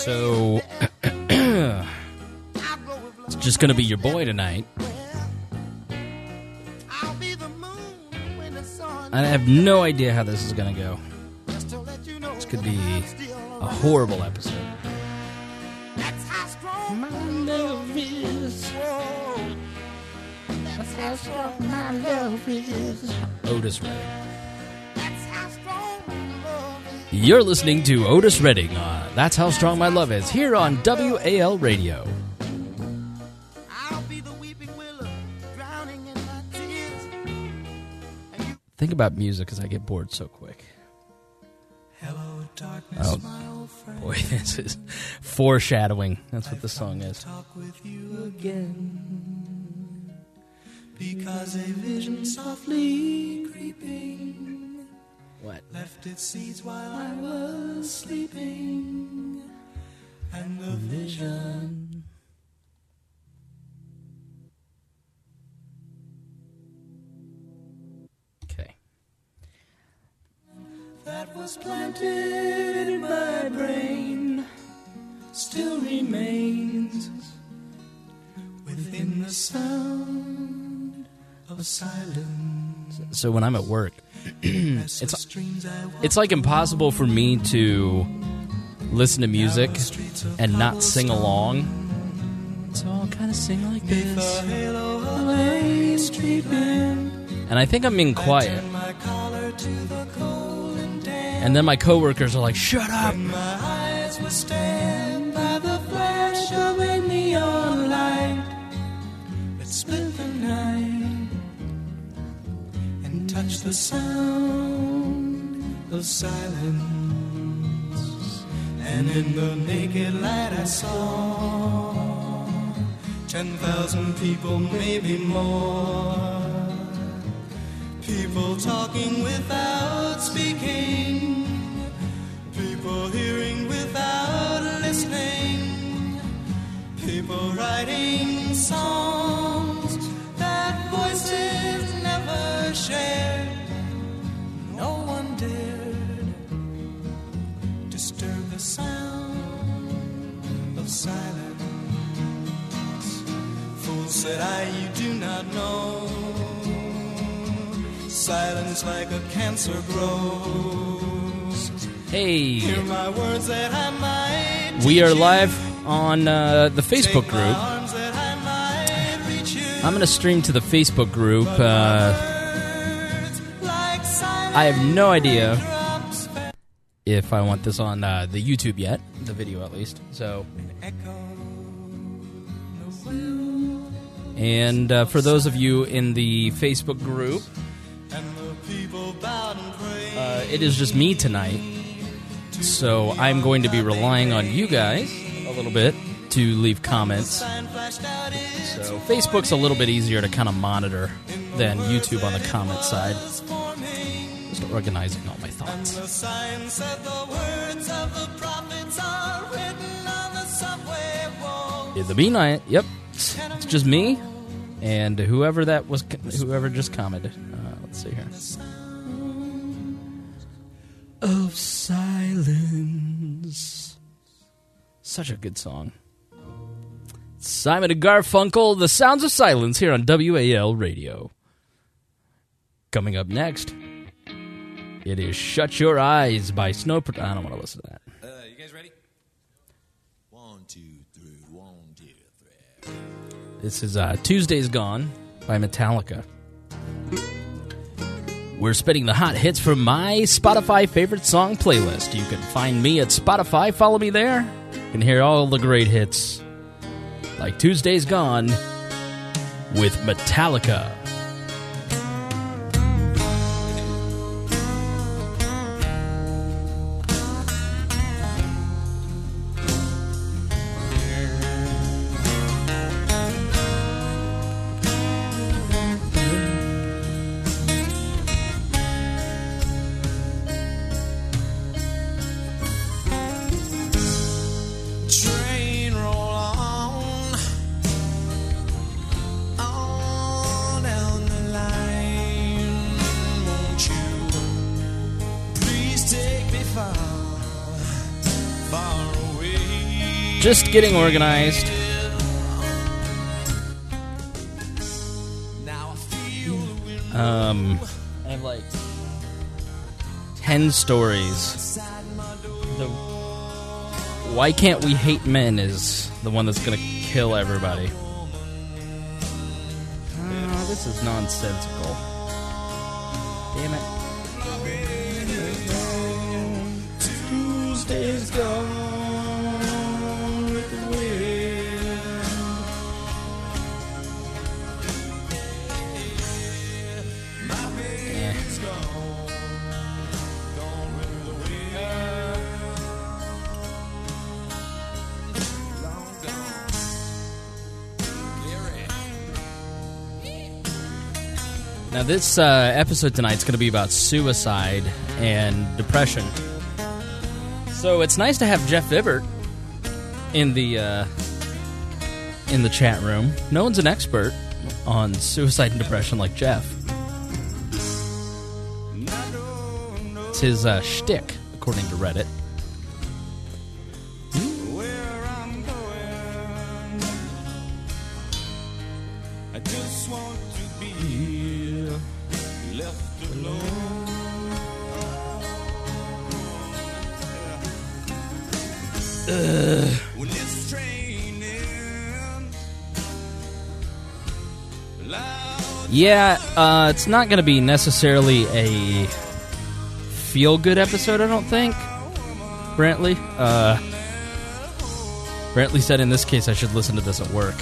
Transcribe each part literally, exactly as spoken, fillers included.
So, it's just going to be your boy tonight. I have no idea how this is going to go. This could be a horrible episode. That's how strong my love is. That's how strong my love is. Otis Redding. That's how strong my love is. You're listening to Otis Redding on That's How Strong My Love Is, here on W A L Radio. I'll be the weeping willow, drowning in my tears. And you Think about music because I get bored so quick. Hello, darkness, Oh, my old friend. boy, this is foreshadowing. That's what the song is. Talk with you again, because a vision softly creeping What? left its seeds while I was sleeping, and the vision Okay. that was planted in my brain still remains within the sound of silence. So when I'm at work, It's it's it's like impossible for me to listen to music and not sing along. So I'll kind of sing like this. And I think I'm being quiet. And then my coworkers are like, shut up! My eyes will stand by the flash of a neon light that split the night and touched the sound of silence. And in the naked light I saw ten thousand people, maybe more. People talking without speaking, people hearing without listening, people writing songs that voices never shared. No one dared disturb the sound of silence. Fool, said I, you do not know. Silence like a cancer grows. Hey, Hear my words that I might we are teach you. live on uh, the Facebook Take my group. arms that I might reach you. I'm going to stream to the Facebook group. Uh, Words like silent I have no idea drops fell if I want this on uh, the YouTube yet, the video at least. So, echo. and uh, for those of you in the Facebook group, And the people bowed and prayed. uh, it is just me tonight. So I'm going to be relying on you guys a little bit to leave comments. Sign flashed out its So Facebook's a little bit easier to kind of monitor than YouTube on the comment side. forming. Just organizing all my And thoughts. the sign said the words of the prophets are written on the subway wall. In the B night, yep, it's it's just me and whoever that was, whoever just commented. Uh, let's see here. Of silence. Such a good song. Simon and Garfunkel, The Sounds of Silence here on W A L Radio. Coming up next, it is Shut Your Eyes by Snow Pro- I don't want to listen to that. Uh, you guys ready? One, two, three, one, two, three. This is uh, Tuesday's Gone by Metallica. We're spinning the hot hits from my Spotify favorite song playlist. You can find me at Spotify. Follow me there. You can hear all the great hits, like Tuesday's Gone with Metallica. Train roll on, on down Just getting organized. Um, I have like ten stories. The Why Can't We Hate Men is the one that's gonna kill everybody. Oh, this is nonsensical. Damn it. Tuesday's gone with the wind. Yeah. Now, this uh, episode tonight is going to be about suicide and depression. So it's nice to have Jeff Vibert in the uh, in the chat room. No one's an expert on suicide and depression like Jeff. It's his uh, shtick, according to Reddit. Yeah, uh, it's not going to be necessarily a feel-good episode, I don't think. Brantley, uh, Brantley said in this case I should listen to this at work.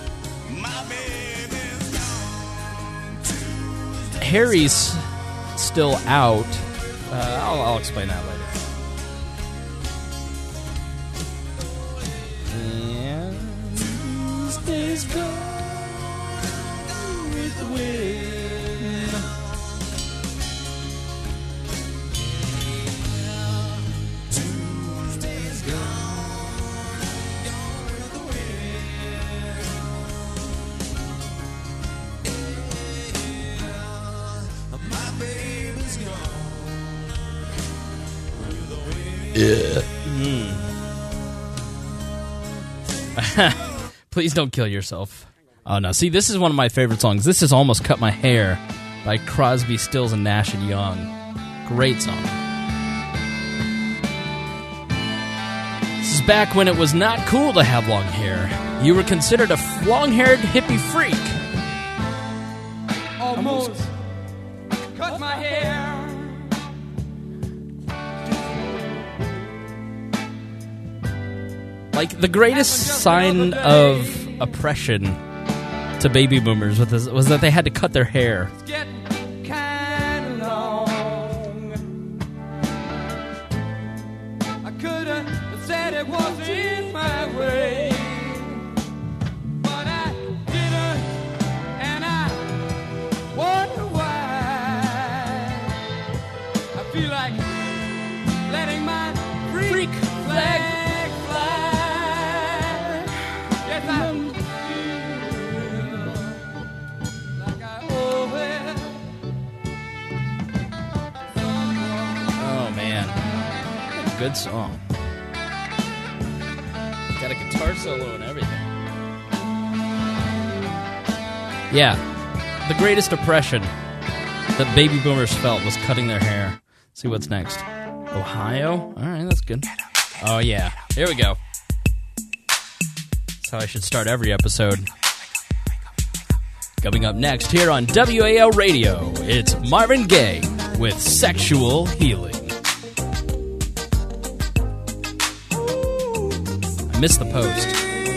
Harry's still out. Uh, I'll, I'll explain that later. And Tuesday's gone. Yeah. Mm. Please don't kill yourself. Oh no! See, this is one of my favorite songs. This is "Almost Cut My Hair" by Crosby, Stills, and Nash and Young. Great song. This is back when it was not cool to have long hair. You were considered a long-haired hippie freak. Almost cut my hair. Like, the greatest sign of oppression to baby boomers was, this, was that they had to cut their hair. It's getting kind of long. I could have said it wasn't my way, but I didn't, and I wonder why. I feel like letting my freak, freak flag fly. Yes, I good song. Got a guitar solo and everything. Yeah. The greatest oppression that baby boomers felt was cutting their hair. Let's see what's next. Ohio? Alright, that's good. Oh, yeah. Here we go. That's how I should start every episode. Coming up next here on W A L Radio, it's Marvin Gaye with Sexual Healing. Missed the post.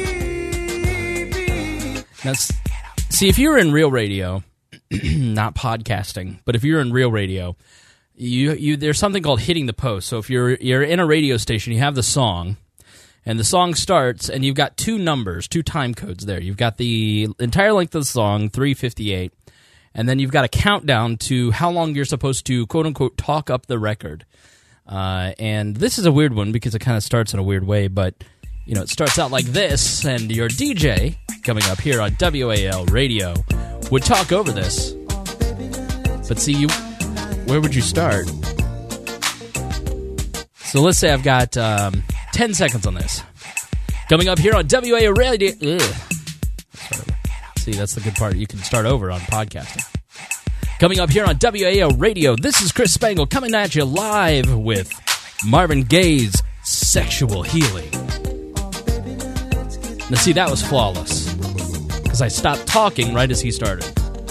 Now, see, if you're in real radio, not podcasting, but if you're in real radio, you you there's something called hitting the post. So if you're you're in a radio station, you have the song, and the song starts, and you've got two numbers, two time codes there. You've got the entire length of the song, three fifty-eight, and then you've got a countdown to how long you're supposed to, quote-unquote, talk up the record. Uh, and this is a weird one because it kind of starts in a weird way, but... You know, it starts out like this, and your D J, coming up here on W A L Radio, would talk over this. But see, you, where would you start? So let's say I've got um, ten seconds on this. Coming up here on W A Radio. Ugh. See, that's the good part. You can start over on podcasting. Coming up here on W A L Radio, this is Chris Spangle coming at you live with Marvin Gaye's Sexual Healing. Now, see, that was flawless, because I stopped talking right as he started.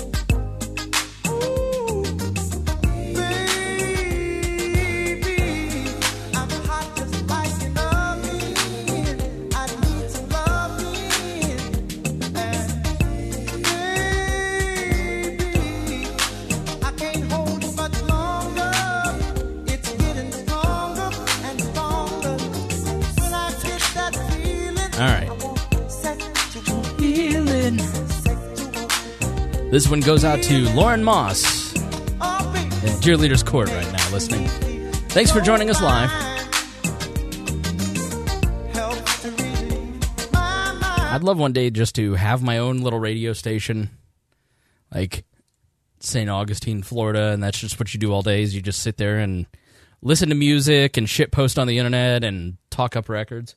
This one goes out to Lauren Moss in Cheerleaders Court right now listening. Thanks for joining us live. I'd love one day just to have my own little radio station, like Saint Augustine, Florida, and that's just what you do all day is you just sit there and listen to music and shit post on the internet and talk up records.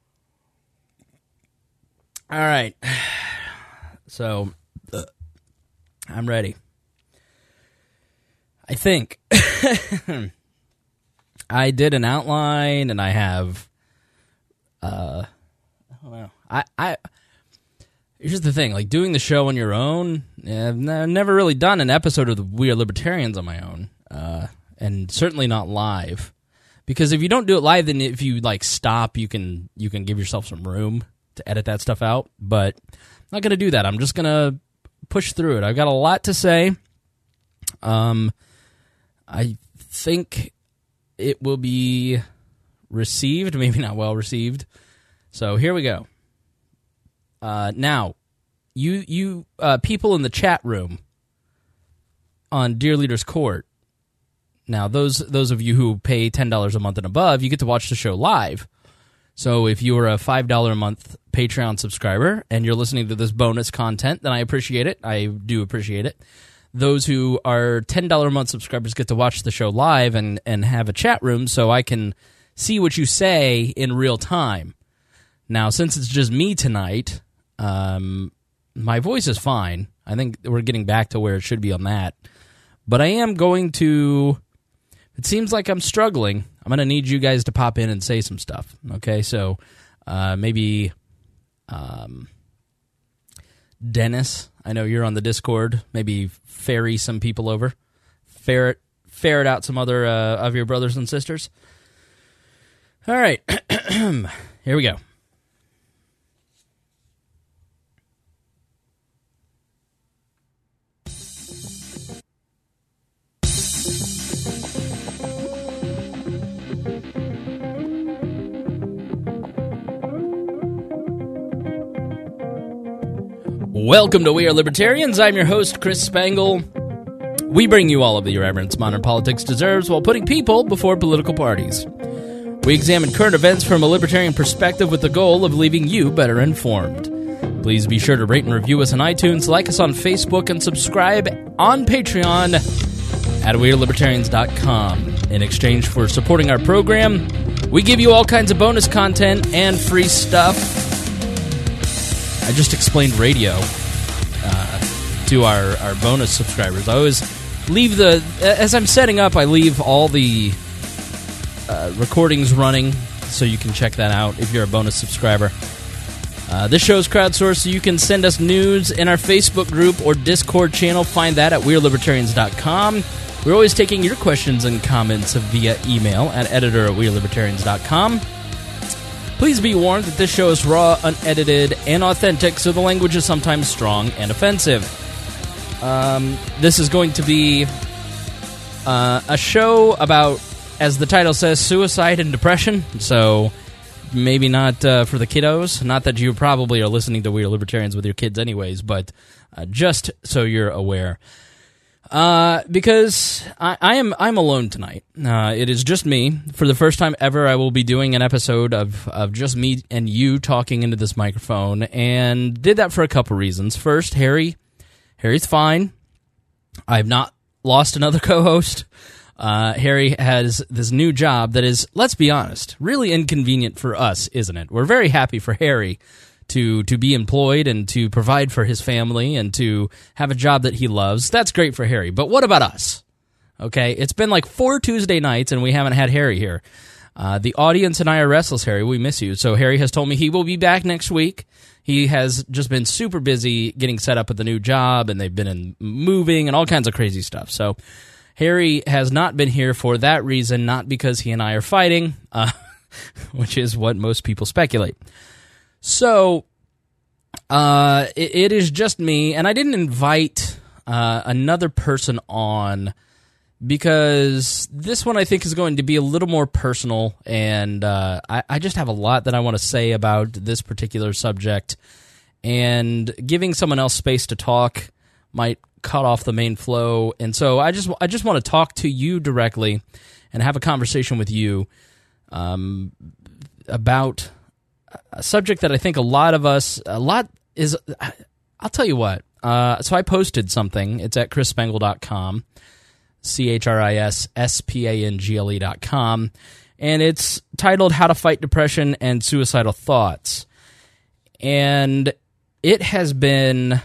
All right. So... Uh, I'm ready. I think I did an outline, and I have. Uh, I don't know. I, I here's the thing: like doing the show on your own. I've never really done an episode of the We Are Libertarians on my own, uh, and certainly not live. Because if you don't do it live, then if you like stop, you can you can give yourself some room to edit that stuff out. But I'm not going to do that. I'm just going to push through it. I've got a lot to say. Um, I think it will be received, maybe not well received. So here we go. Uh, now, you you uh, people in the chat room on Dear Leaders Court. Now, those those of you who pay ten dollars a month and above, you get to watch the show live. So if you are a five dollars a month Patreon subscriber and you're listening to this bonus content, then I appreciate it. I do appreciate it. Those who are ten dollars a month subscribers get to watch the show live and, and have a chat room so I can see what you say in real time. Now, since it's just me tonight, um, my voice is fine. I think we're getting back to where it should be on that. But I am going to... It seems like I'm struggling. I'm going to need you guys to pop in and say some stuff. Okay, so uh, maybe um, Dennis, I know you're on the Discord. Maybe ferry some people over. Ferret, ferret out some other uh, of your brothers and sisters. All right, here we go. Welcome to We Are Libertarians. I'm your host, Chris Spangle. We bring you all of the irreverence modern politics deserves while putting people before political parties. We examine current events from a libertarian perspective with the goal of leaving you better informed. Please be sure to rate and review us on iTunes, like us on Facebook, and subscribe on Patreon at we are libertarians dot com. In exchange for supporting our program, we give you all kinds of bonus content and free stuff. I just explained radio uh, to our, our bonus subscribers. I always leave the... As I'm setting up, I leave all the uh, recordings running, so you can check that out if you're a bonus subscriber. Uh, this show is crowdsourced, so you can send us news in our Facebook group or Discord channel. Find that at we are libertarians dot com. We're always taking your questions and comments via email at editor at we are libertarians dot com. Please be warned that this show is raw, unedited, and authentic, so the language is sometimes strong and offensive. Um, this is going to be uh, a show about, as the title says, suicide and depression, so maybe not uh, for the kiddos. Not that you probably are listening to We Are Libertarians with your kids anyways, but uh, just so you're aware. Uh, because I, I am I'm alone tonight. Uh, it is just me. For the first time ever, I will be doing an episode of, of just me and you talking into this microphone, and did that for a couple reasons. First, Harry. Harry's fine. I've not lost another co-host. Uh, Harry has this new job that is, let's be honest, really inconvenient for us, isn't it? We're very happy for Harry to to be employed and to provide for his family and to have a job that he loves. That's great for Harry. But what about us? Okay, it's been like four Tuesday nights and we haven't had Harry here. Uh, the audience and I are restless, Harry. We miss you. So Harry has told me he will be back next week. He has just been super busy getting set up with the new job, and they've been in moving and all kinds of crazy stuff. So Harry has not been here for that reason, not because he and I are fighting, uh, which is what most people speculate. So uh, it, it is just me, and I didn't invite uh, another person on because this one I think is going to be a little more personal, and uh, I, I just have a lot that I want to say about this particular subject, and giving someone else space to talk might cut off the main flow, and so I just I just want to talk to you directly and have a conversation with you um, about a subject that I think a lot of us, a lot is, I'll tell you what, uh, so I posted something, it's at chris spangle dot com, C H R I S S P A N G L E dot com, and it's titled How to Fight Depression and Suicidal Thoughts, and it has been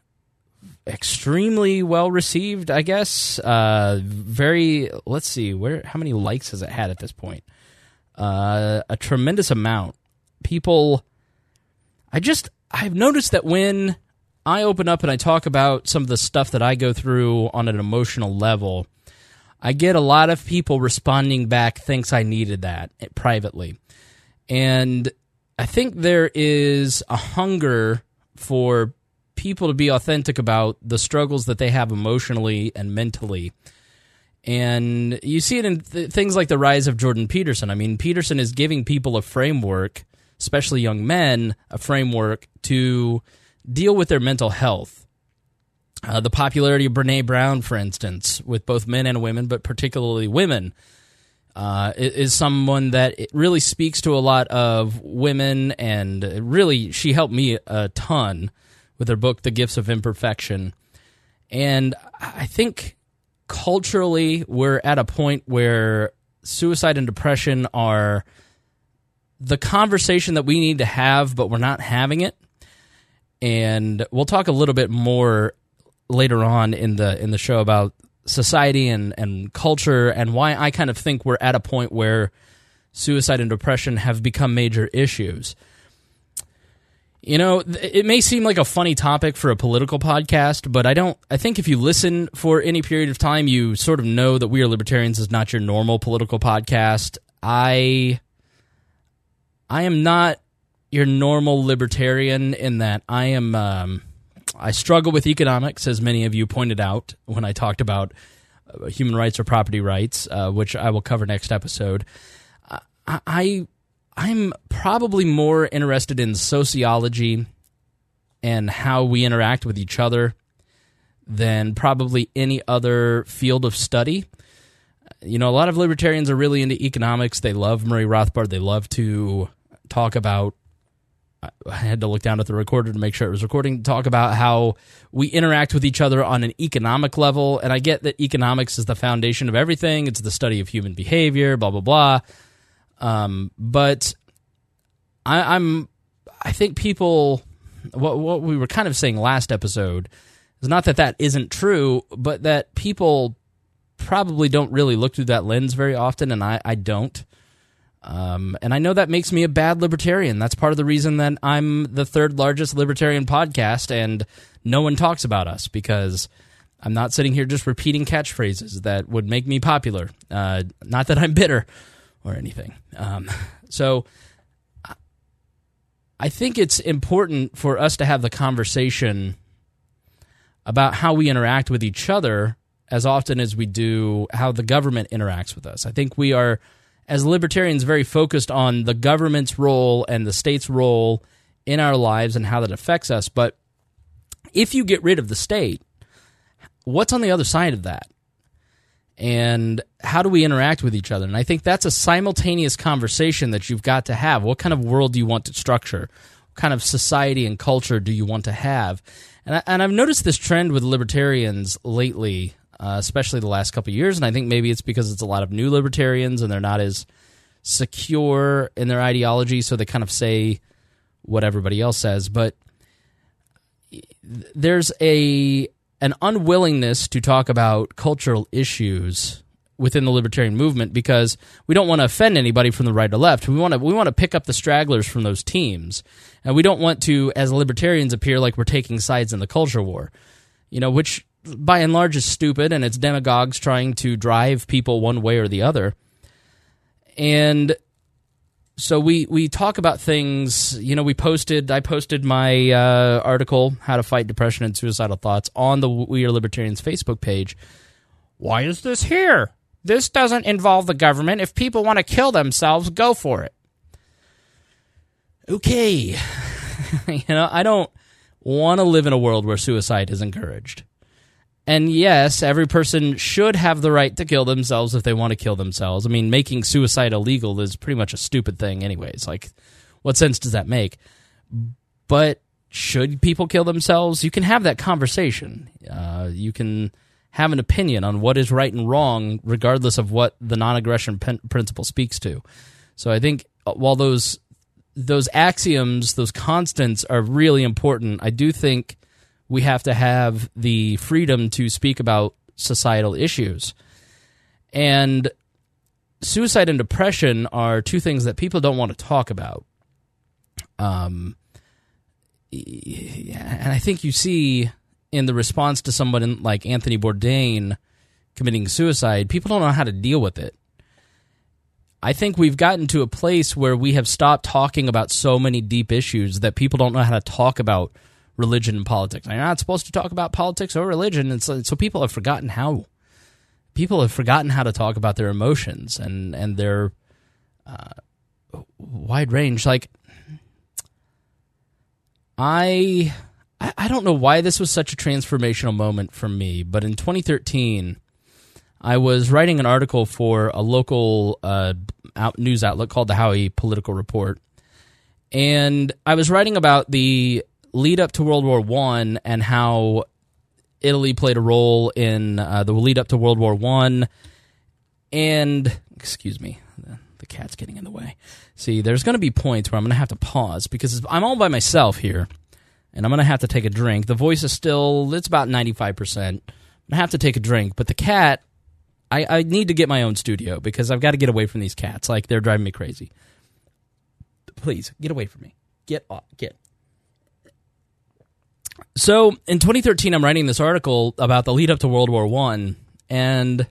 extremely well received, I guess. Uh, very, let's see, where, how many likes has it had at this point? Uh, a tremendous amount. People, I just, I've noticed that when I open up and I talk about some of the stuff that I go through on an emotional level, I get a lot of people responding back, thinks I needed that privately. And I think there is a hunger for people to be authentic about the struggles that they have emotionally and mentally. And you see it in th- things like the rise of Jordan Peterson. I mean, Peterson is giving people a framework, especially young men, a framework to deal with their mental health. Uh, the popularity of Brene Brown, for instance, with both men and women, but particularly women, uh, is someone that it really speaks to a lot of women, and really she helped me a ton with her book, The Gifts of Imperfection. And I think culturally we're at a point where suicide and depression are the conversation that we need to have, but we're not having it. And we'll talk a little bit more later on in the in the show about society and, and culture and why I kind of think we're at a point where suicide and depression have become major issues. You know, it may seem like a funny topic for a political podcast, but I don't. I think if you listen for any period of time, you sort of know that We Are Libertarians is not your normal political podcast. I, I am not your normal libertarian in that I am. Um, I struggle with economics, as many of you pointed out when I talked about uh, human rights or property rights, uh, which I will cover next episode. I. I I'm probably more interested in sociology and how we interact with each other than probably any other field of study. You know, a lot of libertarians are really into economics. They love Murray Rothbard. They love to talk about, I had to look down at the recorder to make sure it was recording, talk about how we interact with each other on an economic level. And I get that economics is the foundation of everything. It's the study of human behavior, blah, blah, blah. Um, but I, I'm, I think people, what what we were kind of saying last episode is not that that isn't true, but that people probably don't really look through that lens very often, and I, I don't. Um, and I know that makes me a bad libertarian. That's part of the reason that I'm the third largest libertarian podcast, and no one talks about us, because I'm not sitting here just repeating catchphrases that would make me popular. Uh, not that I'm bitter or anything. Um, so I think it's important for us to have the conversation about how we interact with each other as often as we do how the government interacts with us. I think we are, as libertarians, very focused on the government's role and the state's role in our lives and how that affects us. But if you get rid of the state, what's on the other side of that? And how do we interact with each other? And I think that's a simultaneous conversation that you've got to have. What kind of world do you want to structure? What kind of society and culture do you want to have? And, I, and I've noticed this trend with libertarians lately. uh, especially the last couple of years. And I think maybe it's because it's a lot of new libertarians and they're not as secure in their ideology, so they kind of say what everybody else says. But there's a an unwillingness to talk about cultural issues within the libertarian movement because we don't want to offend anybody from the right or left. We want to we want to pick up the stragglers from those teams, and we don't want to, as libertarians, appear like we're taking sides in the culture war. You know, which by and large is stupid, and it's demagogues trying to drive people one way or the other. And so we we talk about things. You know, we posted I posted my uh, article, How to Fight Depression and Suicidal Thoughts, on the We Are Libertarians Facebook page. Why is this here? This doesn't involve the government. If people want to kill themselves, go for it. Okay. You know, I don't want to live in a world where suicide is encouraged. And yes, every person should have the right to kill themselves if they want to kill themselves. I mean, making suicide illegal is pretty much a stupid thing anyways. Like, what sense does that make? But should people kill themselves? You can have that conversation. Uh, you can have an opinion on what is right and wrong, regardless of what the non-aggression pen- principle speaks to. So I think while those those axioms, those constants are really important, I do think we have to have the freedom to speak about societal issues. And suicide and depression are two things that people don't want to talk about. Um, and I think you see in the response to someone like Anthony Bourdain committing suicide, people don't know how to deal with it. I think we've gotten to a place where we have stopped talking about so many deep issues that people don't know how to talk about religion and politics. You're not supposed to talk about politics or religion, and so, so people have forgotten how. People have forgotten how to talk about their emotions and, and their uh, wide range. Like, I... I don't know why this was such a transformational moment for me, but in twenty thirteen, I was writing an article for a local uh, out news outlet called the Howey Political Report, and I was writing about the lead up to World War One and how Italy played a role in uh, the lead up to World War One, and excuse me, the, the cat's getting in the way. See, there's going to be points where I'm going to have to pause because I'm all by myself here. And I'm going to have to take a drink. The voice is still, it's about ninety-five percent. I'm going to have to take a drink. But the cat, I, I need to get my own studio because I've got to get away from these cats. Like, they're driving me crazy. Please, get away from me. Get off. Get. So, in twenty thirteen, I'm writing this article about the lead up to World War One. And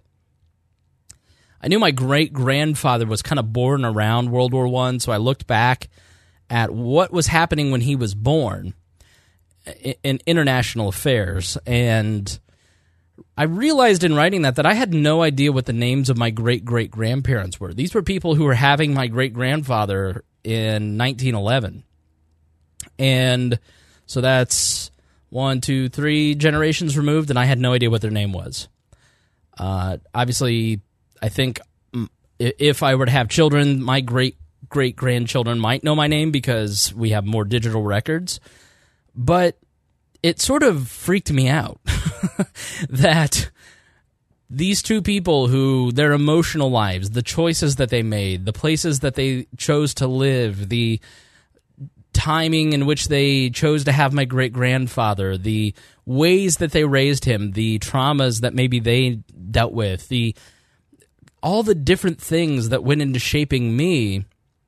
I knew my great-grandfather was kind of born around World War One. So I looked back at what was happening when he was born in international affairs, and I realized in writing that that I had no idea what the names of my great-great-grandparents were. These were people who were having my great-grandfather in nineteen eleven. And so that's one, two, three generations removed, and I had no idea what their name was. Uh, obviously, I think if I were to have children, my great-great-grandchildren might know my name because we have more digital records. But it sort of freaked me out that these two people who, their emotional lives, the choices that they made, the places that they chose to live, the timing in which they chose to have my great-grandfather, the ways that they raised him, the traumas that maybe they dealt with, the all the different things that went into shaping me,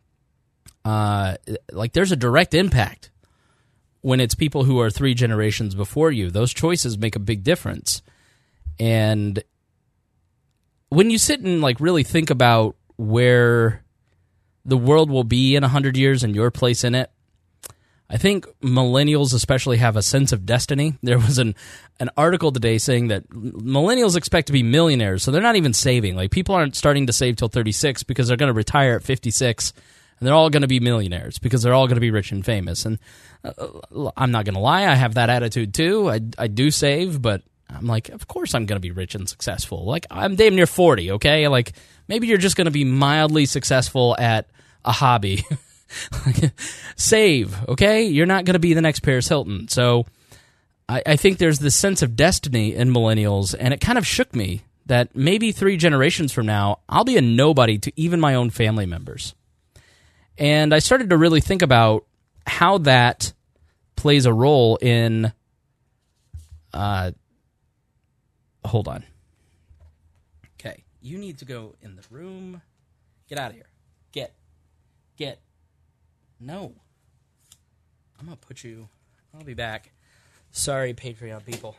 uh, like there's a direct impact. When it's people who are three generations before you, those choices make a big difference. And when you sit and like really think about where the world will be in one hundred years and your place in it, I think millennials especially have a sense of destiny. There was an, an article today saying that millennials expect to be millionaires, so they're not even saving. Like, people aren't starting to save till thirty-six because they're going to retire at fifty-six, and they're all going to be millionaires because they're all going to be rich and famous. And uh, I'm not going to lie, I have that attitude too. I, I do save, but I'm like, of course I'm going to be rich and successful. Like, I'm damn near forty, okay? Like, maybe you're just going to be mildly successful at a hobby. Save, okay? You're not going to be the next Paris Hilton. So I, I think there's this sense of destiny in millennials, and it kind of shook me that maybe three generations from now, I'll be a nobody to even my own family members. And I started to really think about how that plays a role in... Uh, hold on. Okay, you need to go in the room. Get out of here. Get. Get. No. I'm going to put you... I'll be back. Sorry, Patreon people.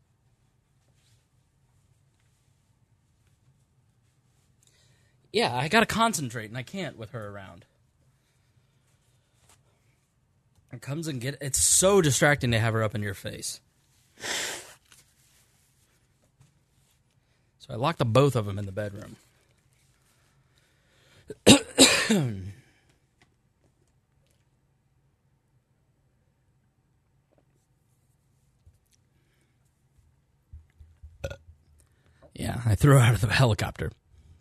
Yeah, I gotta concentrate, and I can't with her around. It comes and get... It's so distracting to have her up in your face. So I locked the both of them in the bedroom. Yeah, I threw her out of the helicopter.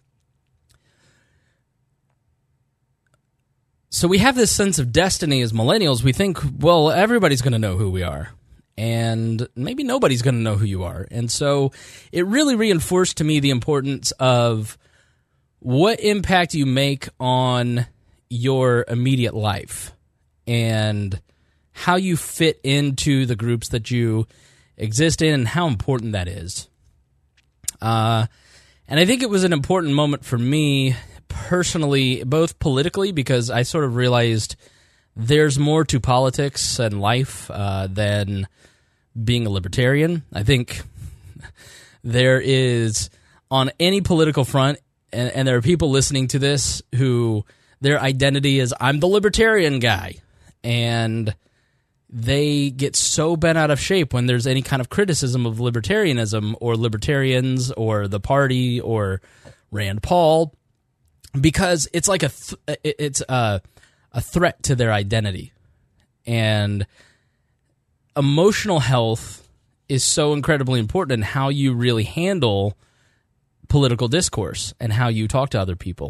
So we have this sense of destiny as millennials. We think, well, everybody's going to know who we are. And maybe nobody's going to know who you are. And so it really reinforced to me the importance of what impact you make on your immediate life and how you fit into the groups that you exist in and how important that is. Uh, and I think it was an important moment for me personally, both politically, because I sort of realized there's more to politics and life uh, than being a libertarian. I think there is, on any political front, and, and there are people listening to this who their identity is, I'm the libertarian guy. And they get so bent out of shape when there's any kind of criticism of libertarianism or libertarians or the party or Rand Paul, because it's like a th- it's a, a threat to their identity. And emotional health is so incredibly important in how you really handle political discourse and how you talk to other people.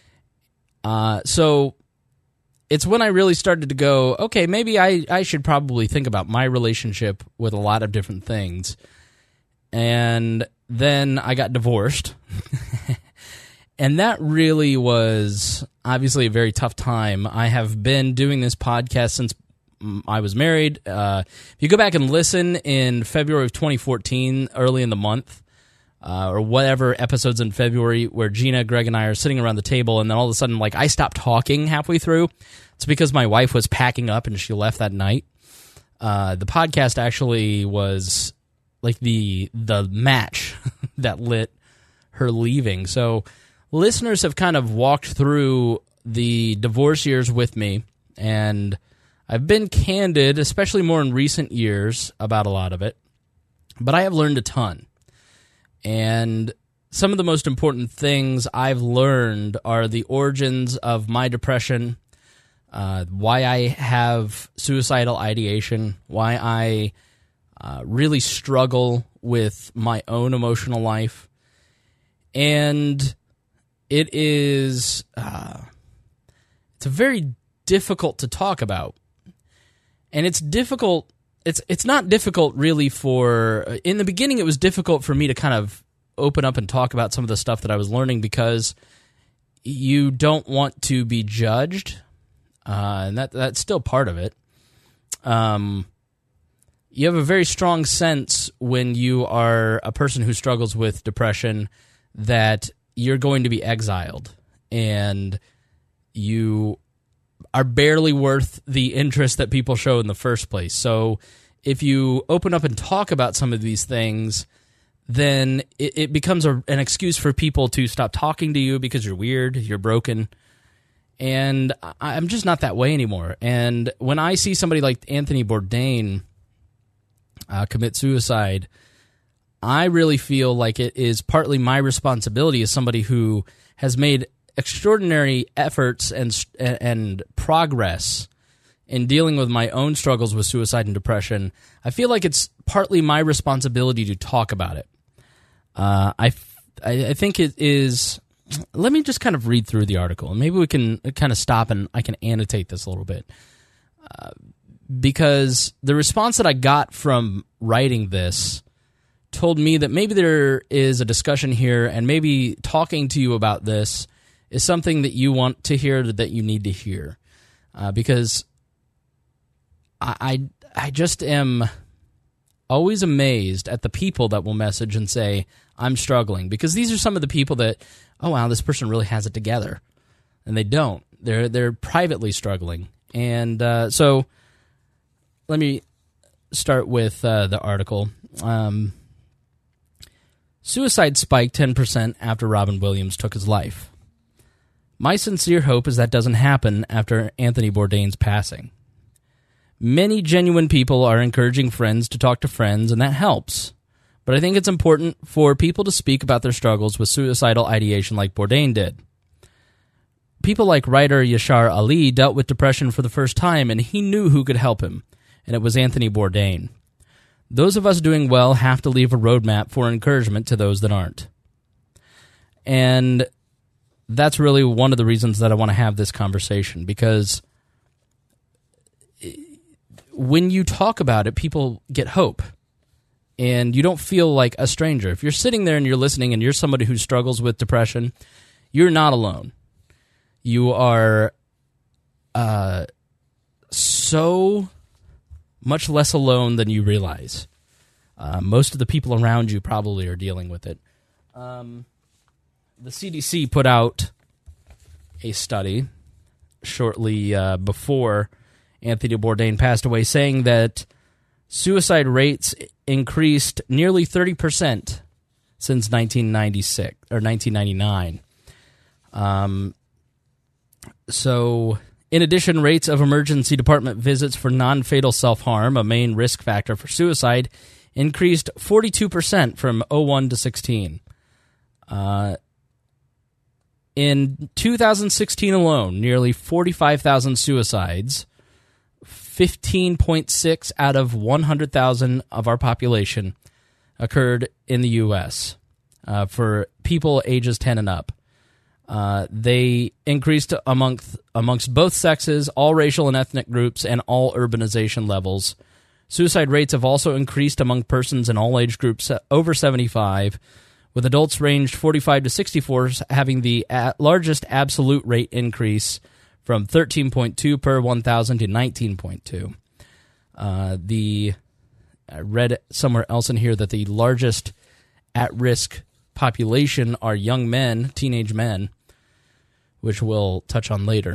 Uh, so it's when I really started to go, okay, maybe I, I should probably think about my relationship with a lot of different things. And then I got divorced. And that really was obviously a very tough time. I have been doing this podcast since I was married. Uh, if you go back and listen in February of twenty fourteen, early in the month, uh, or whatever episodes in February where Gina, Greg, and I are sitting around the table, and then all of a sudden, like, I stopped talking halfway through. It's because my wife was packing up and she left that night. Uh, the podcast actually was like the the match that lit her leaving. So listeners have kind of walked through the divorce years with me, and I've been candid, especially more in recent years, about a lot of it. But I have learned a ton. And some of the most important things I've learned are the origins of my depression, uh, why I have suicidal ideation, why I uh, really struggle with my own emotional life. And it is uh, it's very difficult to talk about. And it's difficult, it's it's not difficult really for, in the beginning it was difficult for me to kind of open up and talk about some of the stuff that I was learning because you don't want to be judged, uh, and that that's still part of it. Um, you have a very strong sense when you are a person who struggles with depression that you're going to be exiled, and you are barely worth the interest that people show in the first place. So if you open up and talk about some of these things, then it, it becomes a, an excuse for people to stop talking to you because you're weird, you're broken. And I, I'm just not that way anymore. And when I see somebody like Anthony Bourdain uh, commit suicide, I really feel like it is partly my responsibility as somebody who has made extraordinary efforts and and progress in dealing with my own struggles with suicide and depression. I feel like it's partly my responsibility to talk about it. Uh, I, I think it is... Let me just kind of read through the article, and maybe we can kind of stop and I can annotate this a little bit. Uh, because the response that I got from writing this told me that maybe there is a discussion here, and maybe talking to you about this is something that you want to hear, that you need to hear. Uh, because I, I, I just am always amazed at the people that will message and say, I'm struggling. Because these are some of the people that, oh, wow, this person really has it together. And they don't. They're, they're privately struggling. And uh, so let me start with uh, the article. Um, Suicide spiked ten percent after Robin Williams took his life. My sincere hope is that doesn't happen after Anthony Bourdain's passing. Many genuine people are encouraging friends to talk to friends, and that helps. But I think it's important for people to speak about their struggles with suicidal ideation like Bourdain did. People like writer Yashar Ali dealt with depression for the first time, and he knew who could help him, and it was Anthony Bourdain. Those of us doing well have to leave a roadmap for encouragement to those that aren't. And that's really one of the reasons that I want to have this conversation, because when you talk about it, people get hope, and you don't feel like a stranger. If you're sitting there and you're listening and you're somebody who struggles with depression, you're not alone. You are uh, so much less alone than you realize. Uh, most of the people around you probably are dealing with it. Um, the C D C put out a study shortly uh, before Anthony Bourdain passed away, saying that suicide rates increased nearly thirty percent since nineteen ninety-six or nineteen ninety-nine. Um, so, in addition, rates of emergency department visits for non-fatal self-harm, a main risk factor for suicide, increased forty-two percent from oh one to sixteen. Uh, in two thousand sixteen alone, nearly forty-five thousand suicides, fifteen point six out of one hundred thousand of our population, occurred in the U S uh, for people ages ten and up. Uh, they increased amongst, amongst both sexes, all racial and ethnic groups, and all urbanization levels. Suicide rates have also increased among persons in all age groups over seventy-five, with adults ranged forty-five to sixty-four having the a- largest absolute rate increase from thirteen point two per one thousand to nineteen point two. Uh, the I read somewhere else in here that the largest at-risk population are young men, teenage men, which we'll touch on later.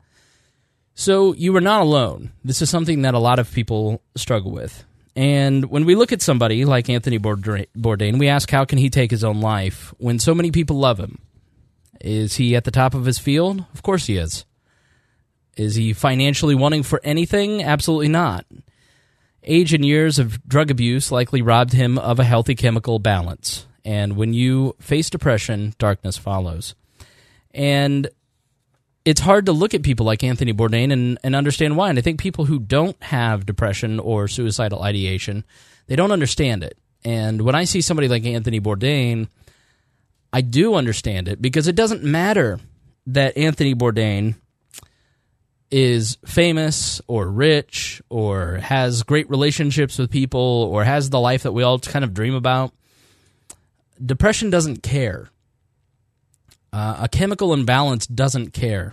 So you are not alone. This is something that a lot of people struggle with. And when we look at somebody like Anthony Bourdain, we ask, how can he take his own life when so many people love him? Is he at the top of his field? Of course he is. Is he financially wanting for anything? Absolutely not. Age and years of drug abuse likely robbed him of a healthy chemical balance. And when you face depression, darkness follows. And it's hard to look at people like Anthony Bourdain and, and understand why. And I think people who don't have depression or suicidal ideation, they don't understand it. And when I see somebody like Anthony Bourdain, I do understand it, because it doesn't matter that Anthony Bourdain is famous or rich or has great relationships with people or has the life that we all kind of dream about. Depression doesn't care. Uh, a chemical imbalance doesn't care.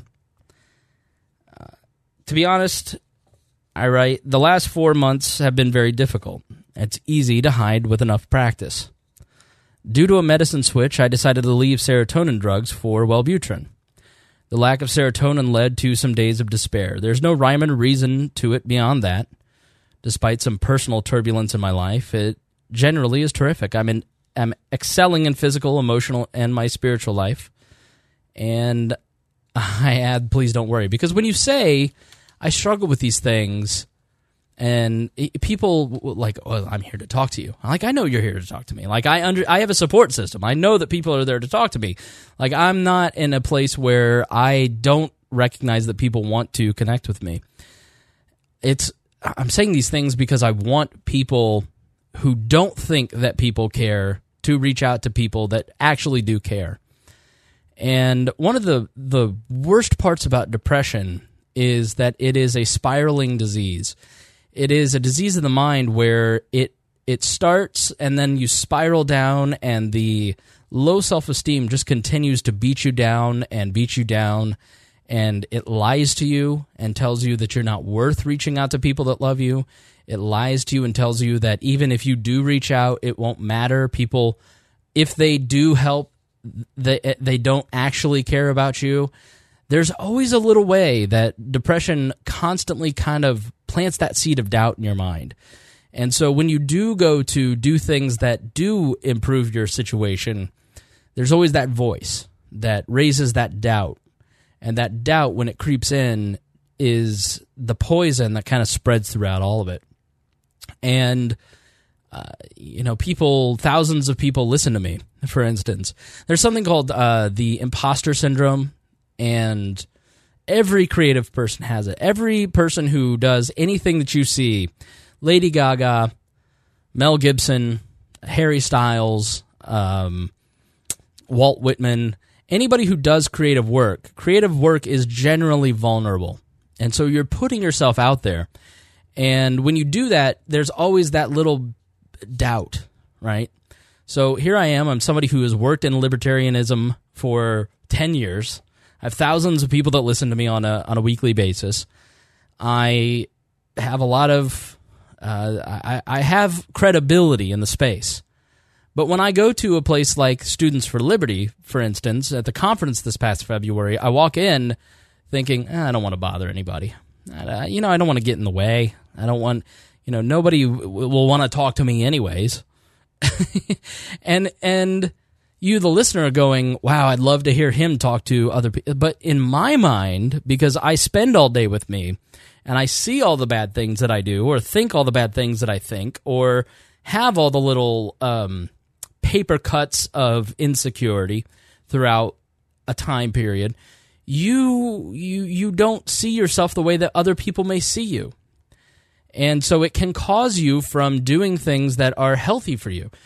Uh, to be honest, I write, the last four months have been very difficult. It's easy to hide with enough practice. Due to a medicine switch, I decided to leave serotonin drugs for Wellbutrin. The lack of serotonin led to some days of despair. There's no rhyme and reason to it beyond that. Despite some personal turbulence in my life, it generally is terrific. I'm, in, I'm excelling in physical, emotional, and my spiritual life. And I add, please don't worry. Because when you say, I struggle with these things, and people like, oh, I'm here to talk to you. I'm like, I know you're here to talk to me. Like, I under, I have a support system. I know that people are there to talk to me. Like, I'm not in a place where I don't recognize that people want to connect with me. It's, I'm saying these things because I want people who don't think that people care to reach out to people that actually do care. And one of the, the worst parts about depression is that it is a spiraling disease. It is a disease of the mind where it it starts and then you spiral down, and the low self-esteem just continues to beat you down and beat you down, and it lies to you and tells you that you're not worth reaching out to people that love you. It lies to you and tells you that even if you do reach out, it won't matter. People, if they do help, they they don't actually care about you. There's always a little way that depression constantly kind of plants that seed of doubt in your mind. And so when you do go to do things that do improve your situation, there's always that voice that raises that doubt. And that doubt, when it creeps in, is the poison that kind of spreads throughout all of it. And, uh, you know, people, thousands of people listen to me, for instance. There's something called uh, the imposter syndrome, and every creative person has it. Every person who does anything that you see, Lady Gaga, Mel Gibson, Harry Styles, um, Walt Whitman, anybody who does creative work, creative work is generally vulnerable. And so you're putting yourself out there. And when you do that, there's always that little doubt, right? So here I am. I'm somebody who has worked in libertarianism for ten years. I have thousands of people that listen to me on a on a weekly basis. I have a lot of, uh, I, I have credibility in the space. But when I go to a place like Students for Liberty, for instance, at the conference this past February, I walk in thinking, eh, I don't want to bother anybody. Uh, you know, I don't want to get in the way. I don't want, you know, nobody w- will want to talk to me anyways. and and you, the listener, are going, wow, I'd love to hear him talk to other people. But in my mind, because I spend all day with me, and I see all the bad things that I do, or think all the bad things that I think, or have all the little um, paper cuts of insecurity throughout a time period, you you you don't see yourself the way that other people may see you. And so it can cause you from doing things that are healthy for you.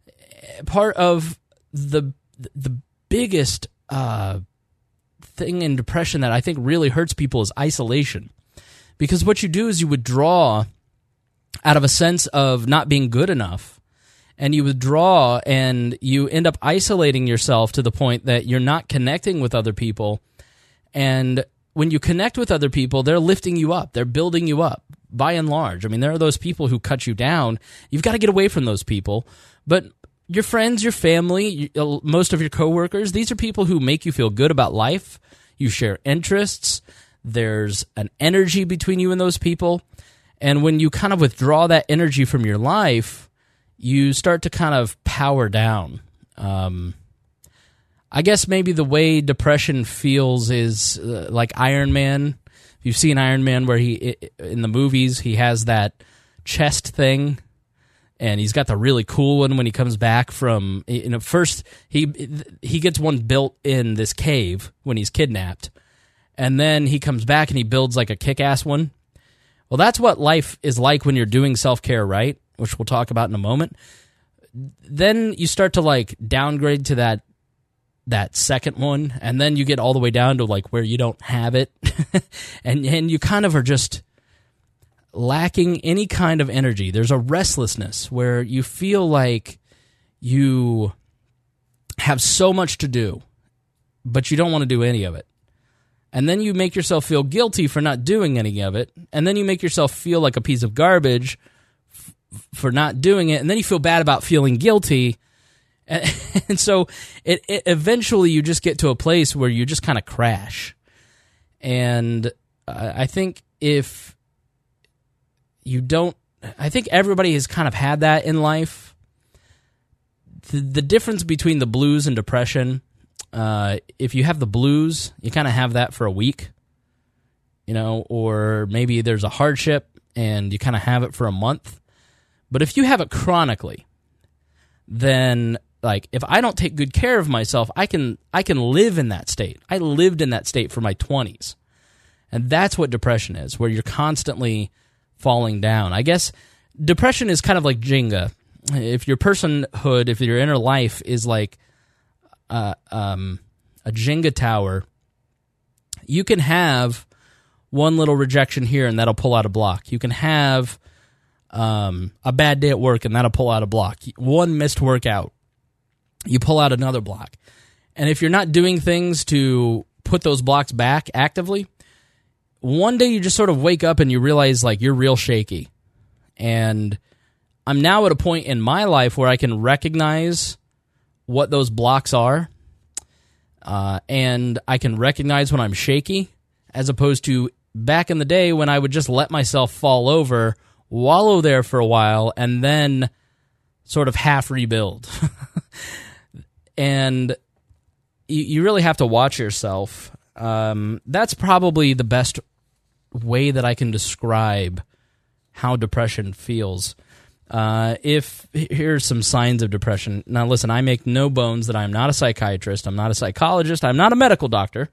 Part of the the biggest uh, thing in depression that I think really hurts people is isolation. Because what you do is you withdraw out of a sense of not being good enough, and you withdraw and you end up isolating yourself to the point that you're not connecting with other people. And when you connect with other people, they're lifting you up. They're building you up, by and large. I mean, there are those people who cut you down. You've got to get away from those people. But your friends, your family, most of your coworkers, these are people who make you feel good about life. You share interests. There's an energy between you and those people. And when you kind of withdraw that energy from your life, you start to kind of power down. Um, I guess maybe the way depression feels is uh, like Iron Man. If you've seen Iron Man, where he, in the movies, he has that chest thing, and he's got the really cool one when he comes back from, you know, first he he gets one built in this cave when he's kidnapped, and then he comes back and he builds like a kick-ass one. Well, that's what life is like when you're doing self-care right, which we'll talk about in a moment. Then you start to like downgrade to that that second one, and then you get all the way down to like where you don't have it, and and you kind of are just lacking any kind of energy. There's a restlessness where you feel like you have so much to do, but you don't want to do any of it. And then you make yourself feel guilty for not doing any of it, and then you make yourself feel like a piece of garbage f- for not doing it, and then you feel bad about feeling guilty. And so it, it eventually you just get to a place where you just kind of crash. And I think if you don't, I think everybody has kind of had that in life. The, the difference between the blues and depression, uh, if you have the blues, you kind of have that for a week, you know, or maybe there's a hardship and you kind of have it for a month. But if you have it chronically, then like, if I don't take good care of myself, I can I can live in that state. I lived in that state for my twenties. And that's what depression is, where you're constantly falling down. I guess depression is kind of like Jenga. If your personhood, if your inner life is like uh, um, a Jenga tower, you can have one little rejection here, and that'll pull out a block. You can have um, a bad day at work, and that'll pull out a block. One missed workout, you pull out another block. And if you're not doing things to put those blocks back actively, one day you just sort of wake up and you realize, like, you're real shaky. And I'm now at a point in my life where I can recognize what those blocks are, uh, and I can recognize when I'm shaky, as opposed to back in the day when I would just let myself fall over, wallow there for a while, and then sort of half rebuild. And you, you really have to watch yourself. Um, that's probably the best way that I can describe how depression feels. Uh, if here's some signs of depression. Now, listen, I make no bones that I'm not a psychiatrist. I'm not a psychologist. I'm not a medical doctor.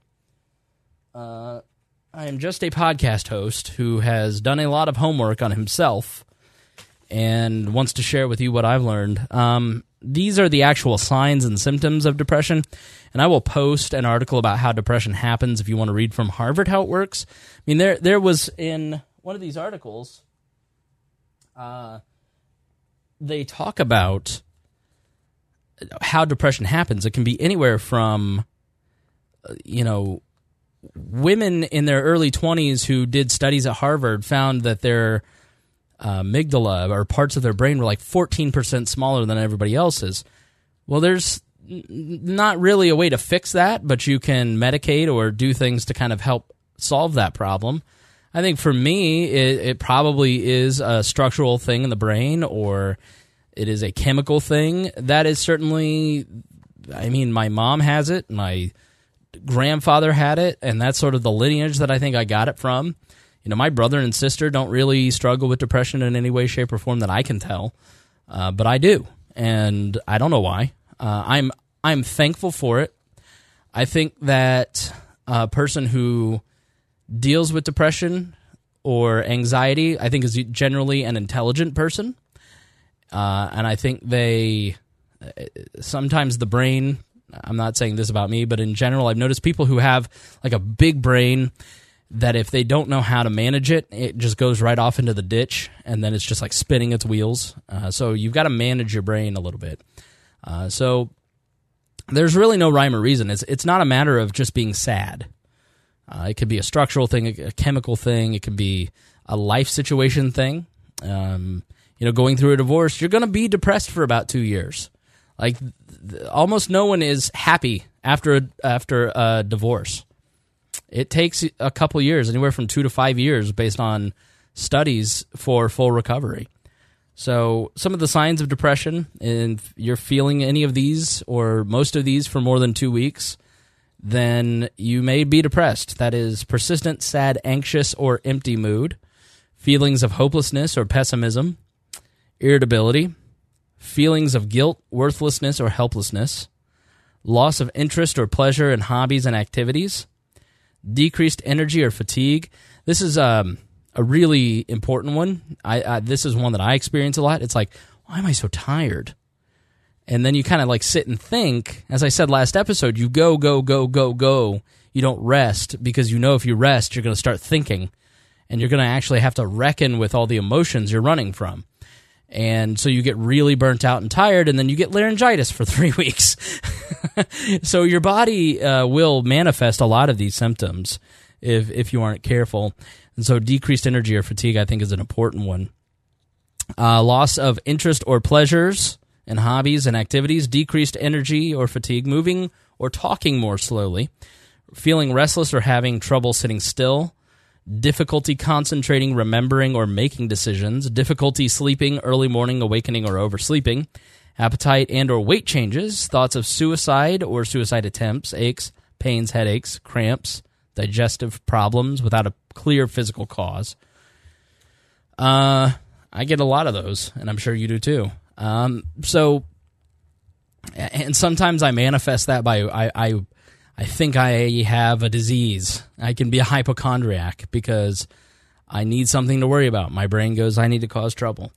Uh, I am just a podcast host who has done a lot of homework on himself and wants to share with you what I've learned. Um, these are the actual signs and symptoms of depression, and I will post an article about how depression happens if you want to read from Harvard how it works. I mean, there there was in one of these articles, uh, they talk about how depression happens. It can be anywhere from, you know, women in their early twenties who did studies at Harvard found that their uh, amygdala, or parts of their brain, were like fourteen percent smaller than everybody else's. Well, there's n- not really a way to fix that, but you can medicate or do things to kind of help solve that problem. I think for me, it, it probably is a structural thing in the brain, or it is a chemical thing. That is certainly, I mean, my mom has it, my grandfather had it, and that's sort of the lineage that I think I got it from. You know, my brother and sister don't really struggle with depression in any way, shape, or form that I can tell, uh, but I do, and I don't know why. Uh, I'm I'm thankful for it. I think that a person who deals with depression or anxiety, I think, is generally an intelligent person, uh, and I think they sometimes the brain. I'm not saying this about me, but in general, I've noticed people who have like a big brain that if they don't know how to manage it, it just goes right off into the ditch, and then it's just like spinning its wheels. Uh, so you've got to manage your brain a little bit. Uh, so there's really no rhyme or reason. It's it's not a matter of just being sad. Uh, it could be a structural thing, a, a chemical thing. It could be a life situation thing. Um, you know, going through a divorce, you're going to be depressed for about two years. Like, th- almost no one is happy after a, after a divorce. It takes a couple years, anywhere from two to five years, based on studies, for full recovery. So some of the signs of depression, and if you're feeling any of these or most of these for more than two weeks, then you may be depressed. That is persistent, sad, anxious, or empty mood, feelings of hopelessness or pessimism, irritability, feelings of guilt, worthlessness, or helplessness, loss of interest or pleasure in hobbies and activities, decreased energy or fatigue. This is um, a really important one. I, I this is one that I experience a lot. It's like, why am I so tired? And then you kind of like sit and think. As I said last episode, you go, go, go, go, go. You don't rest, because you know if you rest, you're going to start thinking, and you're going to actually have to reckon with all the emotions you're running from. And so you get really burnt out and tired, and then you get laryngitis for three weeks. So your body uh, will manifest a lot of these symptoms if if you aren't careful. And so decreased energy or fatigue, I think, is an important one. Uh, loss of interest or pleasures in hobbies and activities, decreased energy or fatigue, moving or talking more slowly, feeling restless or having trouble sitting still, difficulty concentrating, remembering, or making decisions, difficulty sleeping, early morning awakening or oversleeping, appetite and or weight changes, thoughts of suicide or suicide attempts, aches, pains, headaches, cramps, digestive problems without a clear physical cause. Uh, I get a lot of those, and I'm sure you do too. Um, so, and sometimes I manifest that by I, I I think I have a disease. I can be a hypochondriac because I need something to worry about. My brain goes, I need to cause trouble.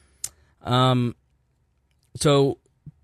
Um, so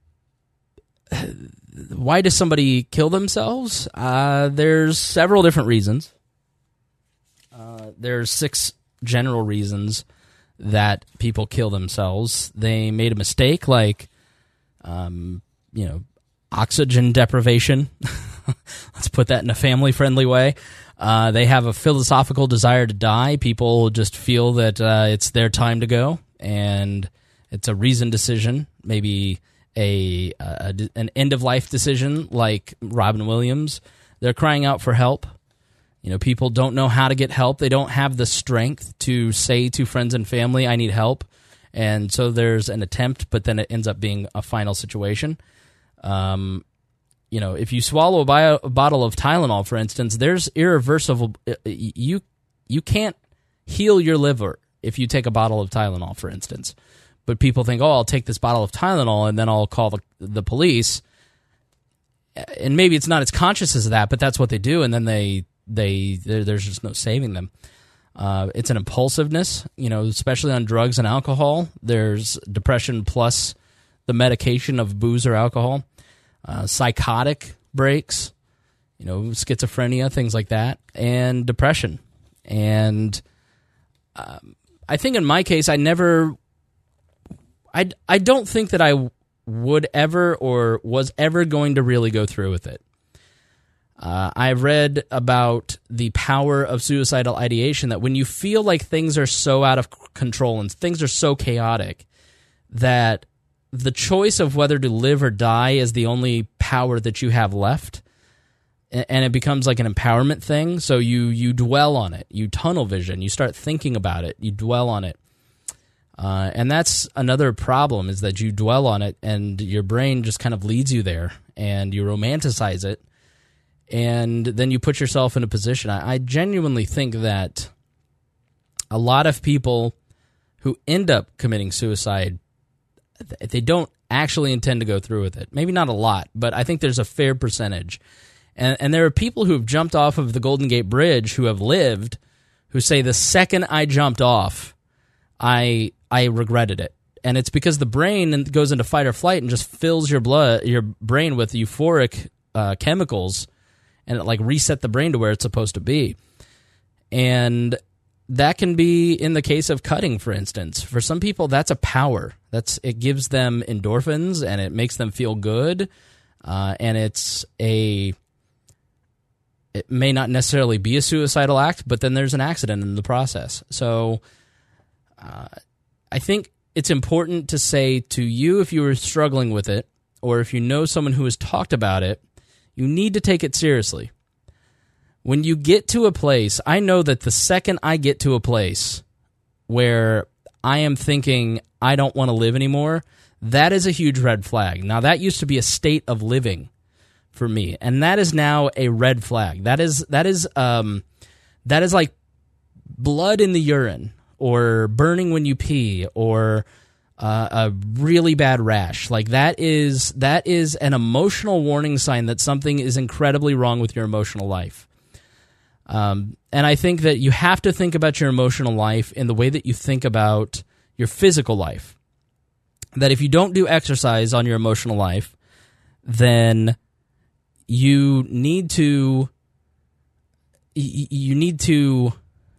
why does somebody kill themselves? Uh, there's several different reasons. Uh, there's six general reasons that people kill themselves. They made a mistake, like, um, you know, oxygen deprivation. Let's put that in a family-friendly way. Uh, they have a philosophical desire to die. People just feel that uh, it's their time to go, and it's a reasoned decision, maybe a, a an end-of-life decision like Robin Williams. They're crying out for help. You know, people don't know how to get help. They don't have the strength to say to friends and family, I need help. And so there's an attempt, but then it ends up being a final situation. Um, you know, if you swallow a, bio, a bottle of Tylenol, for instance, there's irreversible. You you can't heal your liver if you take a bottle of Tylenol, for instance. But people think, oh, I'll take this bottle of Tylenol and then I'll call the, the police. And maybe it's not as conscious as that, but that's what they do. And then they they there's just no saving them. Uh, it's an impulsiveness, you know, especially on drugs and alcohol. There's depression plus the medication of booze or alcohol. Uh, psychotic breaks, you know, schizophrenia, things like that, and depression. And um, I think in my case, I never, I, I don't think that I would ever or was ever going to really go through with it. Uh, I've read about the power of suicidal ideation, that when you feel like things are so out of control and things are so chaotic that the choice of whether to live or die is the only power that you have left, and it becomes like an empowerment thing. So you you dwell on it, you tunnel vision, you start thinking about it, you dwell on it. Uh, and that's another problem, is that you dwell on it and your brain just kind of leads you there and you romanticize it. And then you put yourself in a position. I, I genuinely think that a lot of people who end up committing suicide, they don't actually intend to go through with it. Maybe not a lot, but I think there's a fair percentage. And, and there are people who have jumped off of the Golden Gate Bridge who have lived, who say, the second I jumped off, I I regretted it. And it's because the brain goes into fight or flight and just fills your blood, your brain with euphoric uh, chemicals, and it like reset the brain to where it's supposed to be. And that can be in the case of cutting, for instance. For some people, that's a power. That's it gives them endorphins and it makes them feel good. Uh, and it's a it may not necessarily be a suicidal act, but then there's an accident in the process. So uh, I think it's important to say to you, if you were struggling with it, or if you know someone who has talked about it, you need to take it seriously. When you get to a place, I know that the second I get to a place where I am thinking I don't want to live anymore, that is a huge red flag. Now, that used to be a state of living for me, and that is now a red flag. That is that is um, that is like blood in the urine, or burning when you pee, or Uh, a really bad rash. Like that is that is an emotional warning sign that something is incredibly wrong with your emotional life. Um, and I think that you have to think about your emotional life in the way that you think about your physical life. That if you don't do exercise on your emotional life, then you need to you need to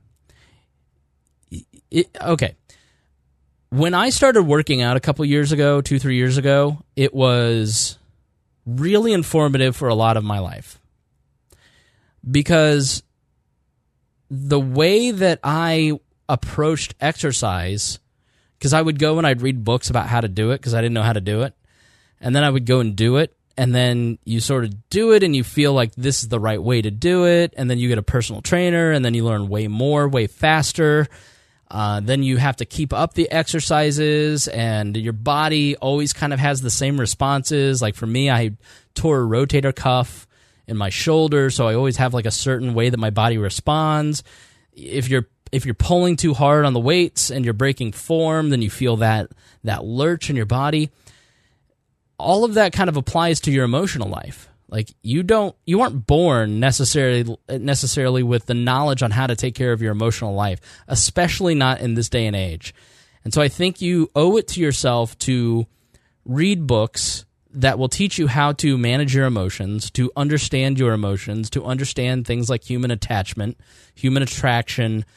it, okay. When I started working out a couple years ago, two, three years ago, it was really informative for a lot of my life. Because the way that I approached exercise, because I would go and I'd read books about how to do it, because I didn't know how to do it, and then I would go and do it, and then you sort of do it and you feel like this is the right way to do it, and then you get a personal trainer, and then you learn way more, way faster. Uh, then you have to keep up the exercises, and your body always kind of has the same responses. Like for me, I tore a rotator cuff in my shoulder, so I always have like a certain way that my body responds. If you're if you're pulling too hard on the weights and you're breaking form, then you feel that that lurch in your body. All of that kind of applies to your emotional life. Like you don't, you aren't born necessarily necessarily with the knowledge on how to take care of your emotional life, especially not in this day and age. And so I think you owe it to yourself to read books that will teach you how to manage your emotions, to understand your emotions, to understand things like human attachment, human attraction,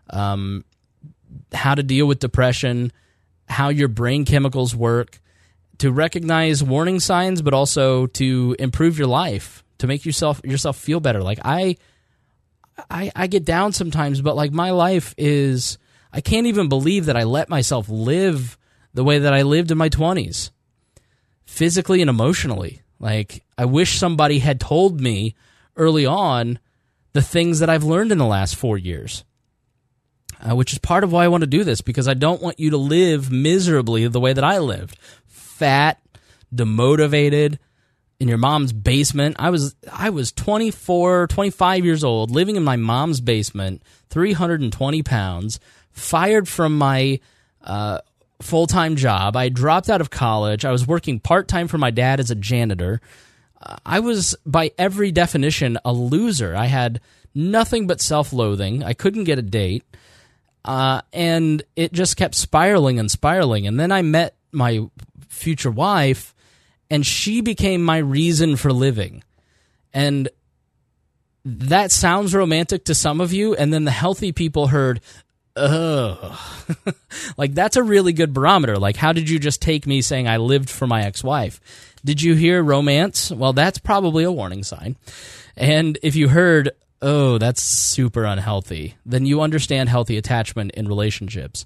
um, how to deal with depression, how your brain chemicals work, to recognize warning signs, but also to improve your life, to make yourself yourself feel better. Like I, I, I get down sometimes, but like my life is, I can't even believe that I let myself live the way that I lived in my twenties, physically and emotionally. Like, I wish somebody had told me early on the things that I've learned in the last four years, uh, which is part of why I want to do this, because I don't want you to live miserably the way that I lived. Fat, demotivated, in your mom's basement. I was I was twenty-four, twenty-five years old, living in my mom's basement, three hundred twenty pounds, fired from my uh, full-time job. I dropped out of college. I was working part-time for my dad as a janitor. Uh, I was, by every definition, a loser. I had nothing but self-loathing. I couldn't get a date. Uh, and it just kept spiraling and spiraling. And then I met my future wife, and she became my reason for living. And that sounds romantic to some of you, and then the healthy people heard, ugh. Like, that's a really good barometer. Like, how did you just take me saying I lived for my ex-wife? Did you hear romance? Well, that's probably a warning sign. And if you heard, oh, that's super unhealthy, then you understand healthy attachment in relationships.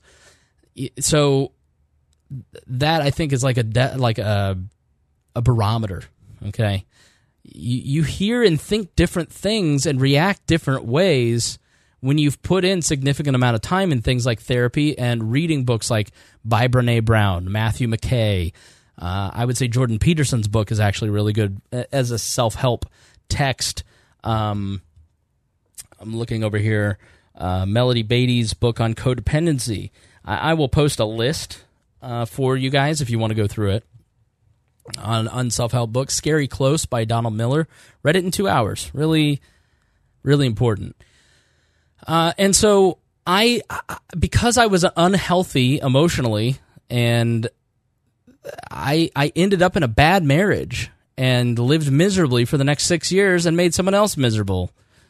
So that, I think, is like a de- like a a barometer, okay? You, you hear and think different things and react different ways when you've put in significant amount of time in things like therapy and reading books like by Brené Brown, Matthew McKay. Uh, I would say Jordan Peterson's book is actually really good as a self-help text. Um, I'm looking over here. Uh, Melody Beatty's book on codependency. I, I will post a list uh, for you guys if you want to go through it. On, on self-help books. Scary Close by Donald Miller. Read it in two hours. Really, really important. Uh, and so I, because I was unhealthy emotionally, and I I ended up in a bad marriage and lived miserably for the next six years and made someone else miserable.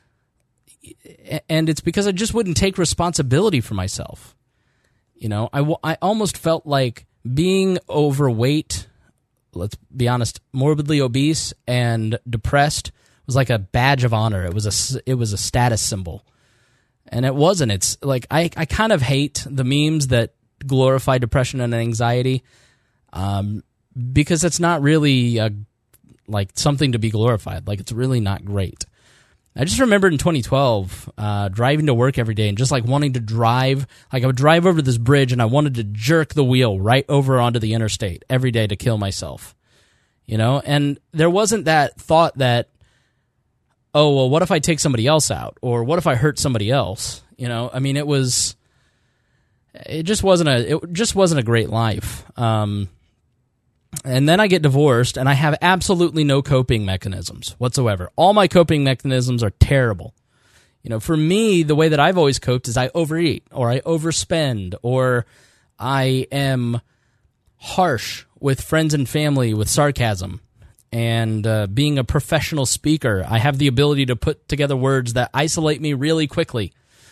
And it's because I just wouldn't take responsibility for myself. You know, I, I almost felt like being overweight, let's be honest, morbidly obese and depressed was like a badge of honor. It was a, it was a status symbol. And it wasn't. It's like, I, I kind of hate the memes that glorify depression and anxiety, um, because it's not really a, like something to be glorified. Like, it's really not great. I just remembered in twenty twelve, uh, driving to work every day and just like wanting to drive, like I would drive over this bridge and I wanted to jerk the wheel right over onto the interstate every day to kill myself, you know? And there wasn't that thought that, oh, well, what if I take somebody else out? Or what if I hurt somebody else? You know, I mean, it was, it just wasn't a, it just wasn't a great life. Um, and then I get divorced, and I have absolutely no coping mechanisms whatsoever. All my coping mechanisms are terrible. You know, for me, the way that I've always coped is I overeat, or I overspend, or I am harsh with friends and family with sarcasm. And uh, being a professional speaker, I have the ability to put together words that isolate me really quickly.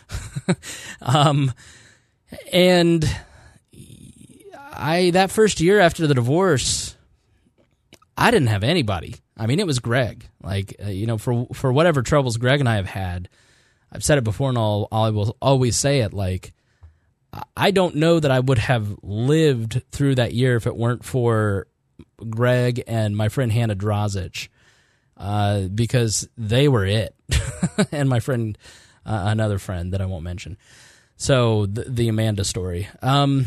um, and I that first year after the divorce, I didn't have anybody. I mean, it was Greg. Like, uh, you know, for for whatever troubles Greg and I have had, I've said it before, and I'll, I will always say it. Like, I don't know that I would have lived through that year if it weren't for Greg and my friend Hannah Drozic, uh, because they were it, and my friend, uh, another friend that I won't mention. So the, the Amanda story, um,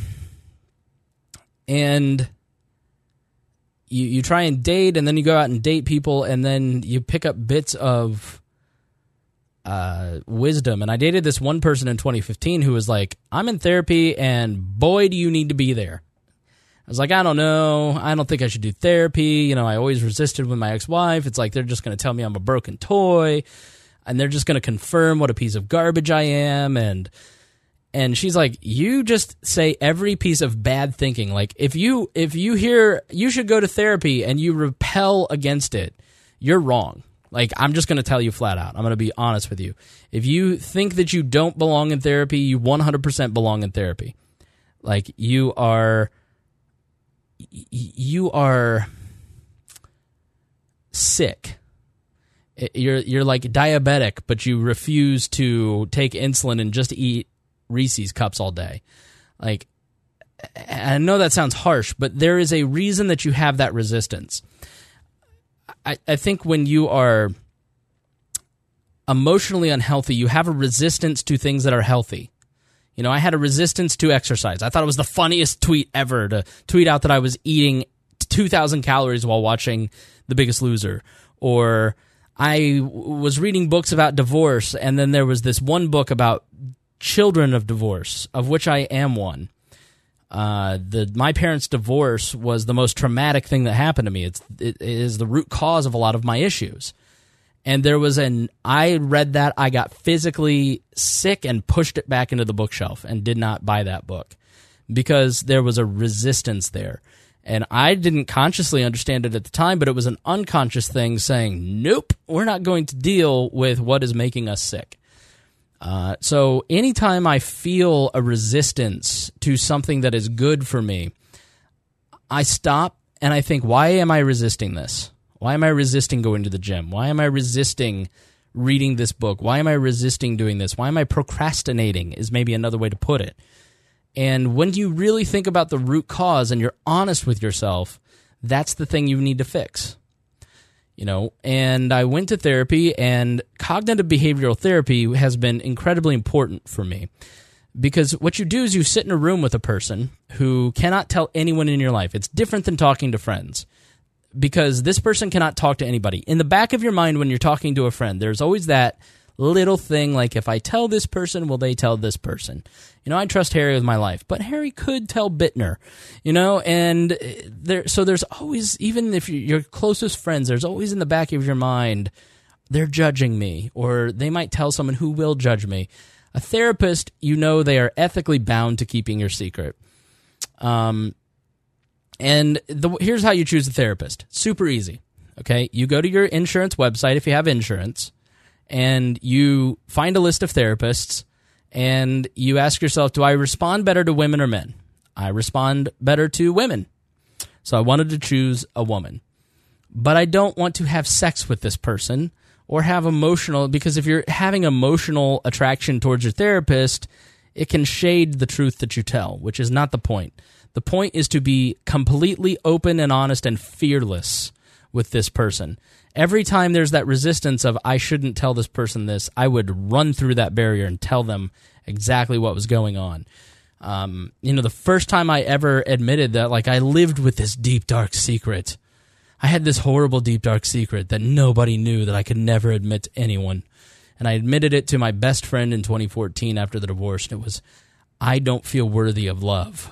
and you you try and date, and then you go out and date people, and then you pick up bits of uh, wisdom. And I dated this one person in twenty fifteen who was like, "I'm in therapy, and boy, do you need to be there." I was like, I don't know. I don't think I should do therapy. You know, I always resisted with my ex-wife. It's like they're just going to tell me I'm a broken toy, and they're just going to confirm what a piece of garbage I am. And and she's like, you just say every piece of bad thinking. Like, if you if you hear you should go to therapy and you repel against it, you're wrong. Like, I'm just going to tell you flat out. I'm going to be honest with you. If you think that you don't belong in therapy, you one hundred percent belong in therapy. Like, you are, you are sick. You're you're like diabetic, but you refuse to take insulin and just eat Reese's cups all day. Like, I know that sounds harsh, but there is a reason that you have that resistance. I, I think when you are emotionally unhealthy, you have a resistance to things that are healthy. You know, I had a resistance to exercise. I thought it was the funniest tweet ever to tweet out that I was eating two thousand calories while watching The Biggest Loser. Or I was reading books about divorce, and then there was this one book about children of divorce, of which I am one. Uh, the my parents' divorce was the most traumatic thing that happened to me. It's it is the root cause of a lot of my issues. And there was an I read that, I got physically sick and pushed it back into the bookshelf and did not buy that book because there was a resistance there. And I didn't consciously understand it at the time, but it was an unconscious thing saying, nope, we're not going to deal with what is making us sick. Uh, so anytime I feel a resistance to something that is good for me, I stop and I think, why am I resisting this? Why am I resisting going to the gym? Why am I resisting reading this book? Why am I resisting doing this? Why am I procrastinating is maybe another way to put it. And when you really think about the root cause and you're honest with yourself, that's the thing you need to fix. You know, and I went to therapy, and cognitive behavioral therapy has been incredibly important for me because what you do is you sit in a room with a person who cannot tell anyone in your life. It's different than talking to friends because this person cannot talk to anybody. In the back of your mind when you're talking to a friend, there's always that little thing like, if I tell this person, will they tell this person? You know, I trust Harry with my life, but Harry could tell Bittner, you know, and there. So there's always, even if you're your closest friends, there's always in the back of your mind, they're judging me, or they might tell someone who will judge me. A therapist, you know, they are ethically bound to keeping your secret. Um, and the, here's how you choose a therapist. Super easy, okay? You go to your insurance website if you have insurance, and you find a list of therapists, and you ask yourself, do I respond better to women or men? I respond better to women. So I wanted to choose a woman. But I don't want to have sex with this person or have emotional, because if you're having emotional attraction towards your therapist, it can shade the truth that you tell, which is not the point. The point is to be completely open and honest and fearless with this person. Every time there's that resistance of, I shouldn't tell this person this, I would run through that barrier and tell them exactly what was going on. Um, you know, the first time I ever admitted that, like, I lived with this deep, dark secret. I had this horrible, deep, dark secret that nobody knew, that I could never admit to anyone. And I admitted it to my best friend in twenty fourteen after the divorce, and it was, I don't feel worthy of love.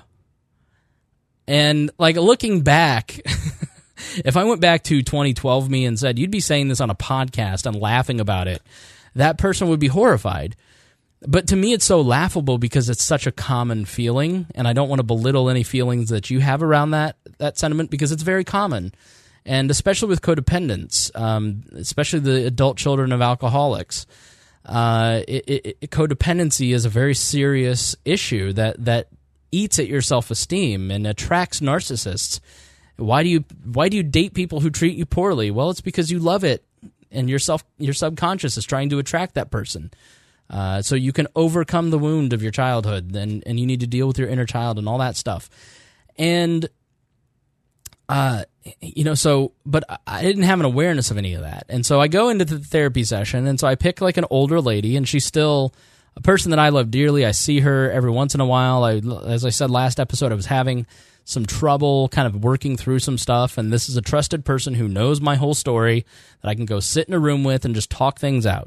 And, like, looking back... If I went back to twenty twelve me and said, you'd be saying this on a podcast and laughing about it, that person would be horrified. But to me, it's so laughable because it's such a common feeling, and I don't want to belittle any feelings that you have around that that sentiment because it's very common, and especially with codependence, um, especially the adult children of alcoholics. Uh, it, it, it, codependency is a very serious issue that, that eats at your self-esteem and attracts narcissists. Why do you why do you date people who treat you poorly? Well, it's because you love it, and your self your subconscious is trying to attract that person. Uh, so you can overcome the wound of your childhood, and and you need to deal with your inner child and all that stuff. And uh, you know, so but I didn't have an awareness of any of that, and so I go into the therapy session, and so I pick like an older lady, and she's still a person that I love dearly. I see her every once in a while. I, as I said last episode, I was having some trouble kind of working through some stuff, and this is a trusted person who knows my whole story that I can go sit in a room with and just talk things out.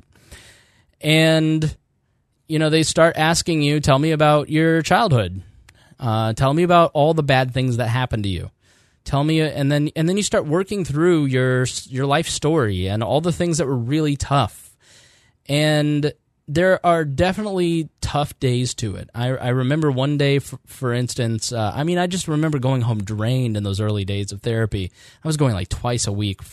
And, you know, they start asking you, tell me about your childhood. Uh, tell me about all the bad things that happened to you. Tell me, and then and then you start working through your your life story and all the things that were really tough. And there are definitely tough days to it. I, I remember one day, for, for instance, uh, I mean, I just remember going home drained in those early days of therapy. I was going like twice a week for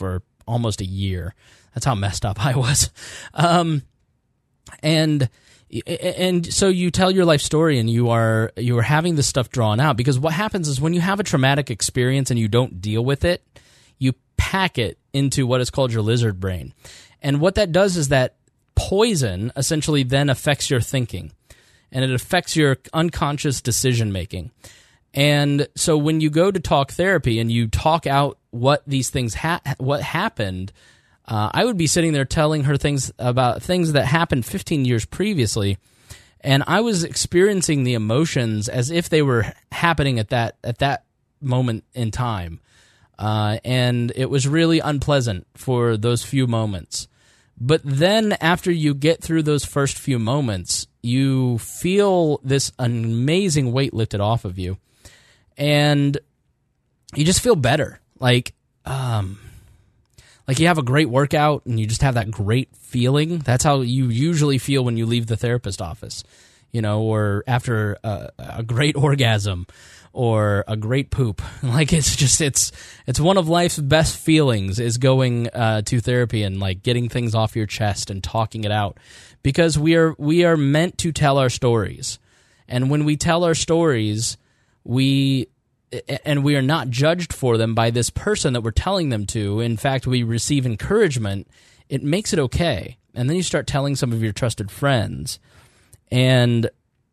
almost a year. That's how messed up I was. Um, and and so you tell your life story, and you are you are having this stuff drawn out, because what happens is when you have a traumatic experience and you don't deal with it, you pack it into what is called your lizard brain. And what that does is that poison essentially then affects your thinking, and it affects your unconscious decision making. And so when you go to talk therapy and you talk out what these things ha- what happened, uh, I would be sitting there telling her things about things that happened fifteen years previously, and I was experiencing the emotions as if they were happening at that at that moment in time, uh, and it was really unpleasant for those few moments. But then after you get through those first few moments, you feel this amazing weight lifted off of you, and you just feel better. Like, um, like you have a great workout and you just have that great feeling. That's how you usually feel when you leave the therapist office, you know, or after a, a great orgasm or a great poop. Like, it's just, it's, it's one of life's best feelings is going uh, to therapy and like getting things off your chest and talking it out, because we are, we are meant to tell our stories. And when we tell our stories, we, and we are not judged for them by this person that we're telling them to. In fact, we receive encouragement. It makes it okay. And then you start telling some of your trusted friends, and,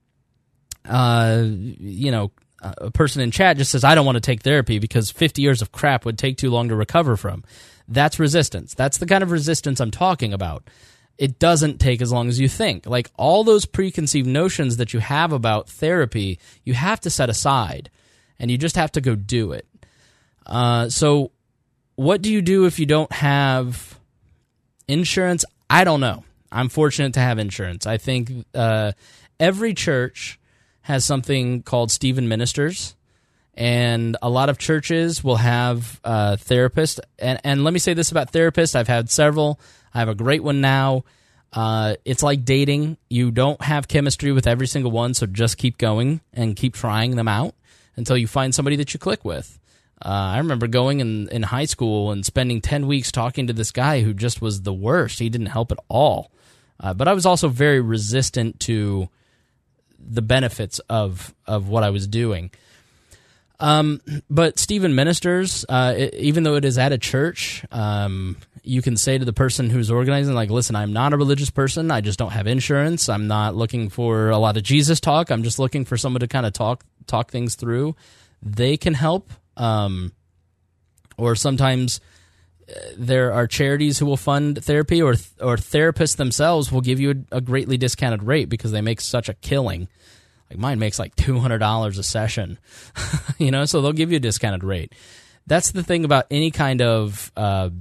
uh, you know, a person in chat just says, I don't want to take therapy because fifty years of crap would take too long to recover from. That's resistance. That's the kind of resistance I'm talking about. It doesn't take as long as you think. Like, all those preconceived notions that you have about therapy, you have to set aside, and you just have to go do it. Uh, so what do you do if you don't have insurance? I don't know. I'm fortunate to have insurance. I think uh, every church has something called Stephen Ministers, and a lot of churches will have uh, therapists. And, and let me say this about therapists. I've had several. I have a great one now. Uh, it's like dating. You don't have chemistry with every single one, so just keep going and keep trying them out until you find somebody that you click with. Uh, I remember going in, in high school and spending ten weeks talking to this guy who just was the worst. He didn't help at all. Uh, but I was also very resistant to the benefits of of what I was doing. Um, but Stephen Ministers, uh, it, even though it is at a church, um, you can say to the person who's organizing, like, listen, I'm not a religious person. I just don't have insurance. I'm not looking for a lot of Jesus talk. I'm just looking for someone to kind of talk talk things through. They can help. Um, or sometimes there are charities who will fund therapy, or or therapists themselves will give you a, a greatly discounted rate because they make such a killing. Like, mine makes like two hundred dollars a session, you know, so they'll give you a discounted rate. That's the thing about any kind of uh,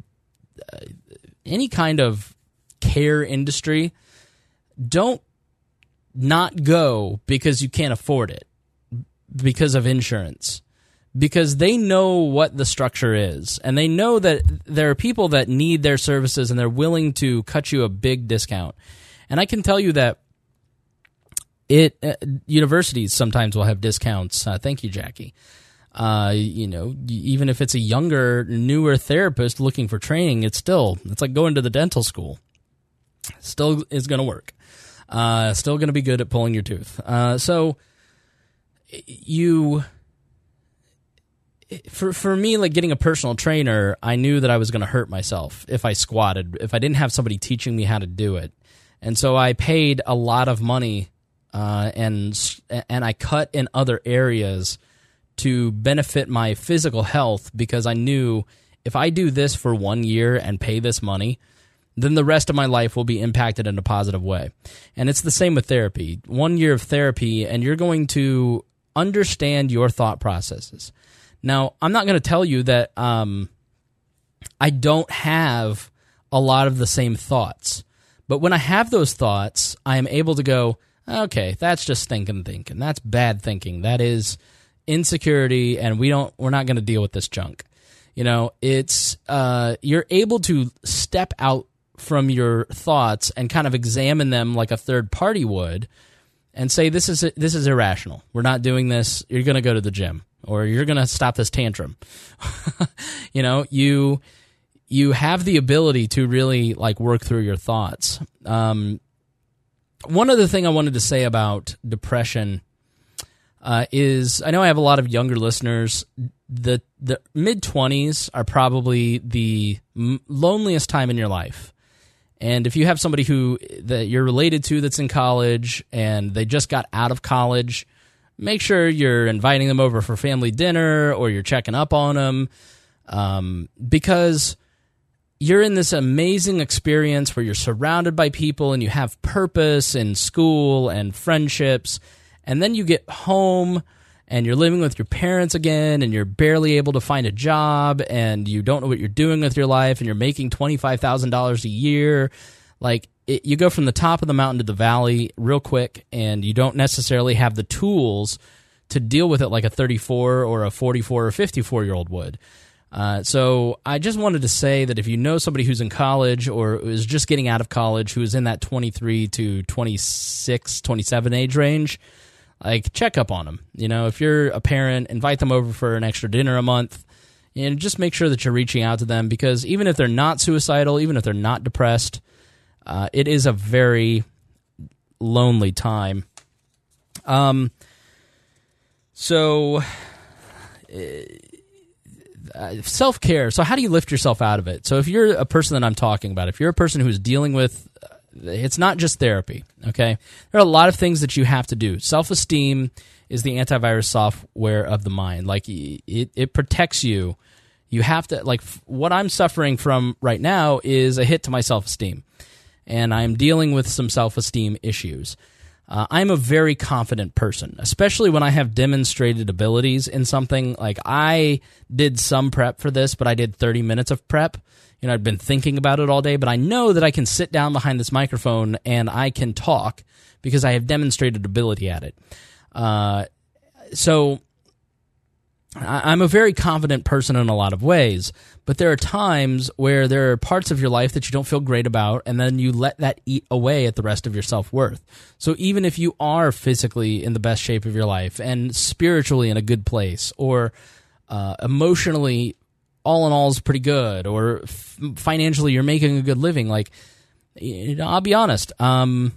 any kind of care industry. Don't not go because you can't afford it because of insurance. Because they know what the structure is, and they know that there are people that need their services, and they're willing to cut you a big discount. And I can tell you that it uh, universities sometimes will have discounts. Uh, thank you, Jackie. Uh, you know, even if it's a younger, newer therapist looking for training, it's still it's like going to the dental school. Still is going to work. Uh, still going to be good at pulling your tooth. Uh, so you. For for me, like getting a personal trainer, I knew that I was going to hurt myself if I squatted, if I didn't have somebody teaching me how to do it. And so I paid a lot of money, uh, and and I cut in other areas to benefit my physical health, because I knew if I do this for one year and pay this money, then the rest of my life will be impacted in a positive way. And it's the same with therapy. One year of therapy, and you're going to understand your thought processes. Now, I'm not going to tell you that um, I don't have a lot of the same thoughts. But when I have those thoughts, I am able to go, okay, that's just thinking, thinking. That's bad thinking. That is insecurity, and we don't, we're not going to deal with this junk. You know, it's uh, you're able to step out from your thoughts and kind of examine them like a third party would, and say, this is this is irrational. We're not doing this. You're going to go to the gym. Or you're going to stop this tantrum. you know, you you have the ability to really like work through your thoughts. Um, one other thing I wanted to say about depression uh, is I know I have a lot of younger listeners. The the mid-twenties are probably the m- loneliest time in your life. And if you have somebody who that you're related to that's in college and they just got out of college, make sure you're inviting them over for family dinner or you're checking up on them, um, because you're in this amazing experience where you're surrounded by people and you have purpose in school and friendships, and then you get home and you're living with your parents again and you're barely able to find a job and you don't know what you're doing with your life and you're making twenty-five thousand dollars a year. Like, it, you go from the top of the mountain to the valley real quick, and you don't necessarily have the tools to deal with it like a thirty-four or a forty-four or fifty-four-year-old would. Uh, so I just wanted to say that if you know somebody who's in college or is just getting out of college who is in that twenty-three to twenty-six, twenty-seven age range, like, check up on them. You know, if you're a parent, invite them over for an extra dinner a month, and just make sure that you're reaching out to them, because even if they're not suicidal, even if they're not depressed, uh, it is a very lonely time. Um, so, uh, self-care. So how do you lift yourself out of it? So if you're a person that I'm talking about, if you're a person who's dealing with, it's not just therapy, okay? There are a lot of things that you have to do. Self-esteem is the antivirus software of the mind. Like, it, it protects you. You have to, like, what I'm suffering from right now is a hit to my self-esteem, and I'm dealing with some self-esteem issues. Uh, I'm a very confident person, especially when I have demonstrated abilities in something. Like, I did some prep for this, but I did thirty minutes of prep. You know, I'd been thinking about it all day, but I know that I can sit down behind this microphone and I can talk because I have demonstrated ability at it. Uh, so I, I'm a very confident person in a lot of ways, but there are times where there are parts of your life that you don't feel great about, and then you let that eat away at the rest of your self-worth. So even if you are physically in the best shape of your life and spiritually in a good place, or uh, emotionally all in all is pretty good, or f- financially you're making a good living, like, you know, I'll be honest, um,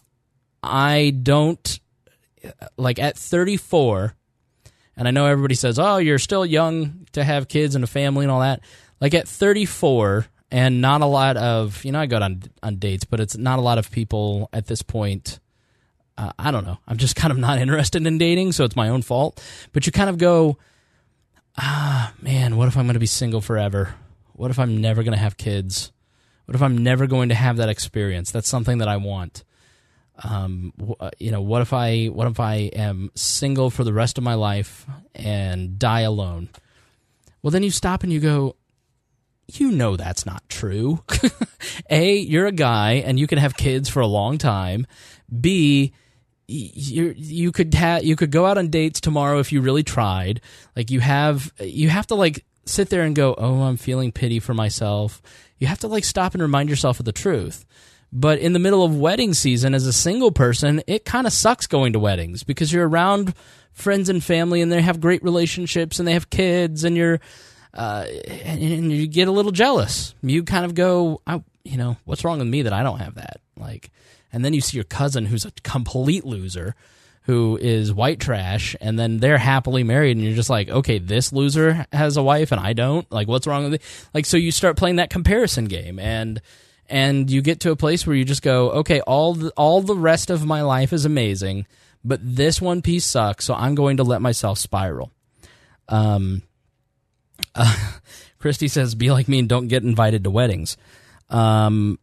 I don't, like, at thirty-four, and I know everybody says, oh, you're still young to have kids and a family and all that. Like, at thirty-four, and not a lot of, you know, I go on, on dates, but it's not a lot of people at this point, uh, I don't know, I'm just kind of not interested in dating, so it's my own fault. But you kind of go, ah, man, what if I'm going to be single forever? What if I'm never going to have kids? What if I'm never going to have that experience? That's something that I want. Um, you know, what if I, what if I am single for the rest of my life and die alone? Well, then you stop and you go, you know that's not true. A, you're a guy and you can have kids for a long time. B, you you could ha- you could go out on dates tomorrow if you really tried. Like, you have you have to like sit there and go, oh, I'm feeling pity for myself. You have to like stop and remind yourself of the truth. But in the middle of wedding season, as a single person, it kind of sucks going to weddings because you're around friends and family and they have great relationships and they have kids, and you're uh, and, and you get a little jealous. You kind of go, I, you know, what's wrong with me that I don't have that? Like. And then you see your cousin who's a complete loser, who is white trash, and then they're happily married, and you're just like, okay, this loser has a wife and I don't? Like, what's wrong with me? Like, so you start playing that comparison game, and and you get to a place where you just go, okay, all the, all the rest of my life is amazing, but this one piece sucks, so I'm going to let myself spiral. Um, uh, Christy says, be like me and don't get invited to weddings. Um...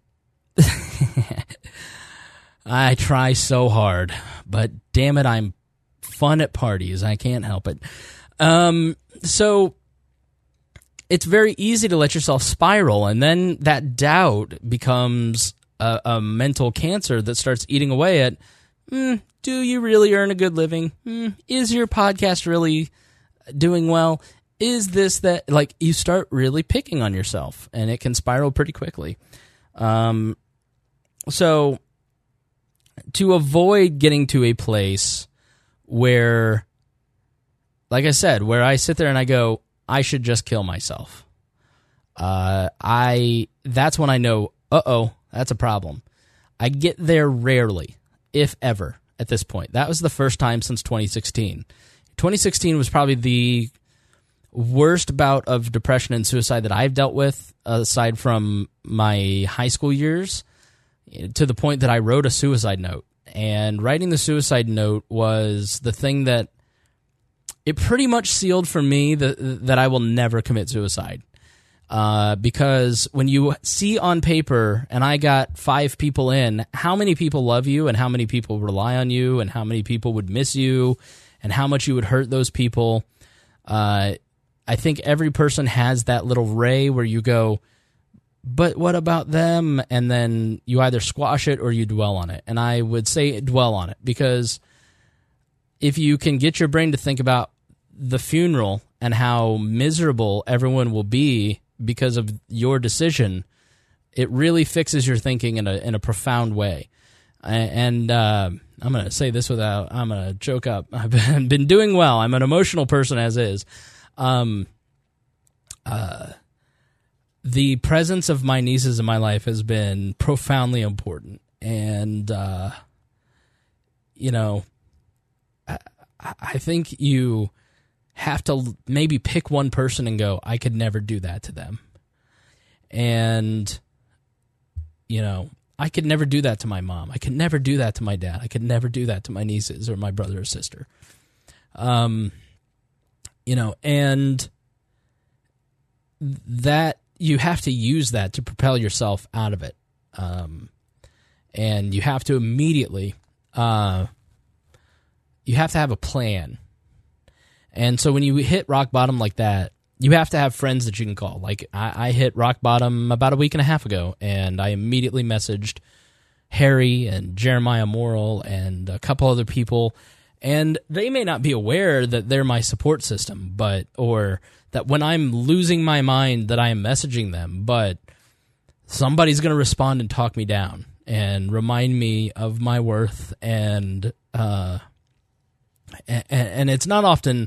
I try so hard, but damn it, I'm fun at parties. I can't help it. Um, so it's very easy to let yourself spiral, and then that doubt becomes a, a mental cancer that starts eating away at, mm, do you really earn a good living? Mm, is your podcast really doing well? Is this that? Like, you start really picking on yourself, and it can spiral pretty quickly. Um, so... To avoid getting to a place where, like I said, where I sit there and I go, I should just kill myself. uh, I that's when I know, uh-oh, that's a problem. I get there rarely, if ever, at this point. That was the first time since twenty sixteen. twenty sixteen was probably the worst bout of depression and suicide that I've dealt with, aside from my high school years, to the point that I wrote a suicide note. And writing the suicide note was the thing that it pretty much sealed for me that, that I will never commit suicide. Uh, because when you see on paper, and I got five people in, how many people love you and how many people rely on you and how many people would miss you and how much you would hurt those people, uh, I think every person has that little ray where you go, but what about them? And then you either squash it or you dwell on it. And I would say dwell on it, because if you can get your brain to think about the funeral and how miserable everyone will be because of your decision, it really fixes your thinking in a in a profound way. And uh, I'm going to say this without, I'm going to choke up. I've been, been doing well. I'm an emotional person as is. Um, uh, the presence of my nieces in my life has been profoundly important. And, uh, you know, I, I think you have to maybe pick one person and go, I could never do that to them. And, you know, I could never do that to my mom. I could never do that to my dad. I could never do that to my nieces or my brother or sister. Um, you know, and that you have to use that to propel yourself out of it. Um, and you have to immediately, uh, you have to have a plan. And so when you hit rock bottom like that, you have to have friends that you can call. Like I, I hit rock bottom about a week and a half ago, and I immediately messaged Harry and Jeremiah Morrill and a couple other people, and they may not be aware that they're my support system, but or that when I'm losing my mind that I am messaging them, but somebody's going to respond and talk me down and remind me of my worth, and uh, and, and it's not often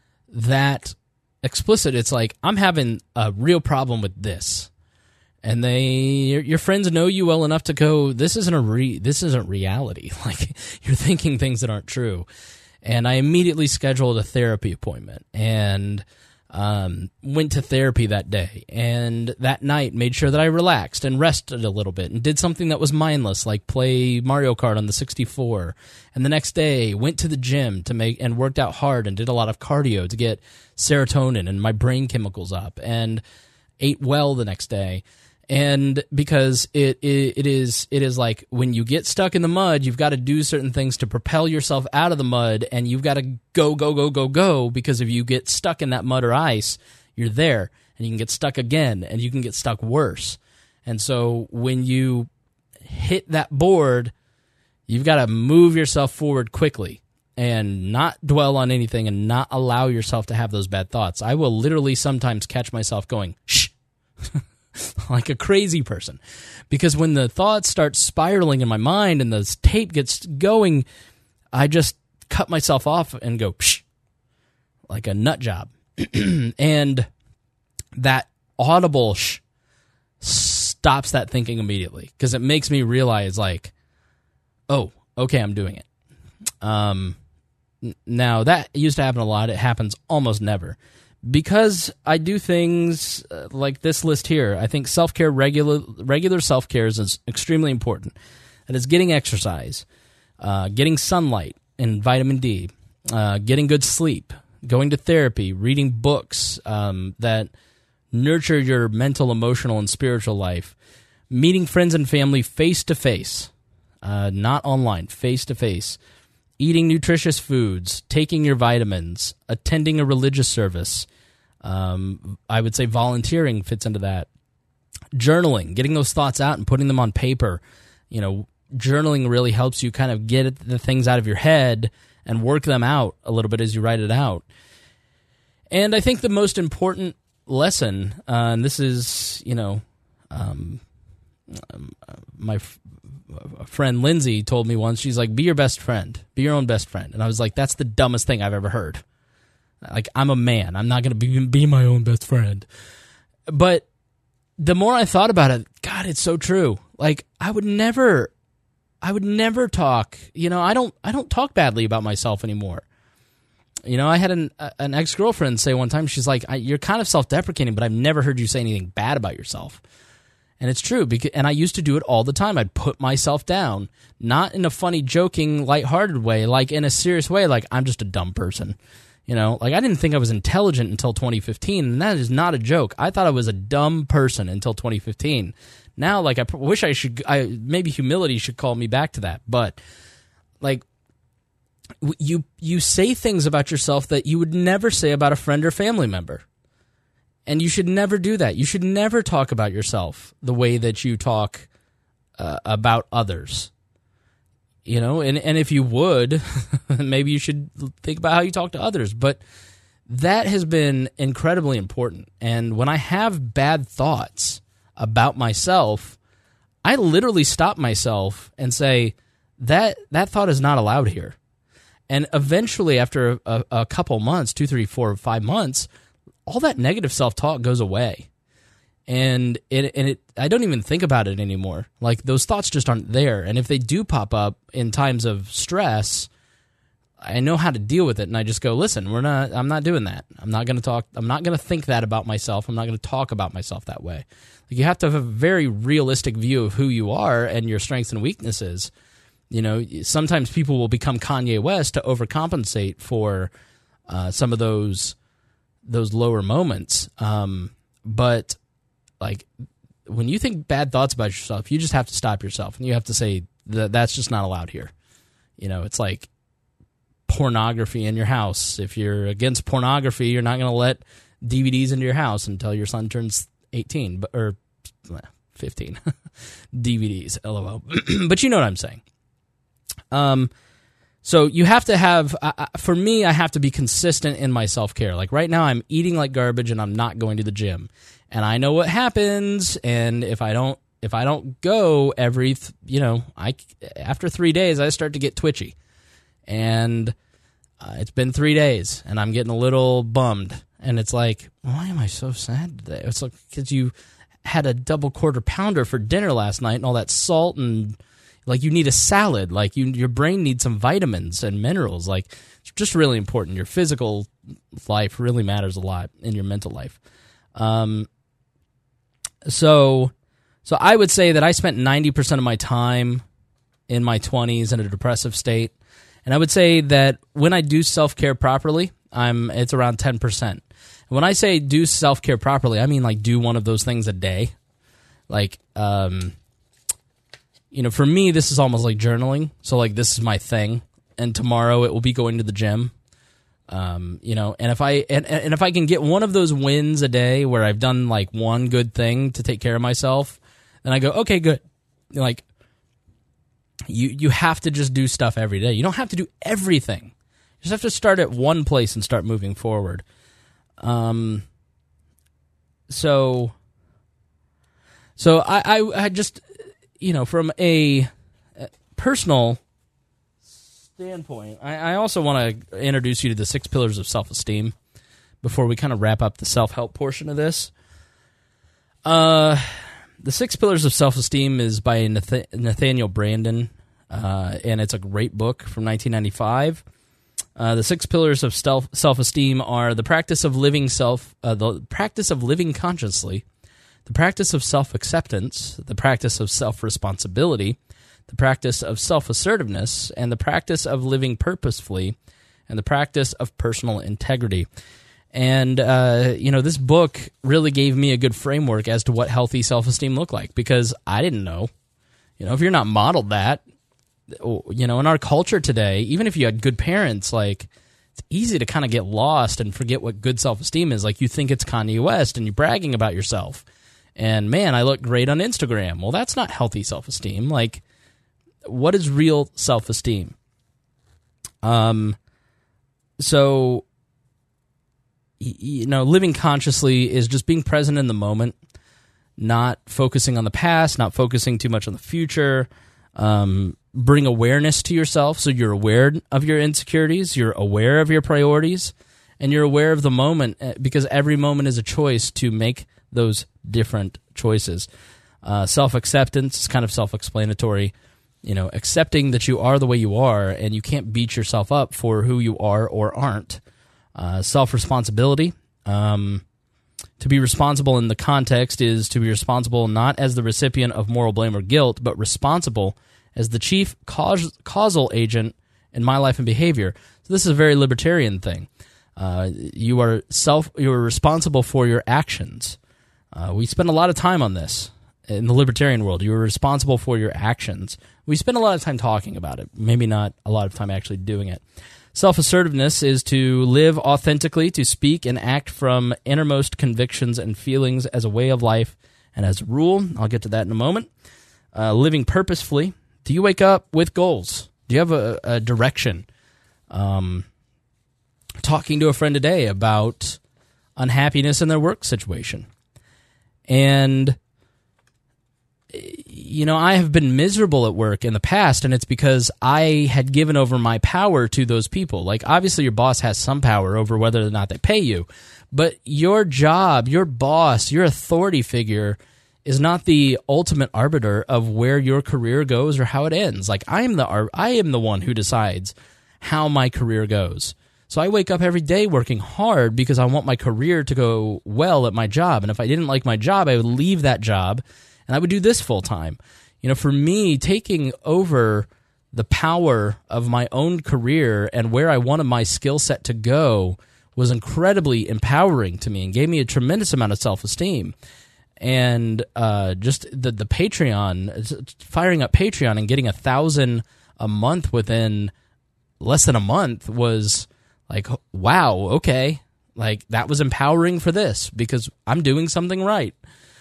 that explicit. It's like, I'm having a real problem with this, and they your, your friends know you well enough to go, this isn't a re, this isn't reality. Like, you're thinking things that aren't true. And I immediately scheduled a therapy appointment and um, went to therapy that day. And that night made sure that I relaxed and rested a little bit and did something that was mindless, like play Mario Kart on the sixty-four. And the next day went to the gym to make and worked out hard and did a lot of cardio to get serotonin and my brain chemicals up, and ate well the next day. And because it, it it is it is like when you get stuck in the mud, you've got to do certain things to propel yourself out of the mud, and you've got to go, go, go, go, go, because if you get stuck in that mud or ice, you're there, and you can get stuck again, and you can get stuck worse. And so when you hit that board, you've got to move yourself forward quickly and not dwell on anything and not allow yourself to have those bad thoughts. I will literally sometimes catch myself going, shh, like a crazy person. Because when the thoughts start spiraling in my mind and the tape gets going, I just cut myself off and go, psh, like a nut job. And that audible shh stops that thinking immediately, because it makes me realize, like, oh, okay, I'm doing it. Um, now, that used to happen a lot. It happens almost never. Because I do things uh, like this list here, I think self-care, regular regular self-care is extremely important. And it's getting exercise, uh, getting sunlight and vitamin D, uh, getting good sleep, going to therapy, reading books um, that nurture your mental, emotional, and spiritual life, meeting friends and family face-to-face, uh, not online, face-to-face, eating nutritious foods, taking your vitamins, attending a religious service. Um, I would say volunteering fits into that. Journaling, getting those thoughts out and putting them on paper. You know, journaling really helps you kind of get the things out of your head and work them out a little bit as you write it out. And I think the most important lesson, uh, and this is, you know, um, my f- friend Lindsay told me once, she's like, be your best friend. Be your own best friend. And I was like, that's the dumbest thing I've ever heard. Like, I'm a man. I'm not going to be, be my own best friend. But the more I thought about it, God, it's so true. Like, I would never, I would never talk, you know, I don't, I don't talk badly about myself anymore. You know, I had an, an ex-girlfriend say one time, she's like, I, you're kind of self-deprecating, but I've never heard you say anything bad about yourself. And it's true, because, and I used to do it all the time. I'd put myself down, not in a funny, joking, lighthearted way, like in a serious way, like I'm just a dumb person. You know, like I didn't think I was intelligent until twenty fifteen, and that is not a joke. I thought I was a dumb person until twenty fifteen. Now, like, I p- wish I should, I maybe humility should call me back to that, but like, w- you you say things about yourself that you would never say about a friend or family member. And you should never do that. You should never talk about yourself the way that you talk uh, about others. You know, and, and if you would, maybe you should think about how you talk to others. But that has been incredibly important. And when I have bad thoughts about myself, I literally stop myself and say, that that thought is not allowed here. And eventually, after a, a couple months, two, three, four, five months, all that negative self-talk goes away. And it, and it, I don't even think about it anymore. Like, those thoughts just aren't there. And if they do pop up in times of stress, I know how to deal with it. And I just go, listen, we're not, I'm not doing that. I'm not going to talk, I'm not going to think that about myself. I'm not going to talk about myself that way. Like, you have to have a very realistic view of who you are and your strengths and weaknesses. You know, sometimes people will become Kanye West to overcompensate for uh, some of those those lower moments. Um, but like, when you think bad thoughts about yourself, you just have to stop yourself and you have to say that that's just not allowed here. You know, it's like pornography in your house. If you're against pornography, you're not going to let D V Ds into your house until your son turns eighteen, but, or fifteen D V Ds, lol. But you know what I'm saying. Um, So you have to have, uh, for me, I have to be consistent in my self-care. Like right now, I'm eating like garbage and I'm not going to the gym. And I know what happens. And if I don't, if I don't go every, th- you know, I, after three days, I start to get twitchy. And uh, it's been three days and I'm getting a little bummed. And it's like, why am I so sad today? It's like, because you had a double quarter pounder for dinner last night and all that salt and... Like, you need a salad. Like, you, your brain needs some vitamins and minerals. Like, it's just really important. Your physical life really matters a lot in your mental life. Um, so, so I would say that I spent ninety percent of my time in my twenties in a depressive state. And I would say that when I do self-care properly, I'm it's around ten percent. And when I say do self-care properly, I mean, like, do one of those things a day. Like, um... You know, for me, this is almost like journaling. So, like, this is my thing, and tomorrow it will be going to the gym. Um, you know, and if I and, and if I can get one of those wins a day where I've done like one good thing to take care of myself, then I go, okay, good. Like, you you have to just do stuff every day. You don't have to do everything. You just have to start at one place and start moving forward. Um. So. So I I, I just. You know, from a personal standpoint, I, I also want to introduce you to the six pillars of self-esteem before we kind of wrap up the self-help portion of this. Uh, the six pillars of self-esteem is by Nath- Nathaniel Branden, uh, and it's a great book from nineteen ninety-five. Uh, the six pillars of self self-esteem are the practice of living self, uh, the practice of living consciously, the practice of self-acceptance, the practice of self-responsibility, the practice of self-assertiveness, and the practice of living purposefully, and the practice of personal integrity. And, uh, you know, this book really gave me a good framework as to what healthy self-esteem looked like, because I didn't know. You know, if you're not modeled that, you know, in our culture today, even if you had good parents, like, it's easy to kind of get lost and forget what good self-esteem is. Like, you think it's Kanye West and you're bragging about yourself. And, man, I look great on Instagram. Well, that's not healthy self-esteem. Like, what is real self-esteem? Um, so, you know, living consciously is just being present in the moment, not focusing on the past, not focusing too much on the future. Um, bring awareness to yourself so you're aware of your insecurities, you're aware of your priorities, and you're aware of the moment, because every moment is a choice to make those different choices. Uh, self-acceptance is kind of self-explanatory. You know, accepting that you are the way you are and you can't beat yourself up for who you are or aren't. Uh, self-responsibility. Um, to be responsible in the context is to be responsible not as the recipient of moral blame or guilt, but responsible as the chief cause, causal agent in my life and behavior. So this is a very libertarian thing. Uh, you are self. You are responsible for your actions. Uh, we spend a lot of time on this in the libertarian world. You are responsible for your actions. We spend a lot of time talking about it, maybe not a lot of time actually doing it. Self-assertiveness is to live authentically, to speak and act from innermost convictions and feelings as a way of life and as a rule. I'll get to that in a moment. Uh, living purposefully. Do you wake up with goals? Do you have a, a direction? Um, talking to a friend today about unhappiness in their work situation. And, you know, I have been miserable at work in the past, and it's because I had given over my power to those people. Like, obviously your boss has some power over whether or not they pay you, but your job, your boss, your authority figure is not the ultimate arbiter of where your career goes or how it ends. Like, I am the I am the one who decides how my career goes. So I wake up every day working hard because I want my career to go well at my job. And if I didn't like my job, I would leave that job and I would do this full time. You know, for me, taking over the power of my own career and where I wanted my skill set to go was incredibly empowering to me and gave me a tremendous amount of self-esteem. And uh, just the the Patreon, firing up Patreon and getting a thousand a month within less than a month was like, wow, okay. Like, that was empowering for this because I'm doing something right.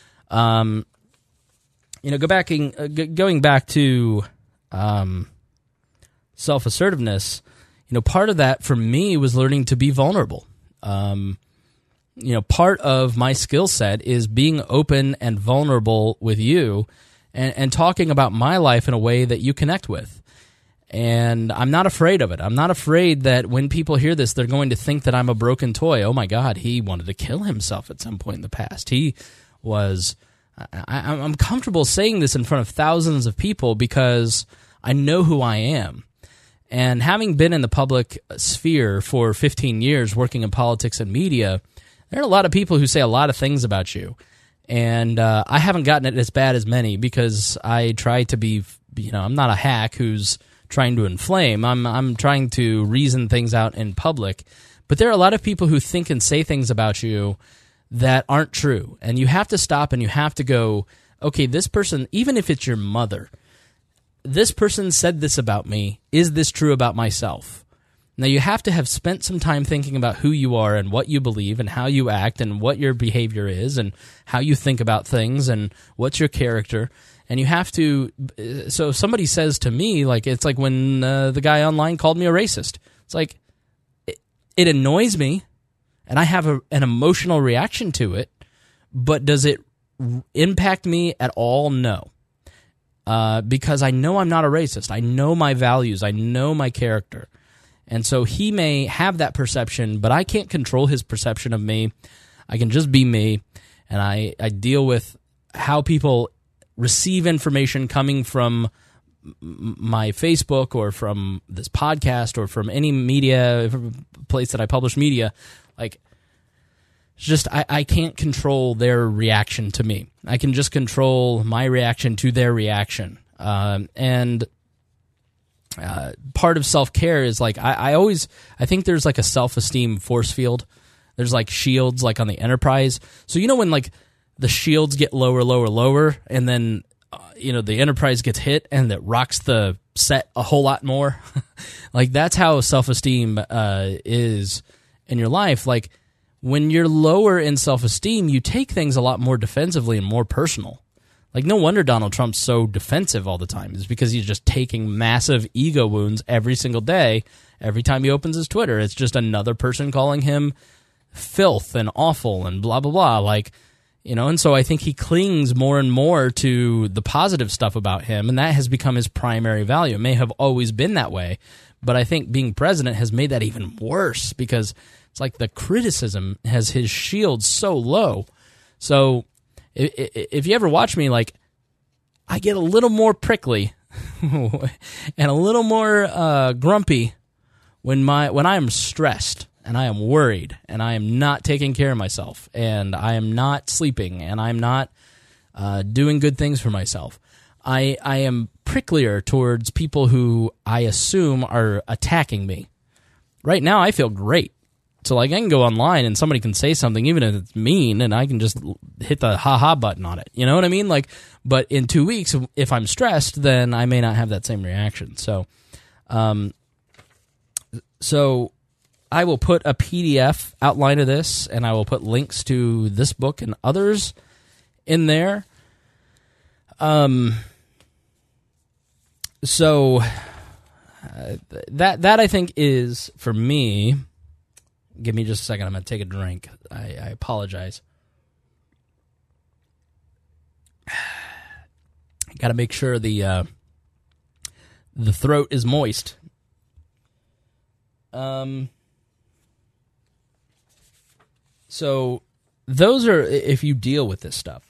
Um, you know, go back in, uh, g- going back to um, self-assertiveness, you know, part of that for me was learning to be vulnerable. Um, you know, part of my skill set is being open and vulnerable with you and, and talking about my life in a way that you connect with. And I'm not afraid of it. I'm not afraid that when people hear this, they're going to think that I'm a broken toy. Oh my God, he wanted to kill himself at some point in the past. He was... I, I'm comfortable saying this in front of thousands of people because I know who I am. And having been in the public sphere for fifteen years, working in politics and media, there are a lot of people who say a lot of things about you. And uh, I haven't gotten it as bad as many because I try to be, you know, I'm not a hack who's trying to inflame. I'm I'm trying to reason things out in public. But there are a lot of people who think and say things about you that aren't true. And you have to stop and you have to go, okay, this person, even if it's your mother, this person said this about me. Is this true about myself? Now, you have to have spent some time thinking about who you are and what you believe and how you act and what your behavior is and how you think about things and what's your character. And you have to, so if somebody says to me, like, it's like when uh, the guy online called me a racist. It's like, it, it annoys me. And I have a, an emotional reaction to it, but does it r- impact me at all? No. Uh, because I know I'm not a racist. I know my values. I know my character. And so he may have that perception, but I can't control his perception of me. I can just be me, and I, I deal with how people receive information coming from m- my Facebook or from this podcast or from any media place that I publish media. Like, it's just I, I can't control their reaction to me. I can just control my reaction to their reaction. Um, and uh, part of self-care is like, I, I always, I think there's like a self-esteem force field. There's like shields like on the Enterprise. So you know when like the shields get lower, lower, lower, and then, uh, you know, the Enterprise gets hit and it rocks the set a whole lot more? Like, that's how self-esteem uh, is in your life. Like, when you're lower in self-esteem, you take things a lot more defensively and more personal. Like, no wonder Donald Trump's so defensive all the time. It's because he's just taking massive ego wounds every single day. Every time he opens his Twitter, it's just another person calling him filth and awful and blah, blah, blah. Like, you know, and so I think he clings more and more to the positive stuff about him, and that has become his primary value. It may have always been that way, but I think being president has made that even worse because it's like the criticism has his shield so low. So if you ever watch me, like, I get a little more prickly and a little more uh, grumpy when my when I am stressed and I am worried and I am not taking care of myself and I am not sleeping and I'm not uh, doing good things for myself. I I am pricklier towards people who I assume are attacking me. Right now, I feel great. So, like, I can go online and somebody can say something, even if it's mean, and I can just hit the ha-ha button on it. You know what I mean? Like, but in two weeks, if I'm stressed, then I may not have that same reaction. So, um, so I will put a P D F outline of this, and I will put links to this book and others in there. Um. So uh, that that I think is, for me. Give me just a second. I'm going to take a drink. I, I apologize. Got to make sure the uh, the throat is moist. Um. So those are if you deal with this stuff.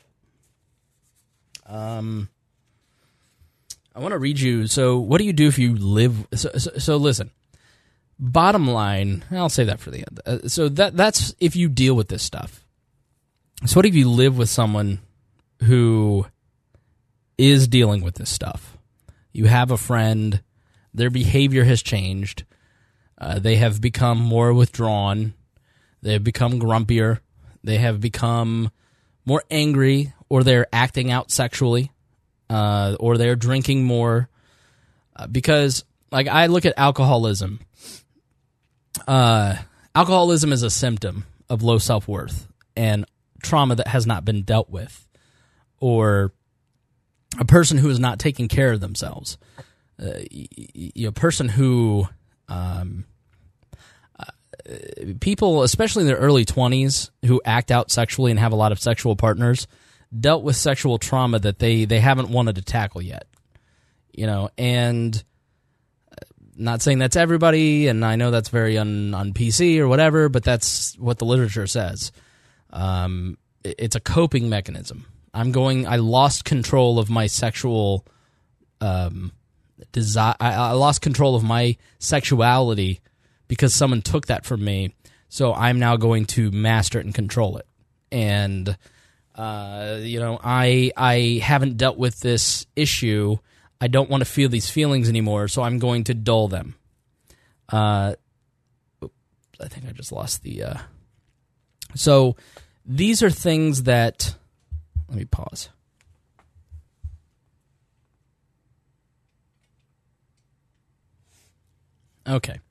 Um. I want to read you. So, what do you do if you live? So, so, so listen. Bottom line, I'll say that for the end. Uh, so that that's if you deal with this stuff. So what if you live with someone who is dealing with this stuff? You have a friend, their behavior has changed, uh, they have become more withdrawn, they have become grumpier, they have become more angry, or they're acting out sexually, uh, or they're drinking more. Uh, because, like, I look at alcoholism. Uh, alcoholism is a symptom of low self-worth and trauma that has not been dealt with, or a person who is not taking care of themselves. Uh, a person who, um, uh, people, especially in their early twenties, who act out sexually and have a lot of sexual partners, dealt with sexual trauma that they, they haven't wanted to tackle yet. You know, and not saying that's everybody, and I know that's very un, on P C or whatever, but that's what the literature says. Um, it, it's a coping mechanism. I'm going, I lost control of my sexual um, desire. I, I lost control of my sexuality because someone took that from me, so I'm now going to master it and control it. And, uh, you know, I I haven't dealt with this issue. I don't want to feel these feelings anymore, so I'm going to dull them. Uh, I think I just lost the... Uh... So these are things that... Let me pause. Okay.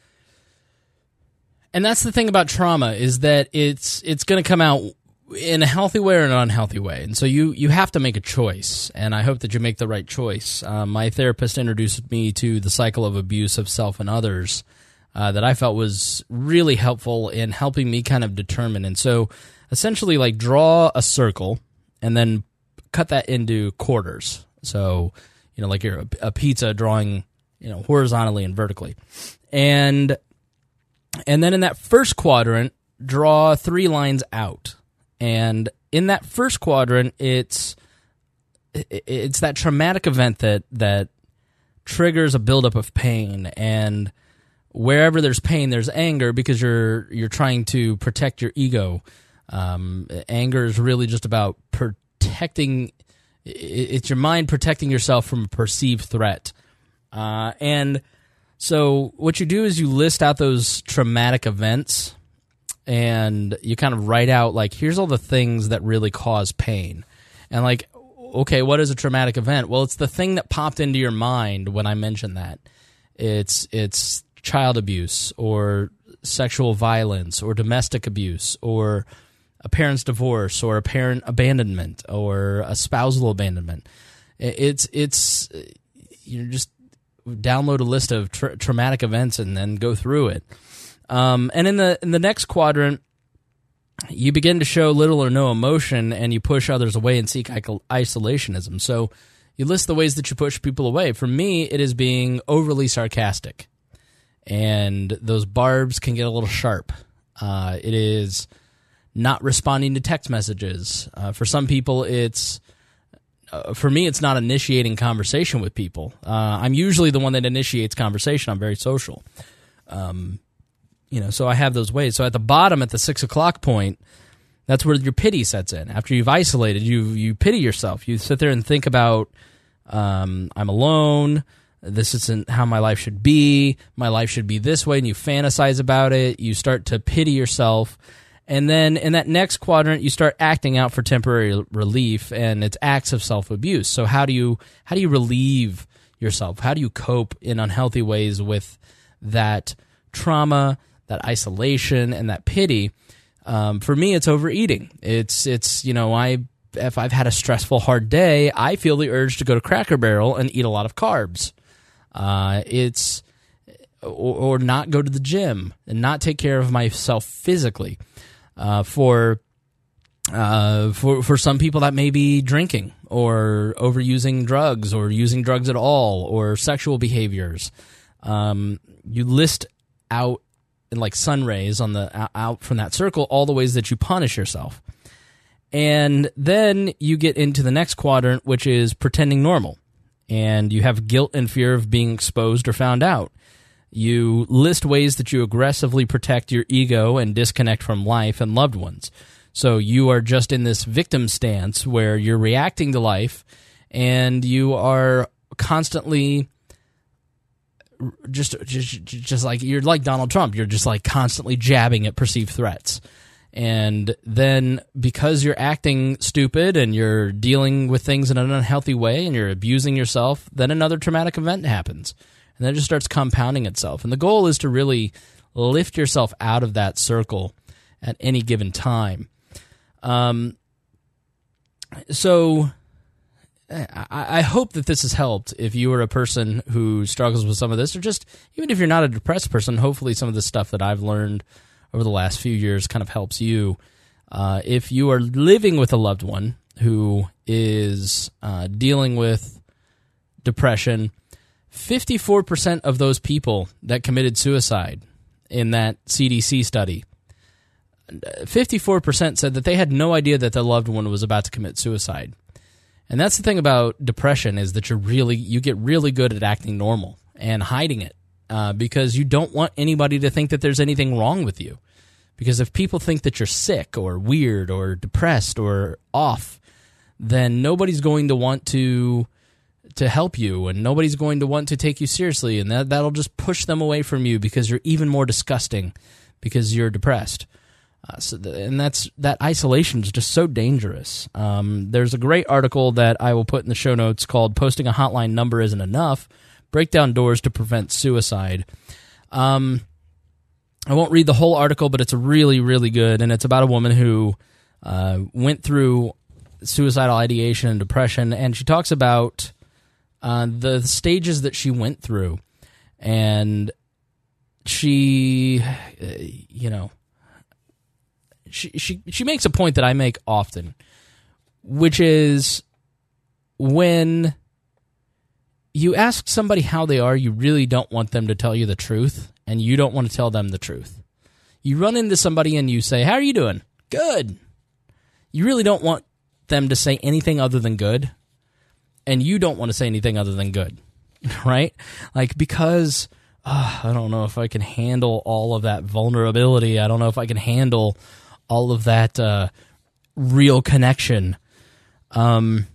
And that's the thing about trauma, is that it's it's going to come out in a healthy way or an unhealthy way. And so you, you have to make a choice, and I hope that you make the right choice. Um, my therapist introduced me to the cycle of abuse of self and others uh, that I felt was really helpful in helping me kind of determine. And so essentially, like, draw a circle and then cut that into quarters. So, you know, like you're a, a pizza drawing, you know, horizontally and vertically. And and then in that first quadrant, draw three lines out. And in that first quadrant, it's it's that traumatic event that that triggers a buildup of pain, and wherever there's pain, there's anger, because you're you're trying to protect your ego. Um, anger is really just about protecting. It's your mind protecting yourself from a perceived threat, uh, and so what you do is you list out those traumatic events. And you kind of write out, like, here's all the things that really cause pain. And, like, okay, what is a traumatic event? Well, it's the thing that popped into your mind when I mentioned that. It's it's child abuse, or sexual violence, or domestic abuse, or a parent's divorce, or a parent abandonment, or a spousal abandonment. It's, it's you know, just download a list of tra- traumatic events and then go through it. Um, and in the in the next quadrant, you begin to show little or no emotion, and you push others away and seek isolationism. So you list the ways that you push people away. For me, it is being overly sarcastic, and those barbs can get a little sharp. Uh, it is not responding to text messages. Uh, for some people, it's uh, for me, it's not initiating conversation with people. Uh, I'm usually the one that initiates conversation. I'm very social. Um, you know, so I have those ways. So at the bottom, at the six o'clock point, that's where your pity sets in. After you've isolated, you you pity yourself. You sit there and think about, um, I'm alone. This isn't how my life should be. My life should be this way, and you fantasize about it. You start to pity yourself. And then in that next quadrant, you start acting out for temporary relief, and it's acts of self-abuse. So how do you how do you relieve yourself? How do you cope in unhealthy ways with that trauma, that isolation, and that pity? Um, for me, it's overeating. It's it's you know I if I've had a stressful, hard day, I feel the urge to go to Cracker Barrel and eat a lot of carbs. Uh, it's or, or not go to the gym and not take care of myself physically. Uh, for uh, for for some people, that may be drinking or overusing drugs or using drugs at all or sexual behaviors. Um, you list out in like sun rays on the out from that circle all the ways that you punish yourself, and then you get into the next quadrant, which is pretending normal, and you have guilt and fear of being exposed or found out. You list ways that you aggressively protect your ego and disconnect from life and loved ones. So you are just in this victim stance where you're reacting to life and you are constantly just, just, just like, you're like Donald Trump. You're just like constantly jabbing at perceived threats. And then because you're acting stupid and you're dealing with things in an unhealthy way and you're abusing yourself, then another traumatic event happens. And then it just starts compounding itself. And the goal is to really lift yourself out of that circle at any given time. Um, so I, I hope that this has helped if you are a person who struggles with some of this, or just even if you're not a depressed person, hopefully some of the stuff that I've learned over the last few years kind of helps you. Uh, if you are living with a loved one who is uh, dealing with depression, fifty-four percent of those people that committed suicide in that C D C study, fifty-four percent said that they had no idea that their loved one was about to commit suicide. And that's the thing about depression, is that you're really you get really good at acting normal and hiding it uh, because you don't want anybody to think that there's anything wrong with you. Because if people think that you're sick or weird or depressed or off, then nobody's going to want to to help you, and nobody's going to want to take you seriously, and that, that'll just push them away from you because you're even more disgusting because you're depressed. Uh, so the, and that's that isolation is just so dangerous. Um, there's a great article that I will put in the show notes called "Posting a Hotline Number Isn't Enough: Break Down Doors to Prevent Suicide." Um, I won't read the whole article, but it's really, really good, and it's about a woman who uh, went through suicidal ideation and depression, and she talks about Uh, the stages that she went through, and she, uh, you know, she she she makes a point that I make often, which is when you ask somebody how they are, you really don't want them to tell you the truth, and you don't want to tell them the truth. You run into somebody and you say, "How are you doing?" "Good." You really don't want them to say anything other than good. And you don't want to say anything other than good, right? Like, because uh, I don't know if I can handle all of that vulnerability. I don't know if I can handle all of that uh, real connection. Um,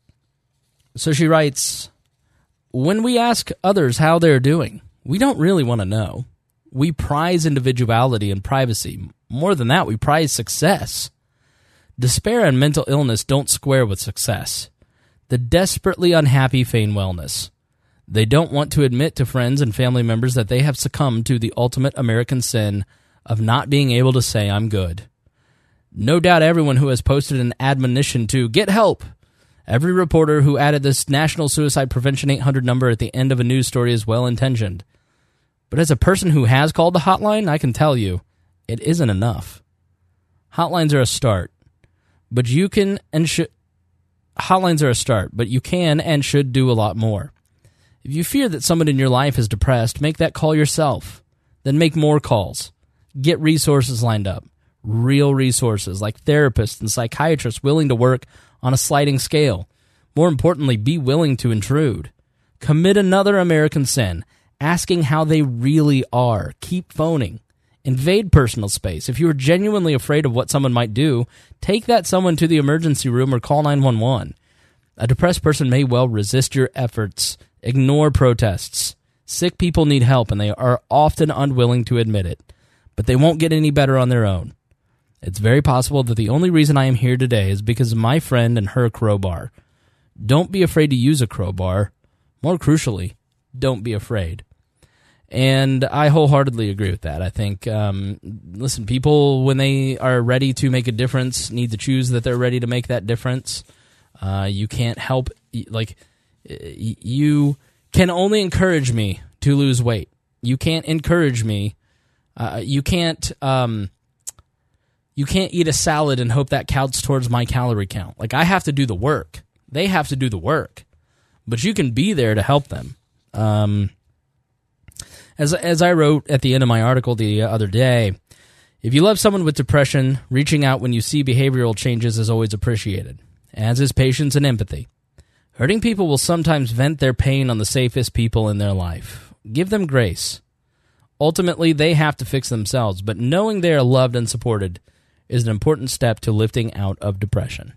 so she writes, when we ask others how they're doing, we don't really want to know. We prize individuality and privacy. More than that, we prize success. Despair and mental illness don't square with success. The desperately unhappy feign wellness. They don't want to admit to friends and family members that they have succumbed to the ultimate American sin of not being able to say, "I'm good." No doubt everyone who has posted an admonition to get help, every reporter who added this National Suicide Prevention eight hundred number at the end of a news story is well-intentioned. But as a person who has called the hotline, I can tell you, it isn't enough. Hotlines are a start, but you can and should... Hotlines are a start, but you can and should do a lot more. If you fear that someone in your life is depressed, make that call yourself. Then make more calls. Get resources lined up. real resources like therapists and psychiatrists willing to work on a sliding scale. More importantly, be willing to intrude. Commit another American sin, asking how they really are. Keep phoning. Invade personal space. If you are genuinely afraid of what someone might do, take that someone to the emergency room or call nine one one. A depressed person may well resist your efforts, ignore protests. Sick people need help, and they are often unwilling to admit it, but they won't get any better on their own. It's very possible that the only reason I am here today is because of my friend and her crowbar. Don't be afraid to use a crowbar. More crucially, don't be afraid. And I wholeheartedly agree with that. I think, um, listen, people, when they are ready to make a difference, need to choose that they're ready to make that difference. Uh, you can't help, like, you can only encourage me to lose weight. You can't encourage me. Uh, you can't, um, you can't eat a salad and hope that counts towards my calorie count. Like, I have to do the work. They have to do the work. But you can be there to help them. Um... As as I wrote at the end of my article the other day, if you love someone with depression, reaching out when you see behavioral changes is always appreciated, as is patience and empathy. Hurting people will sometimes vent their pain on the safest people in their life. Give them grace. Ultimately, they have to fix themselves, but knowing they are loved and supported is an important step to lifting out of depression.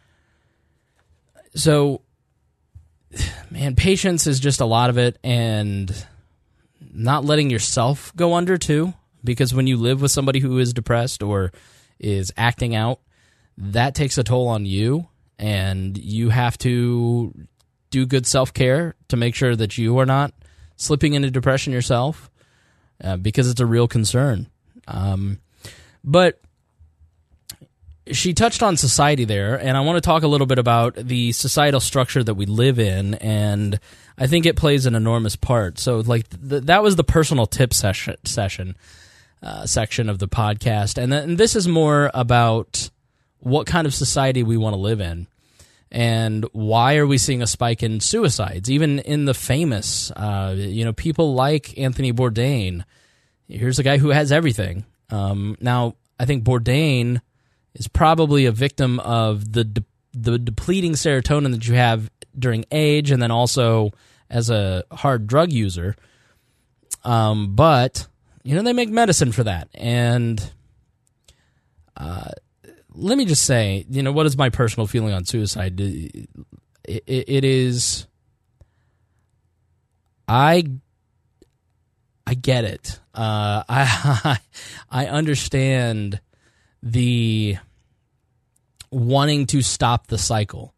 So, man, patience is just a lot of it, and not letting yourself go under, too, because when you live with somebody who is depressed or is acting out, that takes a toll on you, and you have to do good self-care to make sure that you are not slipping into depression yourself, uh, because it's a real concern. Um, but she touched on society there, and I want to talk a little bit about the societal structure that we live in, and I think it plays an enormous part. So, like, th- that was the personal tip session, session uh, section of the podcast, and, th- and this is more about what kind of society we want to live in, and why are we seeing a spike in suicides, even in the famous, uh, you know, people like Anthony Bourdain. Here's a guy who has everything. Um, now, I think Bourdain is probably a victim of the de- the depleting serotonin that you have during age, and then also as a hard drug user. Um, but, you know, they make medicine for that. And uh, let me just say, you know, what is my personal feeling on suicide? It, it, it is, I, I get it. Uh, I, I understand the wanting to stop the cycle.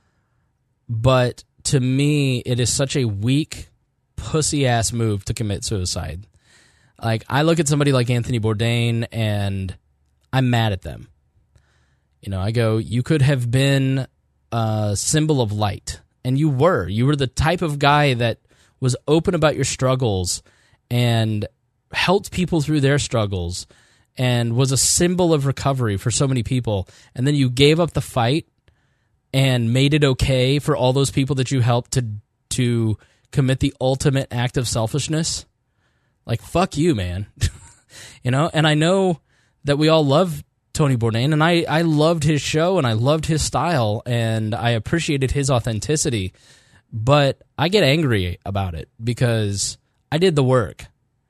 But to me, it is such a weak, pussy-ass move to commit suicide. Like, I look at somebody like Anthony Bourdain, and I'm mad at them. You know, I go, you could have been a symbol of light, and you were. You were the type of guy that was open about your struggles and helped people through their struggles and was a symbol of recovery for so many people. And then you gave up the fight and made it okay for all those people that you helped to to commit the ultimate act of selfishness. Like, fuck you, man. You know, and I know that we all love Tony Bourdain, and I, I loved his show, and I loved his style, and I appreciated his authenticity, but I get angry about it because I did the work,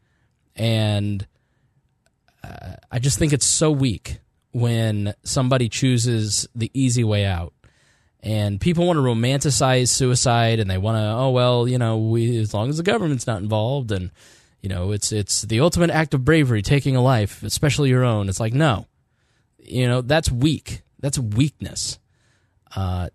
and uh, I just think it's so weak when somebody chooses the easy way out. And people want to romanticize suicide, and they want to, oh, well, you know, we, as long as the government's not involved, and, you know, it's it's the ultimate act of bravery, taking a life, especially your own. It's like, no. You know, that's weak. That's weakness. Uh,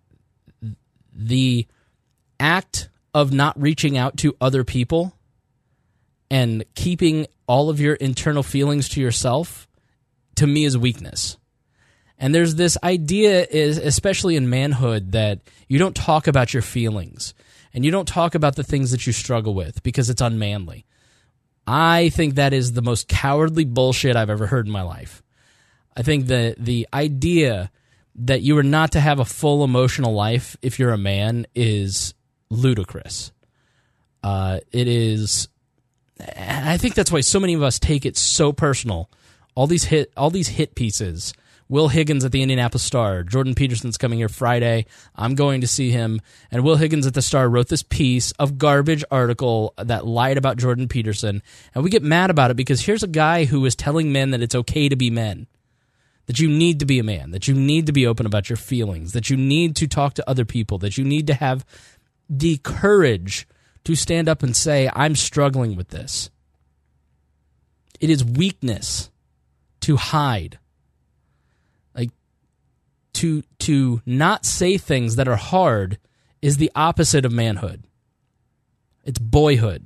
the act of not reaching out to other people and keeping all of your internal feelings to yourself, to me, is weakness. And there's this idea, is especially in manhood, that you don't talk about your feelings and you don't talk about the things that you struggle with because it's unmanly. I think that is the most cowardly bullshit I've ever heard in my life. I think the the idea that you are not to have a full emotional life if you're a man is ludicrous. Uh, it is. I think that's why so many of us take it so personal All these hit, all these hit pieces. Will Higgins at the Indianapolis Star. Jordan Peterson's coming here Friday. I'm going to see him. And Will Higgins at the Star wrote this piece of garbage article that lied about Jordan Peterson. And we get mad about it because here's a guy who is telling men that it's okay to be men, that you need to be a man, that you need to be open about your feelings, that you need to talk to other people, that you need to have the courage to stand up and say, I'm struggling with this. It is weakness to hide. Like, to to not say things that are hard is the opposite of manhood. It's boyhood.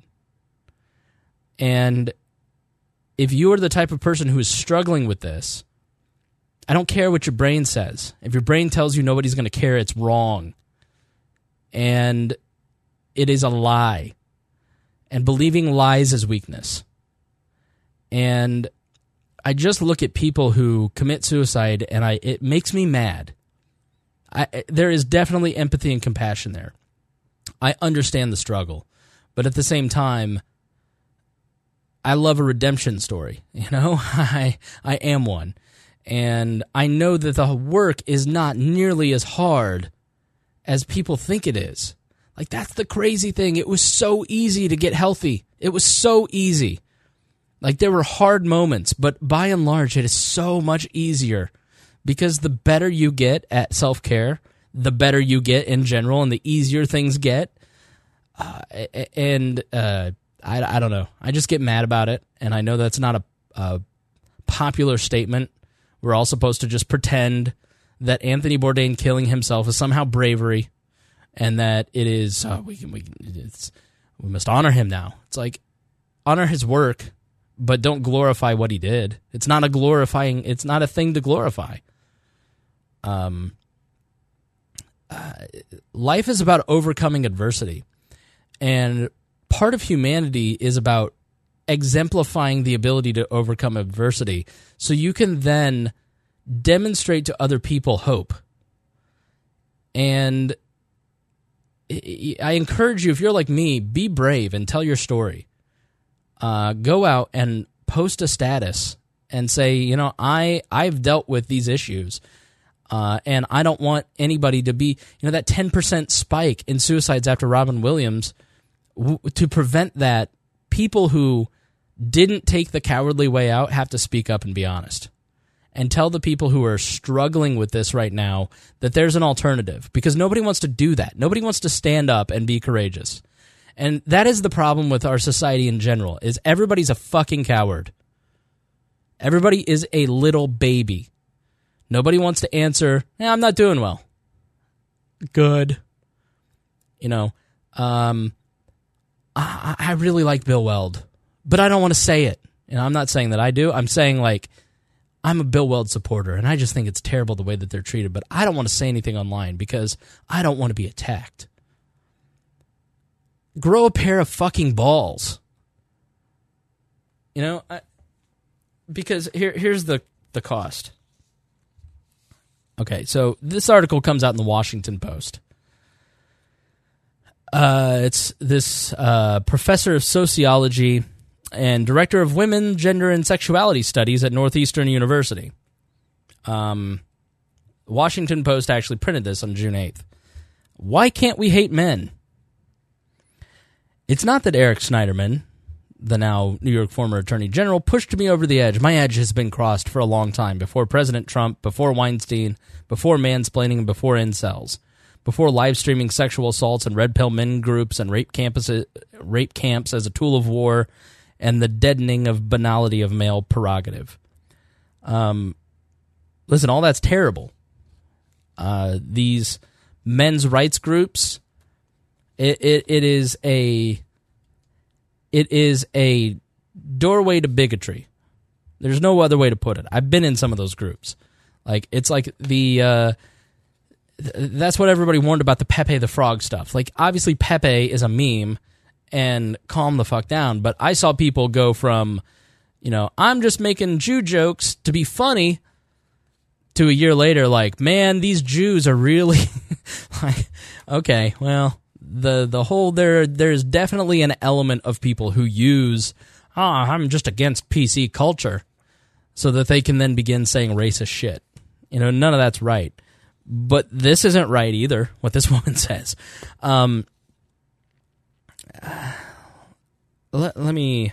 And if you are the type of person who is struggling with this, I don't care what your brain says. If your brain tells you nobody's going to care, it's wrong. And it is a lie. And believing lies is weakness. And I just look at people who commit suicide, and I it makes me mad. I, there is definitely empathy and compassion there. I understand the struggle. But at the same time, I love a redemption story. You know, I I am one. And I know that the work is not nearly as hard as people think it is. Like, that's the crazy thing. It was so easy to get healthy. It was so easy. Like, there were hard moments, but by and large, it is so much easier because the better you get at self-care, the better you get in general, and the easier things get. Uh, and uh, I, I don't know. I just get mad about it, and I know that's not a, a popular statement. We're all supposed to just pretend that Anthony Bourdain killing himself is somehow bravery, and that it is uh, we can we can, it's we must honor him now. It's like, honor his work, but don't glorify what he did. It's not a glorifying. It's not a thing to glorify. Um, uh, life is about overcoming adversity, and part of humanity is about exemplifying the ability to overcome adversity, so you can then demonstrate to other people hope. And I encourage you, if you're like me, be brave and tell your story. Uh, go out and post a status and say, you know, I, I've dealt with these issues, uh, and I don't want anybody to be, you know, that ten percent spike in suicides after Robin Williams, w- to prevent that, people who didn't take the cowardly way out have to speak up and be honest. And tell the people who are struggling with this right now that there's an alternative, because nobody wants to do that. Nobody wants to stand up and be courageous. And that is the problem with our society in general, is everybody's a fucking coward. Everybody is a little baby. Nobody wants to answer, eh, I'm not doing well. Good. You know, um, I, I really like Bill Weld, but I don't want to say it. And I'm not saying that I do. I'm saying, like, I'm a Bill Weld supporter, and I just think it's terrible the way that they're treated, but I don't want to say anything online because I don't want to be attacked. Grow a pair of fucking balls. You know, I, because here here's the, the cost. Okay, so this article comes out in the Washington Post. Uh, it's this uh, professor of sociology and director of women, gender, and sexuality studies at Northeastern University. Um, Washington Post actually printed this on June eighth. Why can't we hate men? It's not that Eric Schneiderman, the now New York former attorney general, pushed me over the edge. My edge has been crossed for a long time, before President Trump, before Weinstein, before mansplaining, and before incels, before live streaming sexual assaults and red pill men groups and rape campuses, rape camps as a tool of war, and the deadening of banality of male prerogative. Um, listen, all that's terrible. Uh, these men's rights groups, it, it it is a it is a doorway to bigotry. There's no other way to put it. I've been in some of those groups. Like, it's like the uh, th- that's what everybody warned about, the Pepe the Frog stuff. Like, obviously Pepe is a meme, and calm the fuck down. But I saw people go from, you know, I'm just making Jew jokes to be funny, to a year later, like, man, these Jews are really like, okay, well, the the whole there there's definitely an element of people who use, oh, I'm just against P C culture. so that they can then begin saying racist shit. You know, none of that's right. But this isn't right either, what this woman says. Um, uh, let, let me...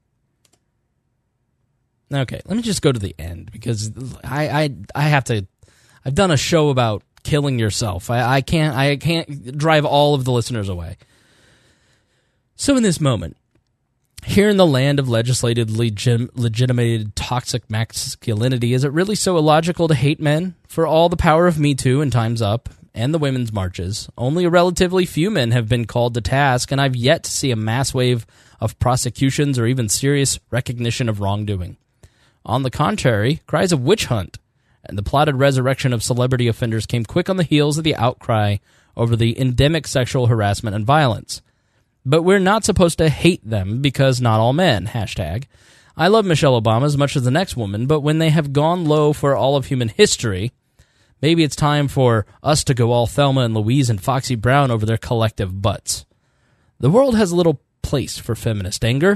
Okay, let me just go to the end, because I, I I have to... I've done a show about killing yourself. I, I can't I can't drive all of the listeners away. So in this moment, here in the land of legislated, legit, legitimated toxic masculinity, is it really so illogical to hate men? For all the power of Me Too and Time's Up and the women's marches, only a relatively few men have been called to task, and I've yet to see a mass wave of prosecutions or even serious recognition of wrongdoing. On the contrary, cries of witch hunt and the plotted resurrection of celebrity offenders came quick on the heels of the outcry over the endemic sexual harassment and violence. But we're not supposed to hate them because not all men, hashtag. I love Michelle Obama as much as the next woman, but when they have gone low for all of human history, maybe it's time for us to go all Thelma and Louise and Foxy Brown over their collective butts. The world has little place for feminist anger.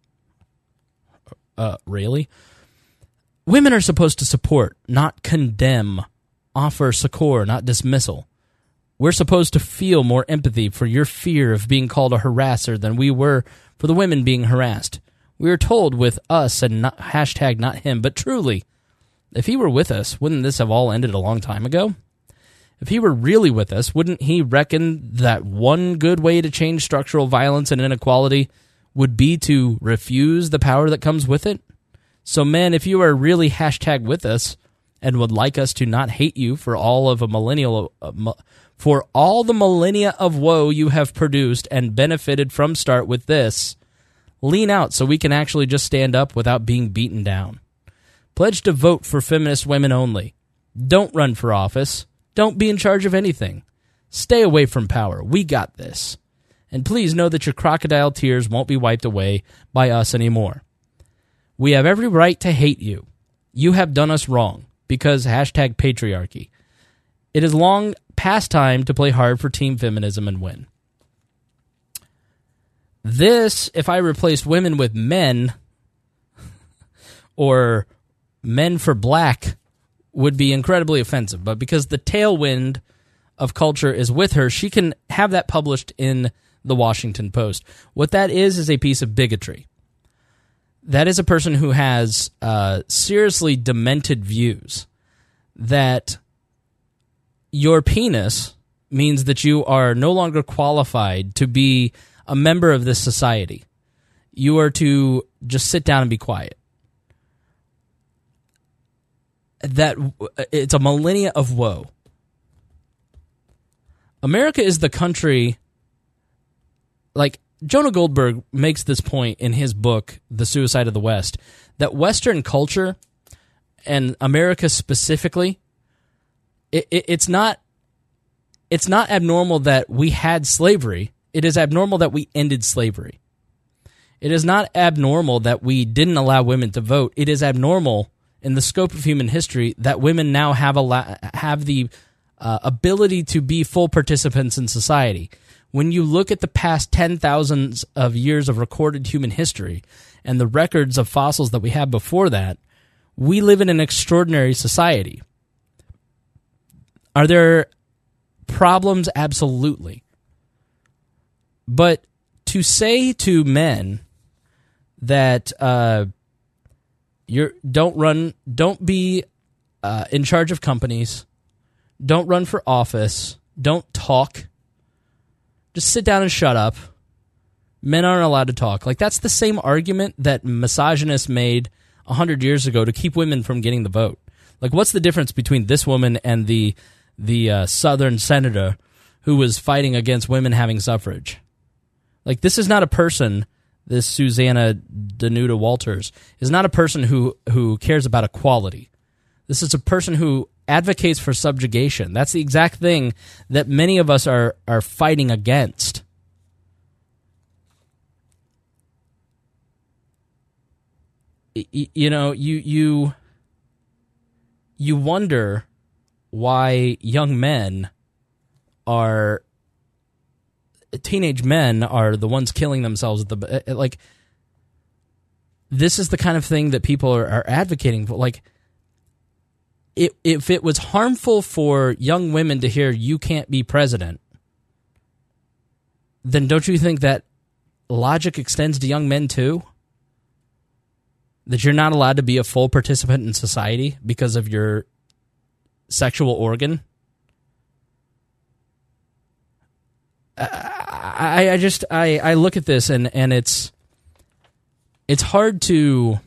Uh, really? Women are supposed to support, not condemn, offer succor, not dismissal. We're supposed to feel more empathy for your fear of being called a harasser than we were for the women being harassed. We were told with us and not, hashtag not him, but truly, if he were with us, wouldn't this have all ended a long time ago? If he were really with us, wouldn't he reckon that one good way to change structural violence and inequality would be to refuse the power that comes with it? So men, if you are really hashtag with us and would like us to not hate you for all of a millennial, uh, for all the millennia of woe you have produced and benefited from start with this, lean out so we can actually just stand up without being beaten down. Pledge to vote for feminist women only. Don't run for office. Don't be in charge of anything. Stay away from power. We got this. And please know that your crocodile tears won't be wiped away by us anymore. We have every right to hate you. You have done us wrong because hashtag patriarchy. It is long past time to play hard for team feminism and win. This, if I replaced women with men or men for black, would be incredibly offensive. But because the tailwind of culture is with her, she can have that published in the Washington Post. What that is is a piece of bigotry. That is a person who has uh, seriously demented views that your penis means that you are no longer qualified to be a member of this society. You are to just sit down and be quiet. That it's a millennia of woe. America is the country, like, Jonah Goldberg makes this point in his book, The Suicide of the West, that Western culture, and America specifically, it, it, it's not it's not abnormal that we had slavery. It is abnormal that we ended slavery. It is not abnormal that we didn't allow women to vote. It is abnormal in the scope of human history that women now have a have the uh, ability to be full participants in society. When you look at the past ten thousands of years of recorded human history and the records of fossils that we have before that, we live in an extraordinary society. Are there problems? Absolutely. But to say to men that uh, you're don't run, don't be uh, in charge of companies, don't run for office, don't talk, just sit down and shut up. Men aren't allowed to talk. Like, that's the same argument that misogynists made one hundred years ago to keep women from getting the vote. Like, what's the difference between this woman and the the uh, Southern senator who was fighting against women having suffrage? Like, this is not a person, this Susanna Danuta Walters, is not a person who, who cares about equality. This is a person who advocates for subjugation. That's the exact thing that many of us are, are fighting against. Y- you know, you you you wonder why young men are teenage men are the ones killing themselves at the like this is the kind of thing that people are, are advocating for. Like, it, if it was harmful for young women to hear you can't be president, then don't you think that logic extends to young men too? That you're not allowed to be a full participant in society because of your sexual organ? I, I just I, I look at this and, and it's it's hard to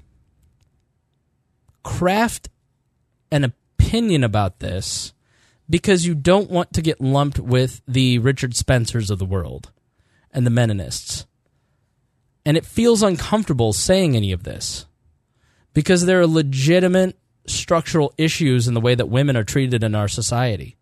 craft an opinion about this because you don't want to get lumped with the Richard Spencers of the world and the Menonists. And it feels uncomfortable saying any of this because there are legitimate structural issues in the way that women are treated in our society.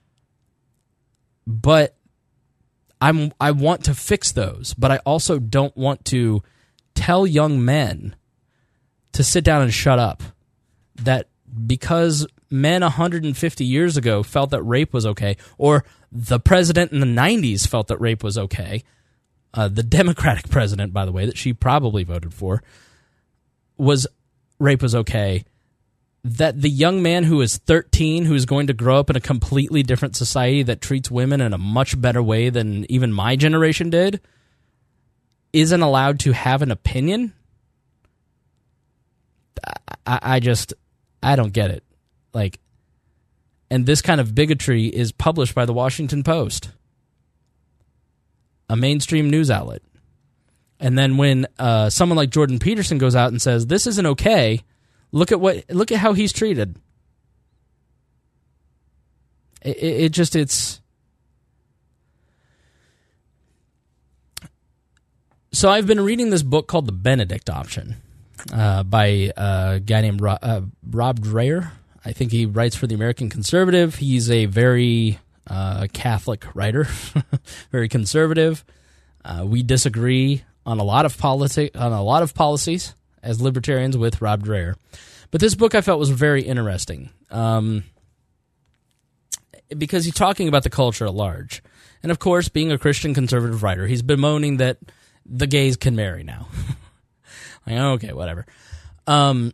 But I'm I want to fix those, but I also don't want to tell young men to sit down and shut up. That because men one hundred fifty years ago felt that rape was okay, or the president in the nineties felt that rape was okay, uh, the Democratic president, by the way, that she probably voted for, was rape was okay, that the young man who is thirteen, who is going to grow up in a completely different society that treats women in a much better way than even my generation did, isn't allowed to have an opinion? I, I just, I don't get it. Like, and this kind of bigotry is published by the Washington Post, a mainstream news outlet. And then when uh, someone like Jordan Peterson goes out and says, this isn't okay, look at what look at how he's treated. It, it, it just it's so I've been reading this book called The Benedict Option uh, by a guy named Rob, uh, Rob Dreher. I think he writes for the American Conservative. He's a very uh, Catholic writer, very conservative. Uh, we disagree on a lot of politi- on a lot of policies as libertarians with Rob Dreher. But this book I felt was very interesting um, because he's talking about the culture at large. And of course, being a Christian conservative writer, he's bemoaning that the gays can marry now. Like, okay, whatever. Um,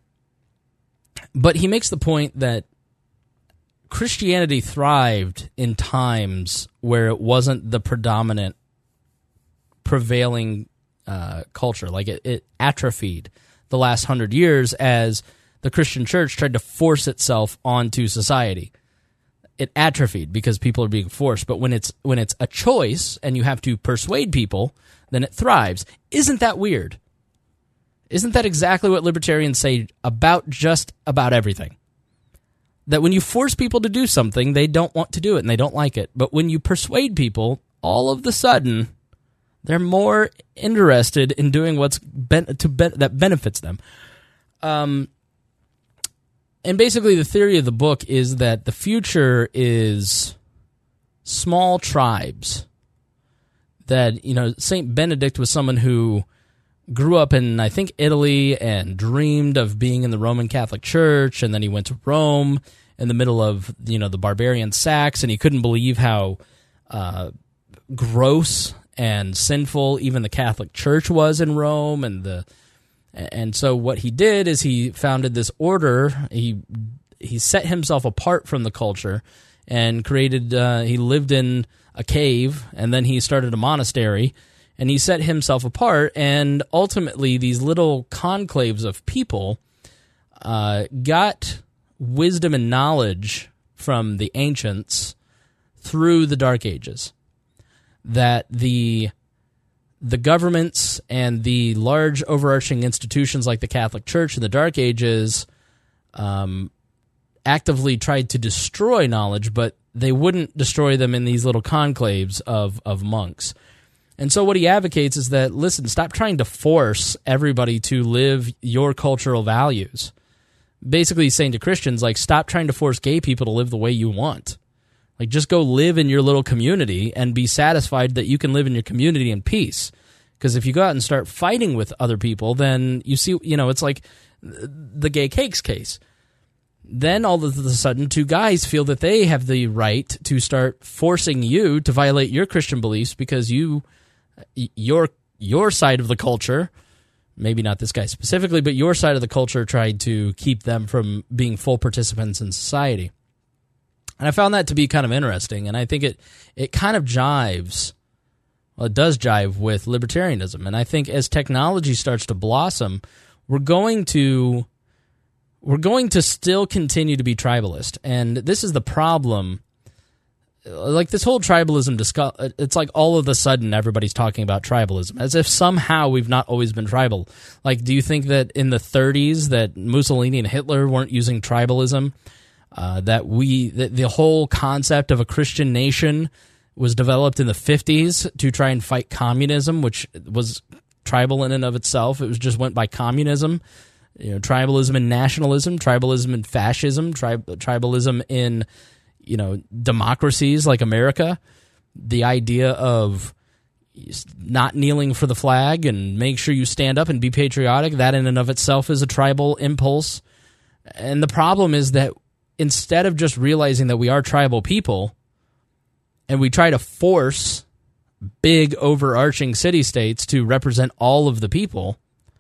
but he makes the point that Christianity thrived in times where it wasn't the predominant prevailing uh, culture. Like it, it atrophied the last hundred years as the Christian church tried to force itself onto society. It atrophied because people are being forced. But when it's when it's a choice and you have to persuade people, then it thrives. Isn't that weird? Isn't that exactly what libertarians say about just about everything? That when you force people to do something, they don't want to do it and they don't like it. But when you persuade people, all of the sudden, they're more interested in doing what's ben- to ben- that benefits them. Um, and basically, the theory of the book is that the future is small tribes. That, you know, Saint Benedict was someone who grew up in, I think, Italy and dreamed of being in the Roman Catholic Church, and then he went to Rome in the middle of, you know, the barbarian Sacs, and he couldn't believe how uh, gross and sinful even the Catholic Church was in Rome, and the and so what he did is he founded this order. He he set himself apart from the culture and created. Uh, he lived in a cave, and then he started a monastery, and he set himself apart. And ultimately, these little conclaves of people uh, got wisdom and knowledge from the ancients through the Dark Ages. That the the governments and the large overarching institutions like the Catholic Church in the Dark Ages um, actively tried to destroy knowledge, but they wouldn't destroy them in these little conclaves of, of monks. And so what he advocates is that, listen, stop trying to force everybody to live your cultural values. Basically, he's saying to Christians, like, stop trying to force gay people to live the way you want. Like, just go live in your little community and be satisfied that you can live in your community in peace. Because if you go out and start fighting with other people, then you see, you know, it's like the gay cakes case. Then all of a sudden, two guys feel that they have the right to start forcing you to violate your Christian beliefs because you, your your side of the culture maybe not this guy specifically, but your side of the culture tried to keep them from being full participants in society. And I found that to be kind of interesting, and I think it, it kind of jives, well, it does jive with libertarianism. And I think as technology starts to blossom, we're going to we're going to still continue to be tribalist. And this is the problem. Like this whole tribalism, discuss, it's like all of a sudden everybody's talking about tribalism, as if somehow we've not always been tribal. Like, do you think that in the thirties that Mussolini and Hitler weren't using tribalism? Uh, that we that the whole concept of a Christian nation was developed in the fifties to try and fight communism, which was tribal in and of itself. It was just went by communism. You know, tribalism and nationalism, tribalism and fascism, tri- tribalism in, you know, democracies like America. The idea of not kneeling for the flag and make sure you stand up and be patriotic, that in and of itself is a tribal impulse. And the problem is that instead of just realizing that we are tribal people and we try to force big overarching city-states to represent all of the people,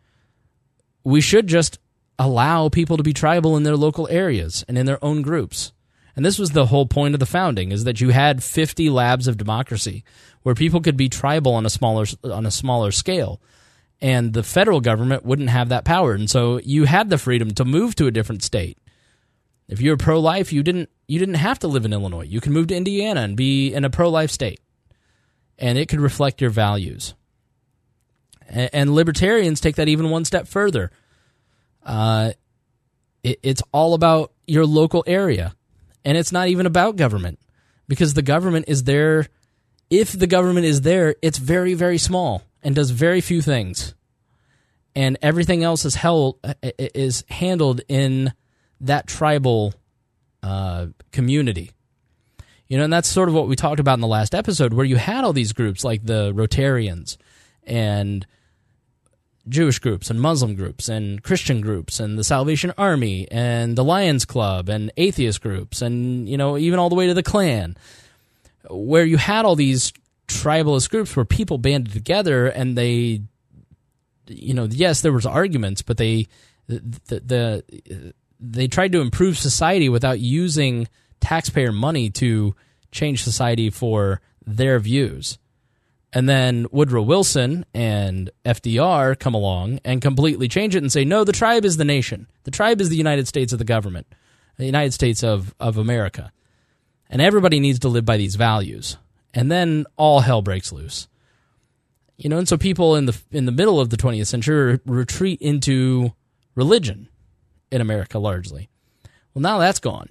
we should just allow people to be tribal in their local areas and in their own groups. And this was the whole point of the founding, is that you had fifty labs of democracy where people could be tribal on a smaller on a smaller scale. And the federal government wouldn't have that power. And so you had the freedom to move to a different state. If you were pro-life, you didn't you didn't have to live in Illinois. You can move to Indiana and be in a pro-life state. And it could reflect your values. And, and libertarians take that even one step further. Uh, it, it's all about your local area. And it's not even about government, because the government is there. If the government is there, it's very, very small and does very few things. And everything else is held is handled in that tribal uh, community. You know, and that's sort of what we talked about in the last episode, where you had all these groups like the Rotarians and Jewish groups and Muslim groups and Christian groups and the Salvation Army and the Lions Club and atheist groups and, you know, even all the way to the Klan, where you had all these tribalist groups where people banded together and they, you know, yes, there was arguments, but they the, the they tried to improve society without using taxpayer money to change society for their views. And then Woodrow Wilson and F D R come along and completely change it and say, no, the tribe is the nation. The tribe is the United States of the government, the United States of, of America. And everybody needs to live by these values. And then all hell breaks loose. You know, and so people in the in the middle of the twentieth century retreat into religion in America largely. Well, now that's gone.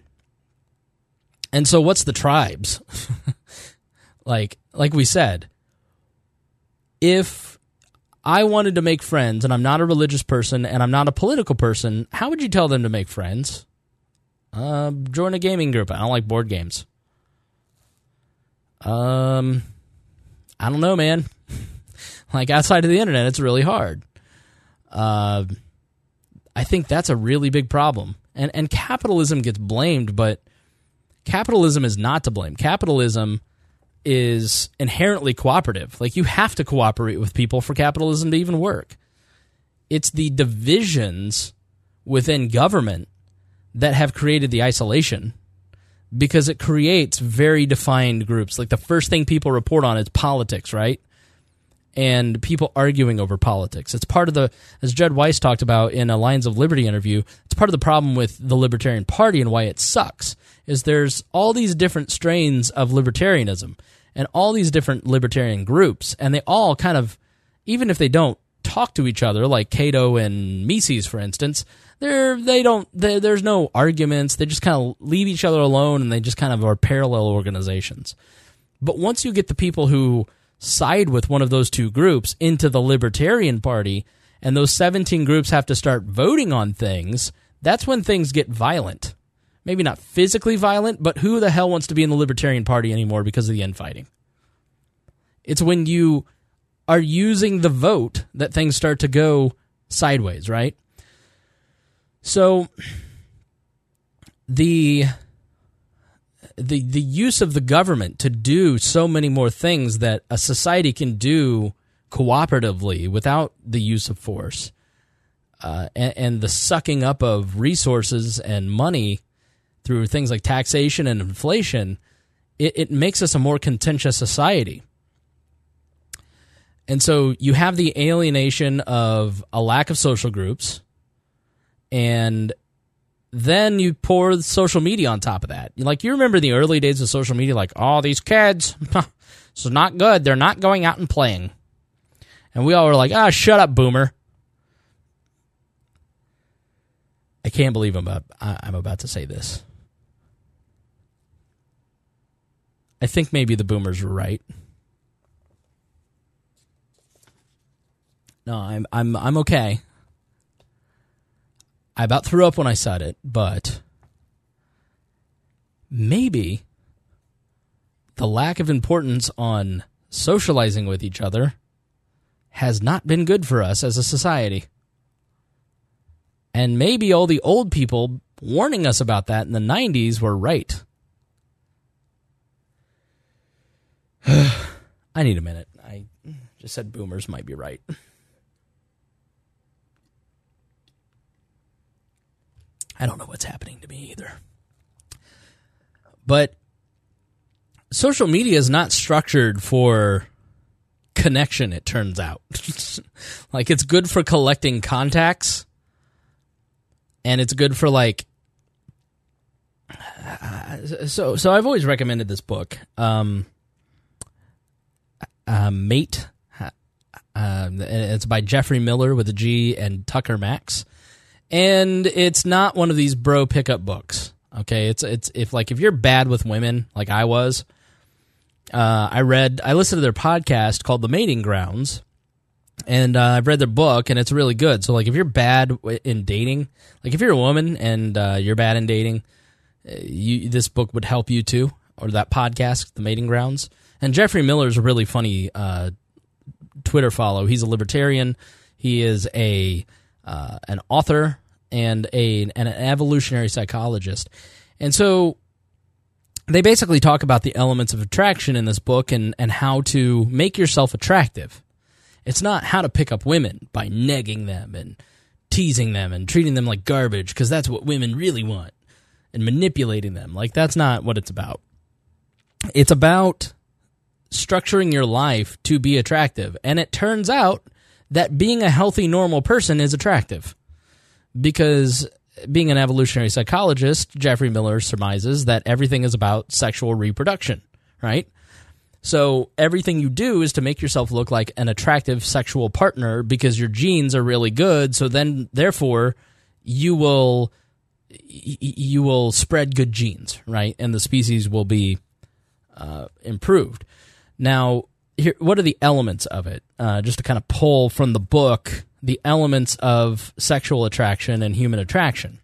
And so what's the tribes? like like we said, if I wanted to make friends and I'm not a religious person and I'm not a political person, how would you tell them to make friends? Uh, join a gaming group. I don't like board games. Um, I don't know, man. Like outside of the internet, it's really hard. Uh, I think that's a really big problem. And and capitalism gets blamed, but capitalism is not to blame. Capitalism is inherently cooperative. Like, you have to cooperate with people for capitalism to even work. It's the divisions within government that have created the isolation, because it creates very defined groups. Like, the first thing people report on is politics, right? And people arguing over politics. It's part of the, as Judd Weiss talked about in a Lions of Liberty interview, it's part of the problem with the Libertarian Party and why it sucks, is there's all these different strains of libertarianism and all these different libertarian groups, and they all kind of, even if they don't talk to each other, like Cato and Mises, for instance, they're, they don't, they, there's no arguments. They just kind of leave each other alone, and they just kind of are parallel organizations. But once you get the people who side with one of those two groups into the Libertarian Party, and those seventeen groups have to start voting on things, that's when things get violent. Maybe not physically violent, but who the hell wants to be in the Libertarian Party anymore because of the infighting? It's when you are using the vote that things start to go sideways, right? So the the the use of the government to do so many more things that a society can do cooperatively without the use of force, uh, and, and the sucking up of resources and money through things like taxation and inflation, it, it makes us a more contentious society. And so you have the alienation of a lack of social groups, and then you pour social media on top of that. Like, you remember the early days of social media, like, oh, these kids, this is not good. They're not going out and playing. And we all were like, ah, shut up, boomer. I can't believe I'm about, I'm about to say this. I think maybe the boomers were right. No, I'm I'm I'm okay. I about threw up when I said it, but maybe the lack of importance on socializing with each other has not been good for us as a society. And maybe all the old people warning us about that in the nineties were right. I need a minute. I just said boomers might be right. I don't know what's happening to me either. But social media is not structured for connection, it turns out. Like, it's good for collecting contacts, and it's good for, like... Uh, so so I've always recommended this book, um, uh, Mate. Uh, it's by Jeffrey Miller with a G and Tucker Max. And it's not one of these bro pickup books. Okay, it's it's if like if you're bad with women, like I was, uh, I read I listened to their podcast called The Mating Grounds, and uh, I've read their book, and it's really good. So like if you're bad in dating, like if you're a woman and uh, you're bad in dating, you this book would help you too, or that podcast, The Mating Grounds. And Jeffrey Miller's a really funny uh, Twitter follow. He's a libertarian. He is a uh, an author. And a and an evolutionary psychologist. And so they basically talk about the elements of attraction in this book and, and how to make yourself attractive. It's not how to pick up women by negging them and teasing them and treating them like garbage, because that's what women really want, and manipulating them. Like, that's not what it's about. It's about structuring your life to be attractive. And it turns out that being a healthy, normal person is attractive. Because being an evolutionary psychologist, Jeffrey Miller surmises that everything is about sexual reproduction, right? So everything you do is to make yourself look like an attractive sexual partner because your genes are really good. So then, therefore, you will you will spread good genes, right? And the species will be uh, improved. Now, here, what are the elements of it? Uh, just to kind of pull from the book the elements of sexual attraction and human attraction.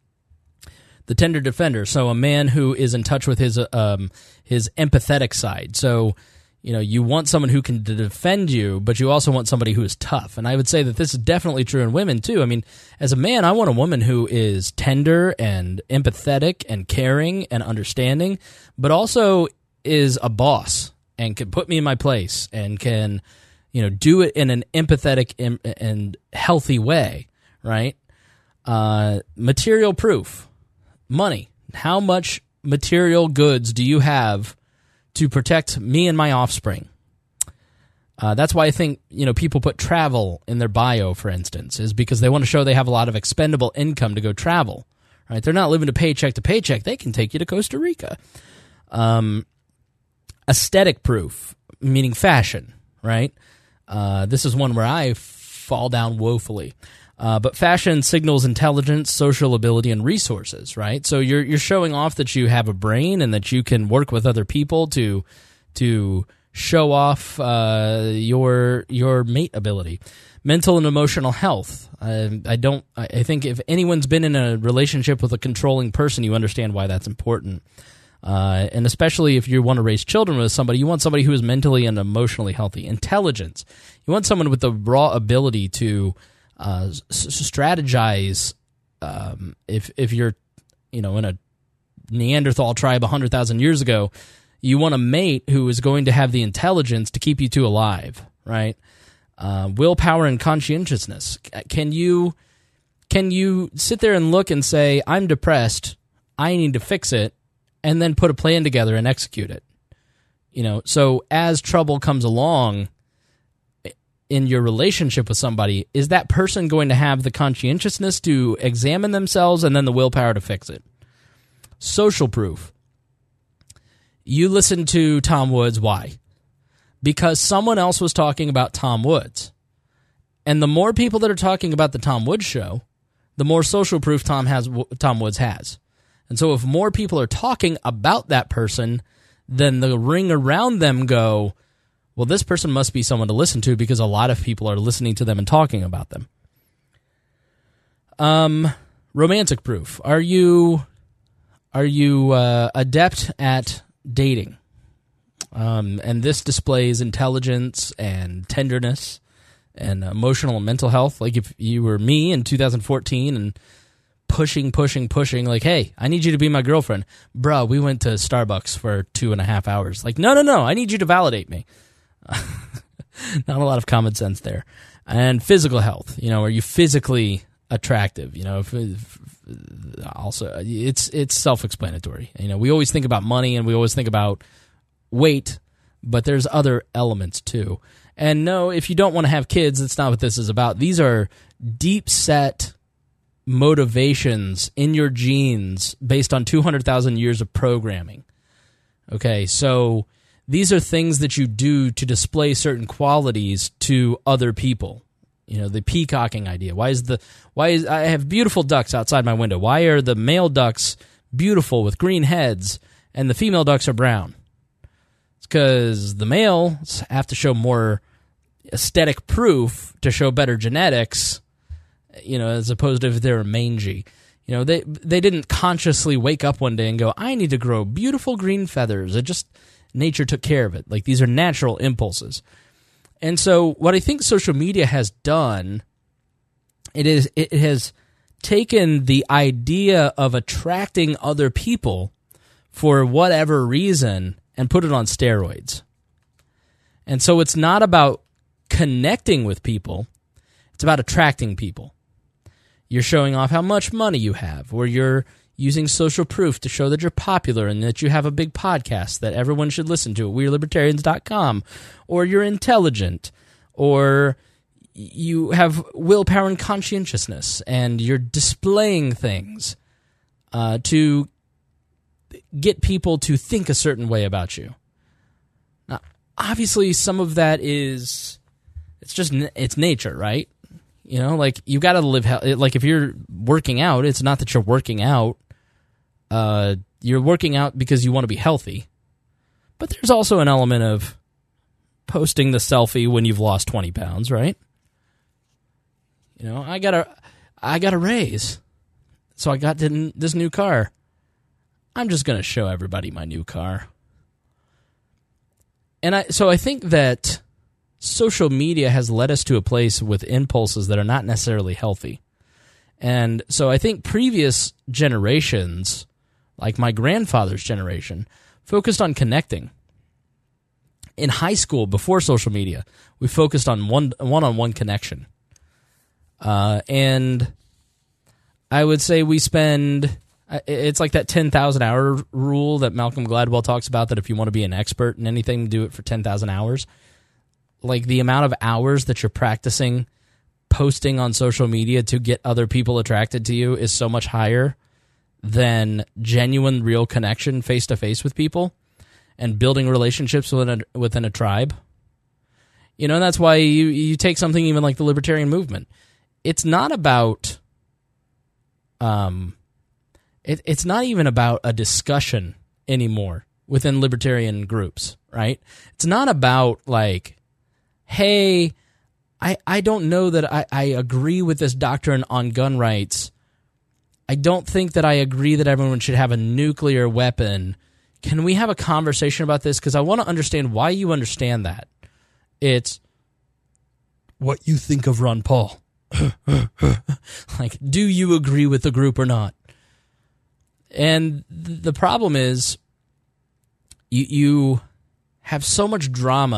The tender defender, so a man who is in touch with his um, his empathetic side. So, you know, you want someone who can defend you, but you also want somebody who is tough. And I would say that this is definitely true in women, too. I mean, as a man, I want a woman who is tender and empathetic and caring and understanding, but also is a boss and can put me in my place and can... you know, do it in an empathetic and healthy way, right? Uh, material proof, money. How much material goods do you have to protect me and my offspring? Uh, that's why I think, you know, people put travel in their bio, for instance, is because they want to show they have a lot of expendable income to go travel, right? They're not living to paycheck to paycheck. They can take you to Costa Rica. Um, aesthetic proof, meaning fashion, right? Uh, this is one where I fall down woefully. Uh, but fashion signals intelligence, social ability, and resources, right? So you're you're showing off that you have a brain and that you can work with other people to to show off uh, your your mate ability. Mental and emotional health. I, I don't. I think if anyone's been in a relationship with a controlling person, you understand why that's important. Uh, and especially if you want to raise children with somebody, you want somebody who is mentally and emotionally healthy. Intelligence. You want someone with the raw ability to uh, s- strategize. Um, if if you're, you know, in a Neanderthal tribe one hundred thousand years ago, you want a mate who is going to have the intelligence to keep you two alive, right? Uh, willpower and conscientiousness. Can you can you sit there and look and say, I'm depressed, I need to fix it, and then put a plan together and execute it? You know, so as trouble comes along in your relationship with somebody, is that person going to have the conscientiousness to examine themselves and then the willpower to fix it? Social proof. You listen to Tom Woods, why? Because someone else was talking about Tom Woods. And the more people that are talking about the Tom Woods show, the more social proof Tom has. Tom Woods has. And so if more people are talking about that person, then the ring around them go, well, this person must be someone to listen to because a lot of people are listening to them and talking about them. Um, romantic proof. Are you are you uh, adept at dating? Um, and this displays intelligence and tenderness and emotional and mental health. Like if you were me in two thousand fourteen and pushing, pushing, pushing, like, hey, I need you to be my girlfriend. Bruh, we went to Starbucks for two and a half hours. Like, no, no, no, I need you to validate me. Not a lot of common sense there. And physical health, you know, are you physically attractive? You know, if, if, also it's it's self-explanatory. You know, we always think about money and we always think about weight, but there's other elements too. And no, if you don't want to have kids, that's not what this is about. These are deep-set motivations in your genes based on two hundred thousand years of programming. Okay, so these are things that you do to display certain qualities to other people. You know, the peacocking idea. Why is the why is I have beautiful ducks outside my window? Why are the male ducks beautiful with green heads and the female ducks are brown? It's because the males have to show more aesthetic proof to show better genetics, you know, as opposed to if they're mangy. You know, they they didn't consciously wake up one day and go, I need to grow beautiful green feathers. It just nature took care of it. Like, these are natural impulses. And so what I think social media has done, it is it has taken the idea of attracting other people for whatever reason and put it on steroids. And so it's not about connecting with people, it's about attracting people. You're showing off how much money you have, or you're using social proof to show that you're popular and that you have a big podcast that everyone should listen to at we are libertarians dot com, or you're intelligent, or you have willpower and conscientiousness, and you're displaying things uh, to get people to think a certain way about you. Now, obviously, some of that is, it's just, it's nature, right? You know, like, you got to live, like, if you're working out, it's not that you're working out. Uh, you're working out because you want to be healthy. But there's also an element of posting the selfie when you've lost twenty pounds, right? You know, I got a, I got a raise, so I got this new car. I'm just going to show everybody my new car. And I, so I think that social media has led us to a place with impulses that are not necessarily healthy. And so I think previous generations, like my grandfather's generation, focused on connecting. In high school, before social media, we focused on one, one-on-one connection. Uh, and I would say we spend, it's like that ten thousand hour rule that Malcolm Gladwell talks about, that if you want to be an expert in anything, do it for ten thousand hours. Like, the amount of hours that you're practicing posting on social media to get other people attracted to you is so much higher than genuine, real connection face-to-face with people and building relationships within a, within a tribe. You know, and that's why you, you take something even like the libertarian movement. It's not about, um, it, it's not even about a discussion anymore within libertarian groups, right? It's not about, like, hey, I, I don't know that I, I agree with this doctrine on gun rights. I don't think that I agree that everyone should have a nuclear weapon. Can we have a conversation about this? Because I want to understand why you understand that. It's what you think of Ron Paul. Like, do you agree with the group or not? And th- the problem is you, you have so much drama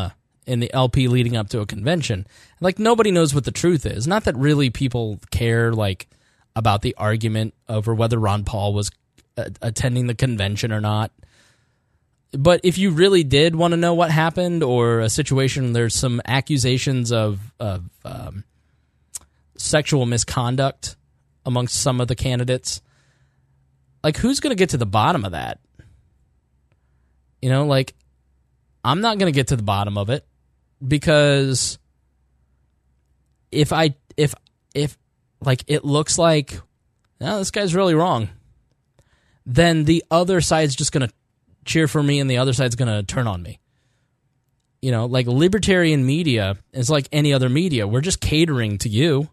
in the L P leading up to a convention. Like, nobody knows what the truth is. Not that really people care, like, about the argument over whether Ron Paul was uh, attending the convention or not. But if you really did want to know what happened, or a situation, there's some accusations of, of um, sexual misconduct amongst some of the candidates, like, who's going to get to the bottom of that? You know, like, I'm not going to get to the bottom of it, because if I, if, if, like, it looks like, oh, this guy's really wrong, then the other side's just going to cheer for me and the other side's going to turn on me. You know, like, libertarian media is like any other media. We're just catering to you.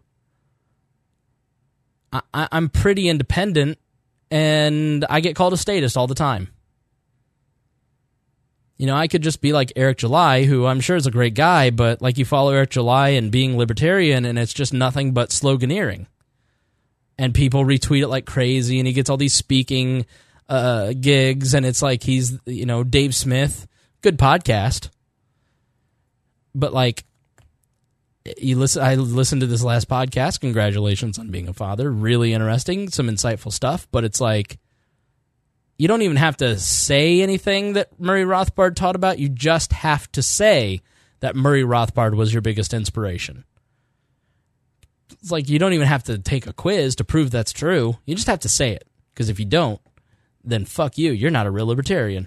I, I, I'm pretty independent, and I get called a statist all the time. You know, I could just be like Eric July, who I'm sure is a great guy, but, like, you follow Eric July and being libertarian, and it's just nothing but sloganeering. And people retweet it like crazy, and he gets all these speaking uh, gigs, and it's like he's, you know, Dave Smith. Good podcast. But, like, you listen. I listened to this last podcast. Congratulations on being a father. Really interesting. Some insightful stuff. But it's like, you don't even have to say anything that Murray Rothbard taught about. You just have to say that Murray Rothbard was your biggest inspiration. It's like, you don't even have to take a quiz to prove that's true. You just have to say it. Because if you don't, then fuck you. You're not a real libertarian.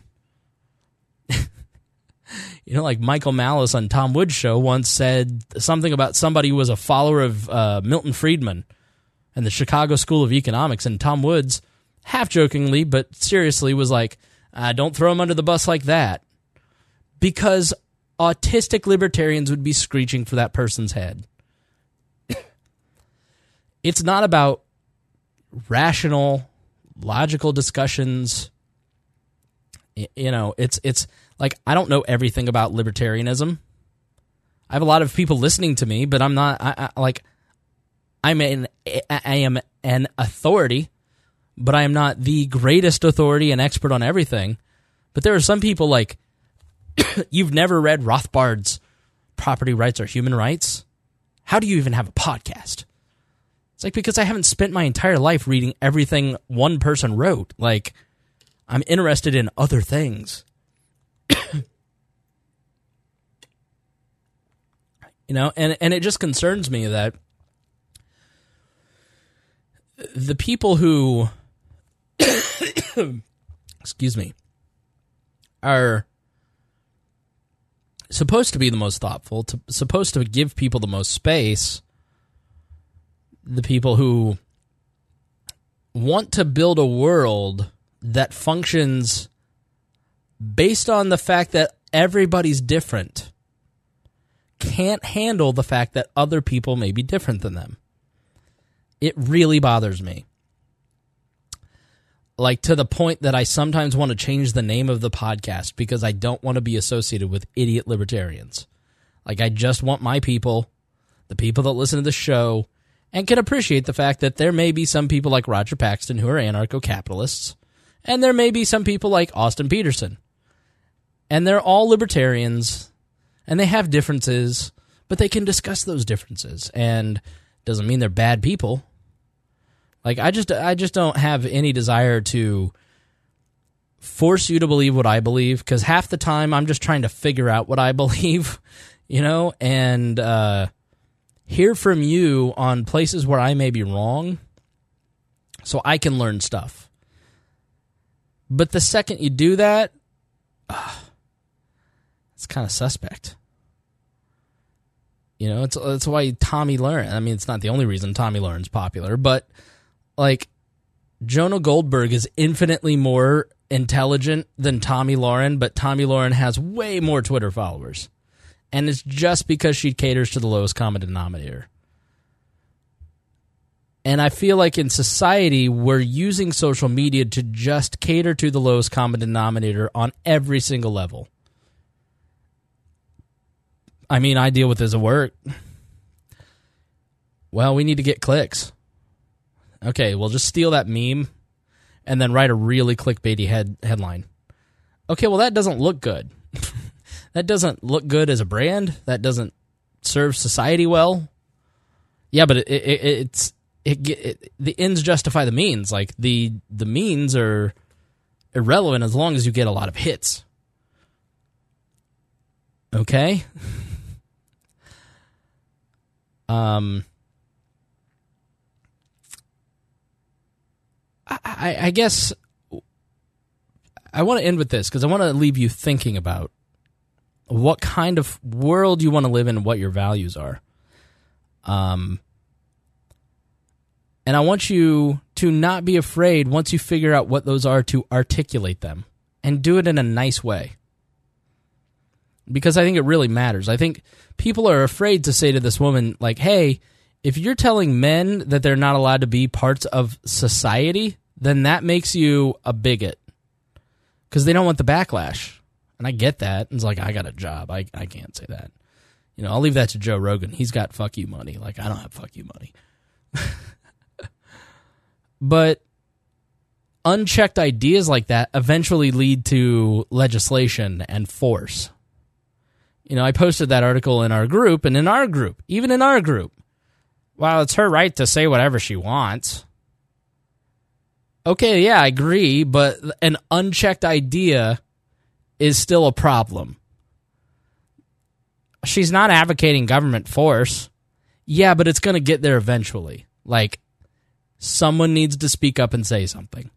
You know, like Michael Malice on Tom Wood's show once said something about somebody who was a follower of uh, Milton Friedman and the Chicago School of Economics, and Tom Woods, half-jokingly but seriously, was like, uh, don't throw him under the bus like that. Because autistic libertarians would be screeching for that person's head. It's not about rational, logical discussions. You know, it's it's like, I don't know everything about libertarianism. I have a lot of people listening to me, but I'm not, I, I, like, I'm an, I am an authority, but I am not the greatest authority and expert on everything. But there are some people, like, you've never read Rothbard's Property Rights or Human Rights? How do you even have a podcast? It's like, because I haven't spent my entire life reading everything one person wrote. Like, I'm interested in other things. You know, and, and it just concerns me that the people who, excuse me, are supposed to be the most thoughtful, to, supposed to give people the most space, the people who want to build a world that functions based on the fact that everybody's different, can't handle the fact that other people may be different than them. It really bothers me. Like, to the point that I sometimes want to change the name of the podcast because I don't want to be associated with idiot libertarians. Like, I just want my people, the people that listen to the show, and can appreciate the fact that there may be some people like Roger Paxton who are anarcho-capitalists, and there may be some people like Austin Peterson. And they're all libertarians, and they have differences, but they can discuss those differences. And doesn't mean they're bad people. Like, I just I just don't have any desire to force you to believe what I believe, because half the time I'm just trying to figure out what I believe, you know, and uh, hear from you on places where I may be wrong so I can learn stuff. But the second you do that, uh, it's kind of suspect. You know, it's it's why Tommy Lauren, I mean, it's not the only reason Tommy Lauren's popular, but, like, Jonah Goldberg is infinitely more intelligent than Tommy Lauren, but Tommy Lauren has way more Twitter followers. And it's just because she caters to the lowest common denominator. And I feel like in society, we're using social media to just cater to the lowest common denominator on every single level. I mean, I deal with this at work. Well, we need to get clicks. Okay, well, just steal that meme and then write a really clickbaity head headline. Okay, well, that doesn't look good. That doesn't look good as a brand. That doesn't serve society well. Yeah, but it, it, it's it, it the ends justify the means. Like the the means are irrelevant as long as you get a lot of hits. Okay? um I, I, I guess I want to end with this because I want to leave you thinking about what kind of world you want to live in and what your values are. Um, and I want you to not be afraid once you figure out what those are to articulate them and do it in a nice way. Because I think it really matters. I think people are afraid to say to this woman, like, hey, if you're telling men that they're not allowed to be parts of society, then that makes you a bigot. Because they don't want the backlash. And I get that. It's like, I got a job. I, I can't say that. You know, I'll leave that to Joe Rogan. He's got fuck you money. Like, I don't have fuck you money. But unchecked ideas like that eventually lead to legislation and force. You know, I posted that article in our group, and in our group, even in our group, well, it's her right to say whatever she wants. Okay, yeah, I agree, but an unchecked idea is still a problem. She's not advocating government force. Yeah, but it's going to get there eventually. Like, someone needs to speak up and say something.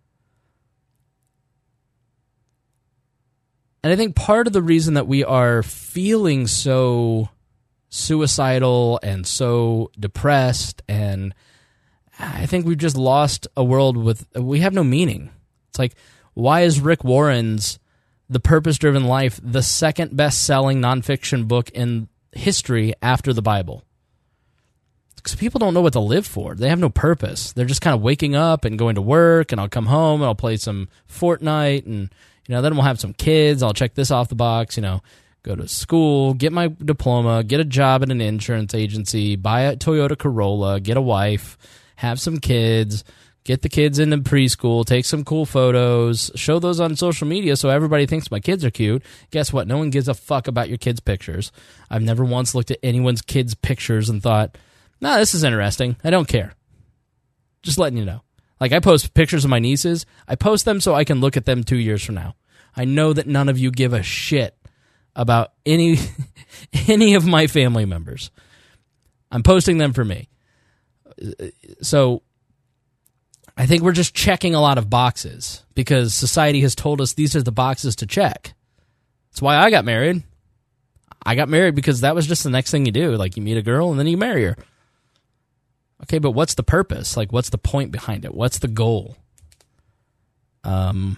And I think part of the reason that we are feeling so suicidal and so depressed, and I think we've just lost a world with, we have no meaning. It's like, why is Rick Warren's The Purpose-Driven Life the second best-selling nonfiction book in history after the Bible? Because people don't know what to live for. They have no purpose. They're just kind of waking up and going to work, and I'll come home and I'll play some Fortnite, and you know, then we'll have some kids. I'll check this off the box, you know, go to school, get my diploma, get a job at an insurance agency, buy a Toyota Corolla, get a wife, have some kids, get the kids into preschool, take some cool photos, show those on social media so everybody thinks my kids are cute. Guess what? No one gives a fuck about your kids' pictures. I've never once looked at anyone's kids' pictures and thought, nah, this is interesting. I don't care. Just letting you know. Like, I post pictures of my nieces. I post them so I can look at them two years from now. I know that none of you give a shit about any any of my family members. I'm posting them for me. So I think we're just checking a lot of boxes because society has told us these are the boxes to check. That's why I got married. I got married because that was just the next thing you do. Like, you meet a girl and then you marry her. Okay, but what's the purpose? Like, what's the point behind it? What's the goal? Um,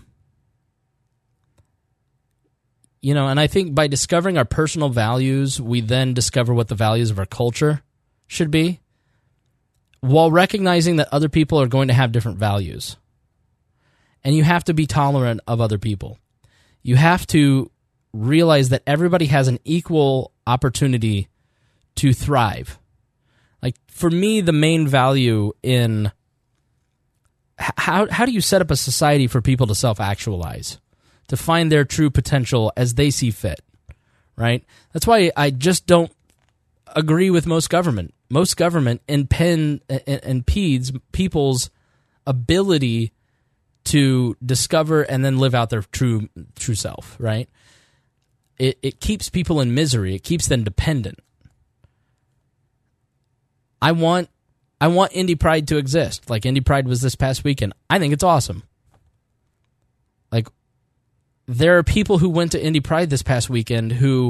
you know, and I think by discovering our personal values, we then discover what the values of our culture should be, while recognizing that other people are going to have different values. And you have to be tolerant of other people. You have to realize that everybody has an equal opportunity to thrive. Like, for me, the main value in how how do you set up a society for people to self-actualize, to find their true potential as they see fit, right? That's why I just don't agree with most government. Most government impen, impedes people's ability to discover and then live out their true true self, right? It it keeps people in misery. It keeps them dependent. I want I want Indie Pride to exist. Like, Indie Pride was this past weekend. I think it's awesome. Like, there are people who went to Indie Pride this past weekend who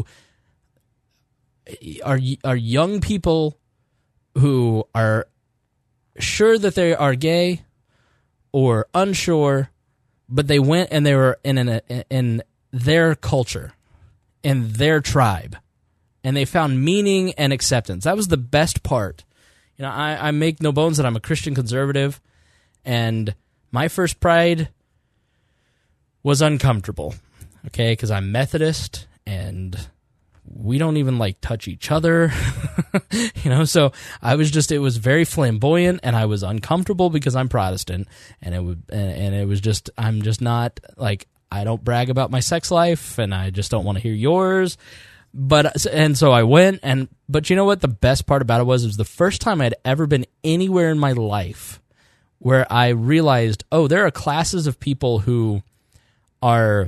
are are young people who are sure that they are gay or unsure, but they went and they were in an, in their culture, in their tribe, and they found meaning and acceptance. That was the best part. You know, I, I make no bones that I'm a Christian conservative, and my first Pride was uncomfortable, okay, because I'm Methodist, and we don't even, like, touch each other, you know, so I was just, it was very flamboyant, and I was uncomfortable because I'm Protestant, and it would, and, and it was just, I'm just not, like, I don't brag about my sex life, and I just don't want to hear yours. But and so I went, and but you know what? The best part about it was, it was the first time I'd ever been anywhere in my life where I realized, oh, there are classes of people who are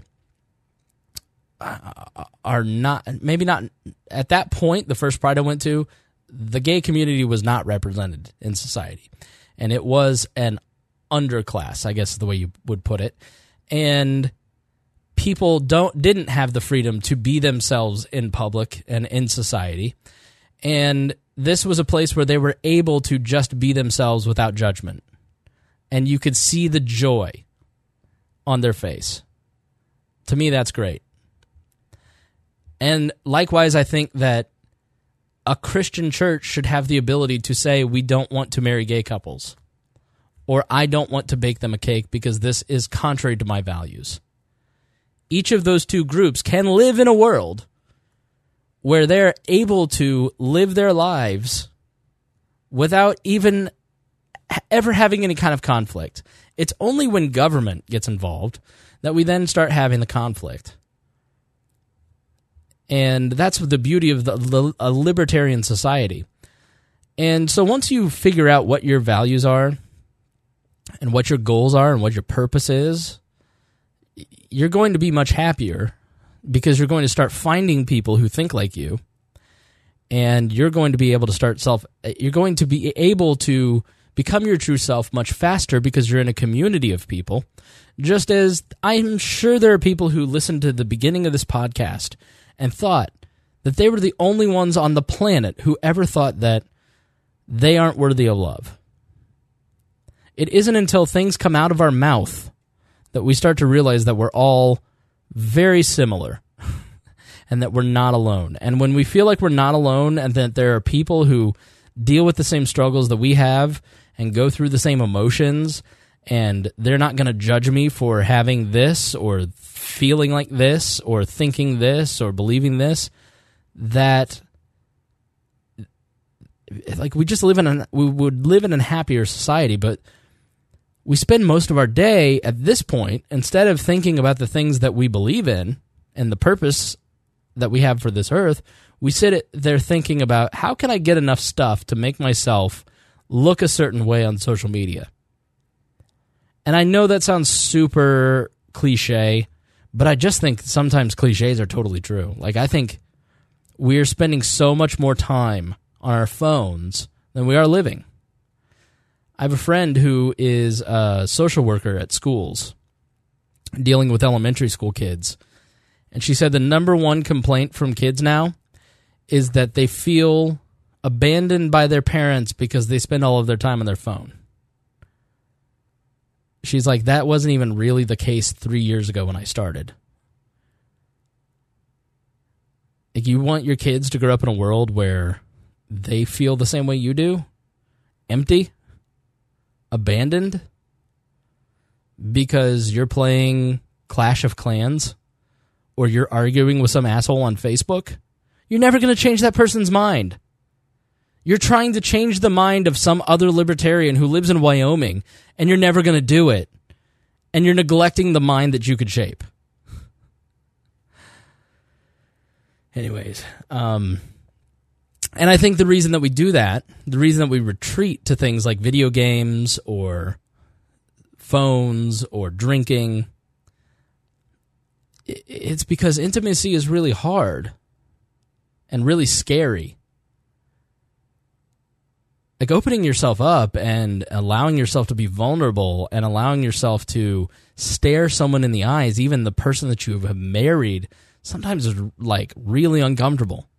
uh, are not, maybe not, at that point, the first Pride I went to, the gay community was not represented in society. And it was an underclass, I guess is the way you would put it. And people don't didn't have the freedom to be themselves in public and in society. And this was a place where they were able to just be themselves without judgment. And you could see the joy on their face. To me, that's great. And likewise, I think that a Christian church should have the ability to say, we don't want to marry gay couples, or I don't want to bake them a cake because this is contrary to my values. Each of those two groups can live in a world where they're able to live their lives without even ever having any kind of conflict. It's only when government gets involved that we then start having the conflict. And that's the beauty of the, the a libertarian society. And so once you figure out what your values are and what your goals are and what your purpose is, you're going to be much happier because you're going to start finding people who think like you, and you're going to be able to start self, you're going to be able to become your true self much faster because you're in a community of people. Just as I'm sure there are people who listened to the beginning of this podcast and thought that they were the only ones on the planet who ever thought that they aren't worthy of love. It isn't until things come out of our mouth that we start to realize that we're all very similar and that we're not alone. And when we feel like we're not alone and that there are people who deal with the same struggles that we have and go through the same emotions, and they're not going to judge me for having this or feeling like this or thinking this or believing this, that like we just live in a, we would live in a happier society. But we spend most of our day at this point, instead of thinking about the things that we believe in and the purpose that we have for this earth, we sit there thinking about, how can I get enough stuff to make myself look a certain way on social media? And I know that sounds super cliche, but I just think sometimes cliches are totally true. Like, I think we're spending so much more time on our phones than we are living. I have a friend who is a social worker at schools, dealing with elementary school kids. And she said the number one complaint from kids now is that they feel abandoned by their parents because they spend all of their time on their phone. She's like, that wasn't even really the case three years ago when I started. Like, you want your kids to grow up in a world where they feel the same way you do? Empty? Abandoned? Because you're playing Clash of Clans? Or you're arguing with some asshole on Facebook? You're never going to change that person's mind. You're trying to change the mind of some other libertarian who lives in Wyoming, and you're never going to do it. And you're neglecting the mind that you could shape. Anyways, um, and I think the reason that we do that, the reason that we retreat to things like video games or phones or drinking, it's because intimacy is really hard and really scary. Like, opening yourself up and allowing yourself to be vulnerable and allowing yourself to stare someone in the eyes, even the person that you have married, sometimes is like really uncomfortable.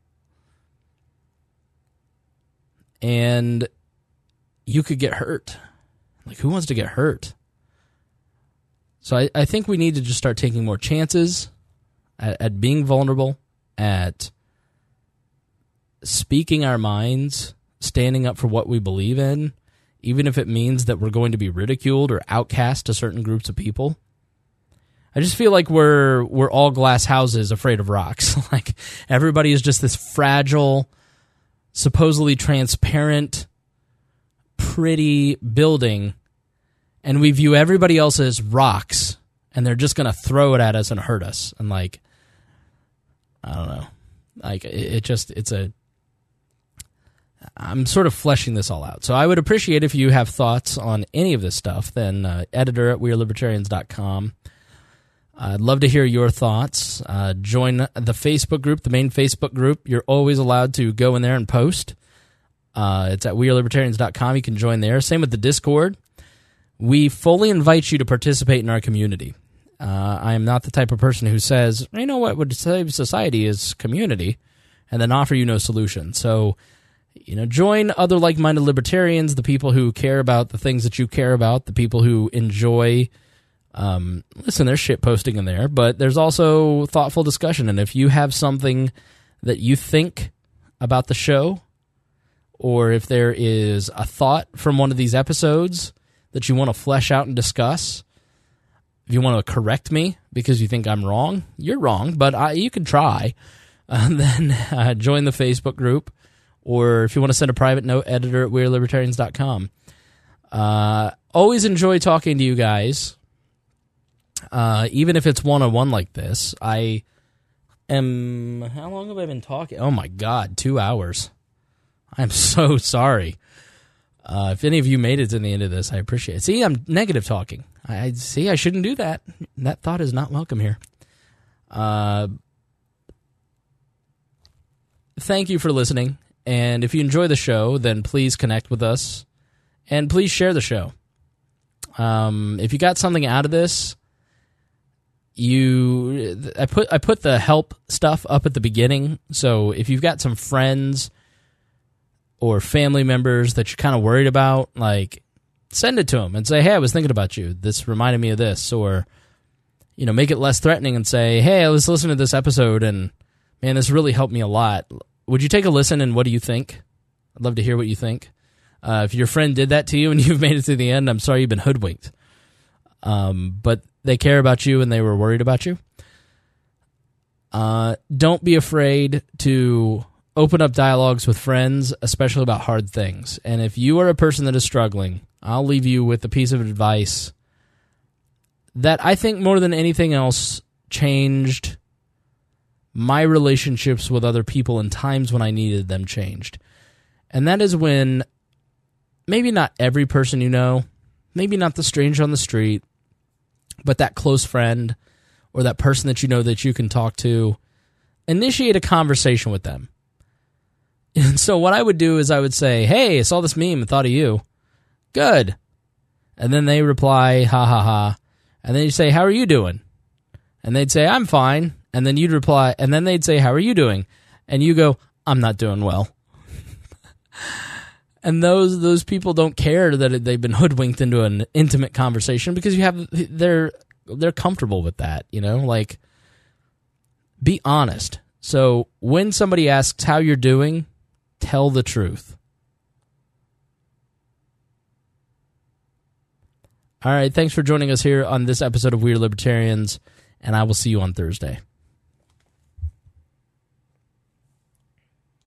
And you could get hurt. Like, who wants to get hurt? So I, I think we need to just start taking more chances at, at being vulnerable, at speaking our minds, standing up for what we believe in, even if it means that we're going to be ridiculed or outcast to certain groups of people. I just feel like we're we're all glass houses afraid of rocks. Like, everybody is just this fragile, supposedly transparent, pretty building, and we view everybody else as rocks and they're just going to throw it at us and hurt us. And like, I don't know, like it, it just, it's a, I'm sort of fleshing this all out. So I would appreciate if you have thoughts on any of this stuff, then uh, editor at we are libertarians dot com. I'd love to hear your thoughts. Uh, join the Facebook group, the main Facebook group. You're always allowed to go in there and post. Uh, it's at we are libertarians dot com. You can join there. Same with the Discord. We fully invite you to participate in our community. Uh, I am not the type of person who says, you know what would save society is community, and then offer you no solution. So, you know, join other like-minded libertarians, the people who care about the things that you care about, the people who enjoy, um, listen, there's shit posting in there, but there's also thoughtful discussion. And if you have something that you think about the show, or if there is a thought from one of these episodes that you want to flesh out and discuss, if you want to correct me because you think I'm wrong, you're wrong, but I, you can try. Uh, then uh, join the Facebook group. Or if you want to send a private note, editor at we are libertarians dot com. Uh, always enjoy talking to you guys, uh, even if it's one-on-one like this. I am... How long have I been talking? Oh, my God, two hours. I'm so sorry. Uh, if any of you made it to the end of this, I appreciate it. See, I'm negative talking. I, I See, I shouldn't do that. That thought is not welcome here. Uh, thank you for listening. And if you enjoy the show, then please connect with us, and please share the show. Um, if you got something out of this, you I put I put the help stuff up at the beginning. So if you've got some friends or family members that you're kind of worried about, like, send it to them and say, "Hey, I was thinking about you. This reminded me of this," or, you know, make it less threatening and say, "Hey, I was listening to this episode, and man, this really helped me a lot. Would you take a listen, and what do you think?" I'd love to hear what you think. Uh, if your friend did that to you and you've made it to the end, I'm sorry you've been hoodwinked. Um, but they care about you and they were worried about you. Uh, don't be afraid to open up dialogues with friends, especially about hard things. And if you are a person that is struggling, I'll leave you with a piece of advice that I think more than anything else changed my relationships with other people in times when I needed them changed. And that is when maybe not every person you know, maybe not the stranger on the street, but that close friend or that person that you know that you can talk to, initiate a conversation with them. And so what I would do is I would say, "Hey, I saw this meme and thought of you." "Good." And then they reply, "Ha ha ha." And then you say, "How are you doing?" And they'd say, "I'm fine." And then you'd reply, and then they'd say, "How are you doing?" And you go, "I'm not doing well." And those those people don't care that they've been hoodwinked into an intimate conversation because you have they're they're comfortable with that, you know? Like, be honest. So when somebody asks how you're doing, tell the truth. All right, thanks for joining us here on this episode of Weird Libertarians, and I will see you on Thursday.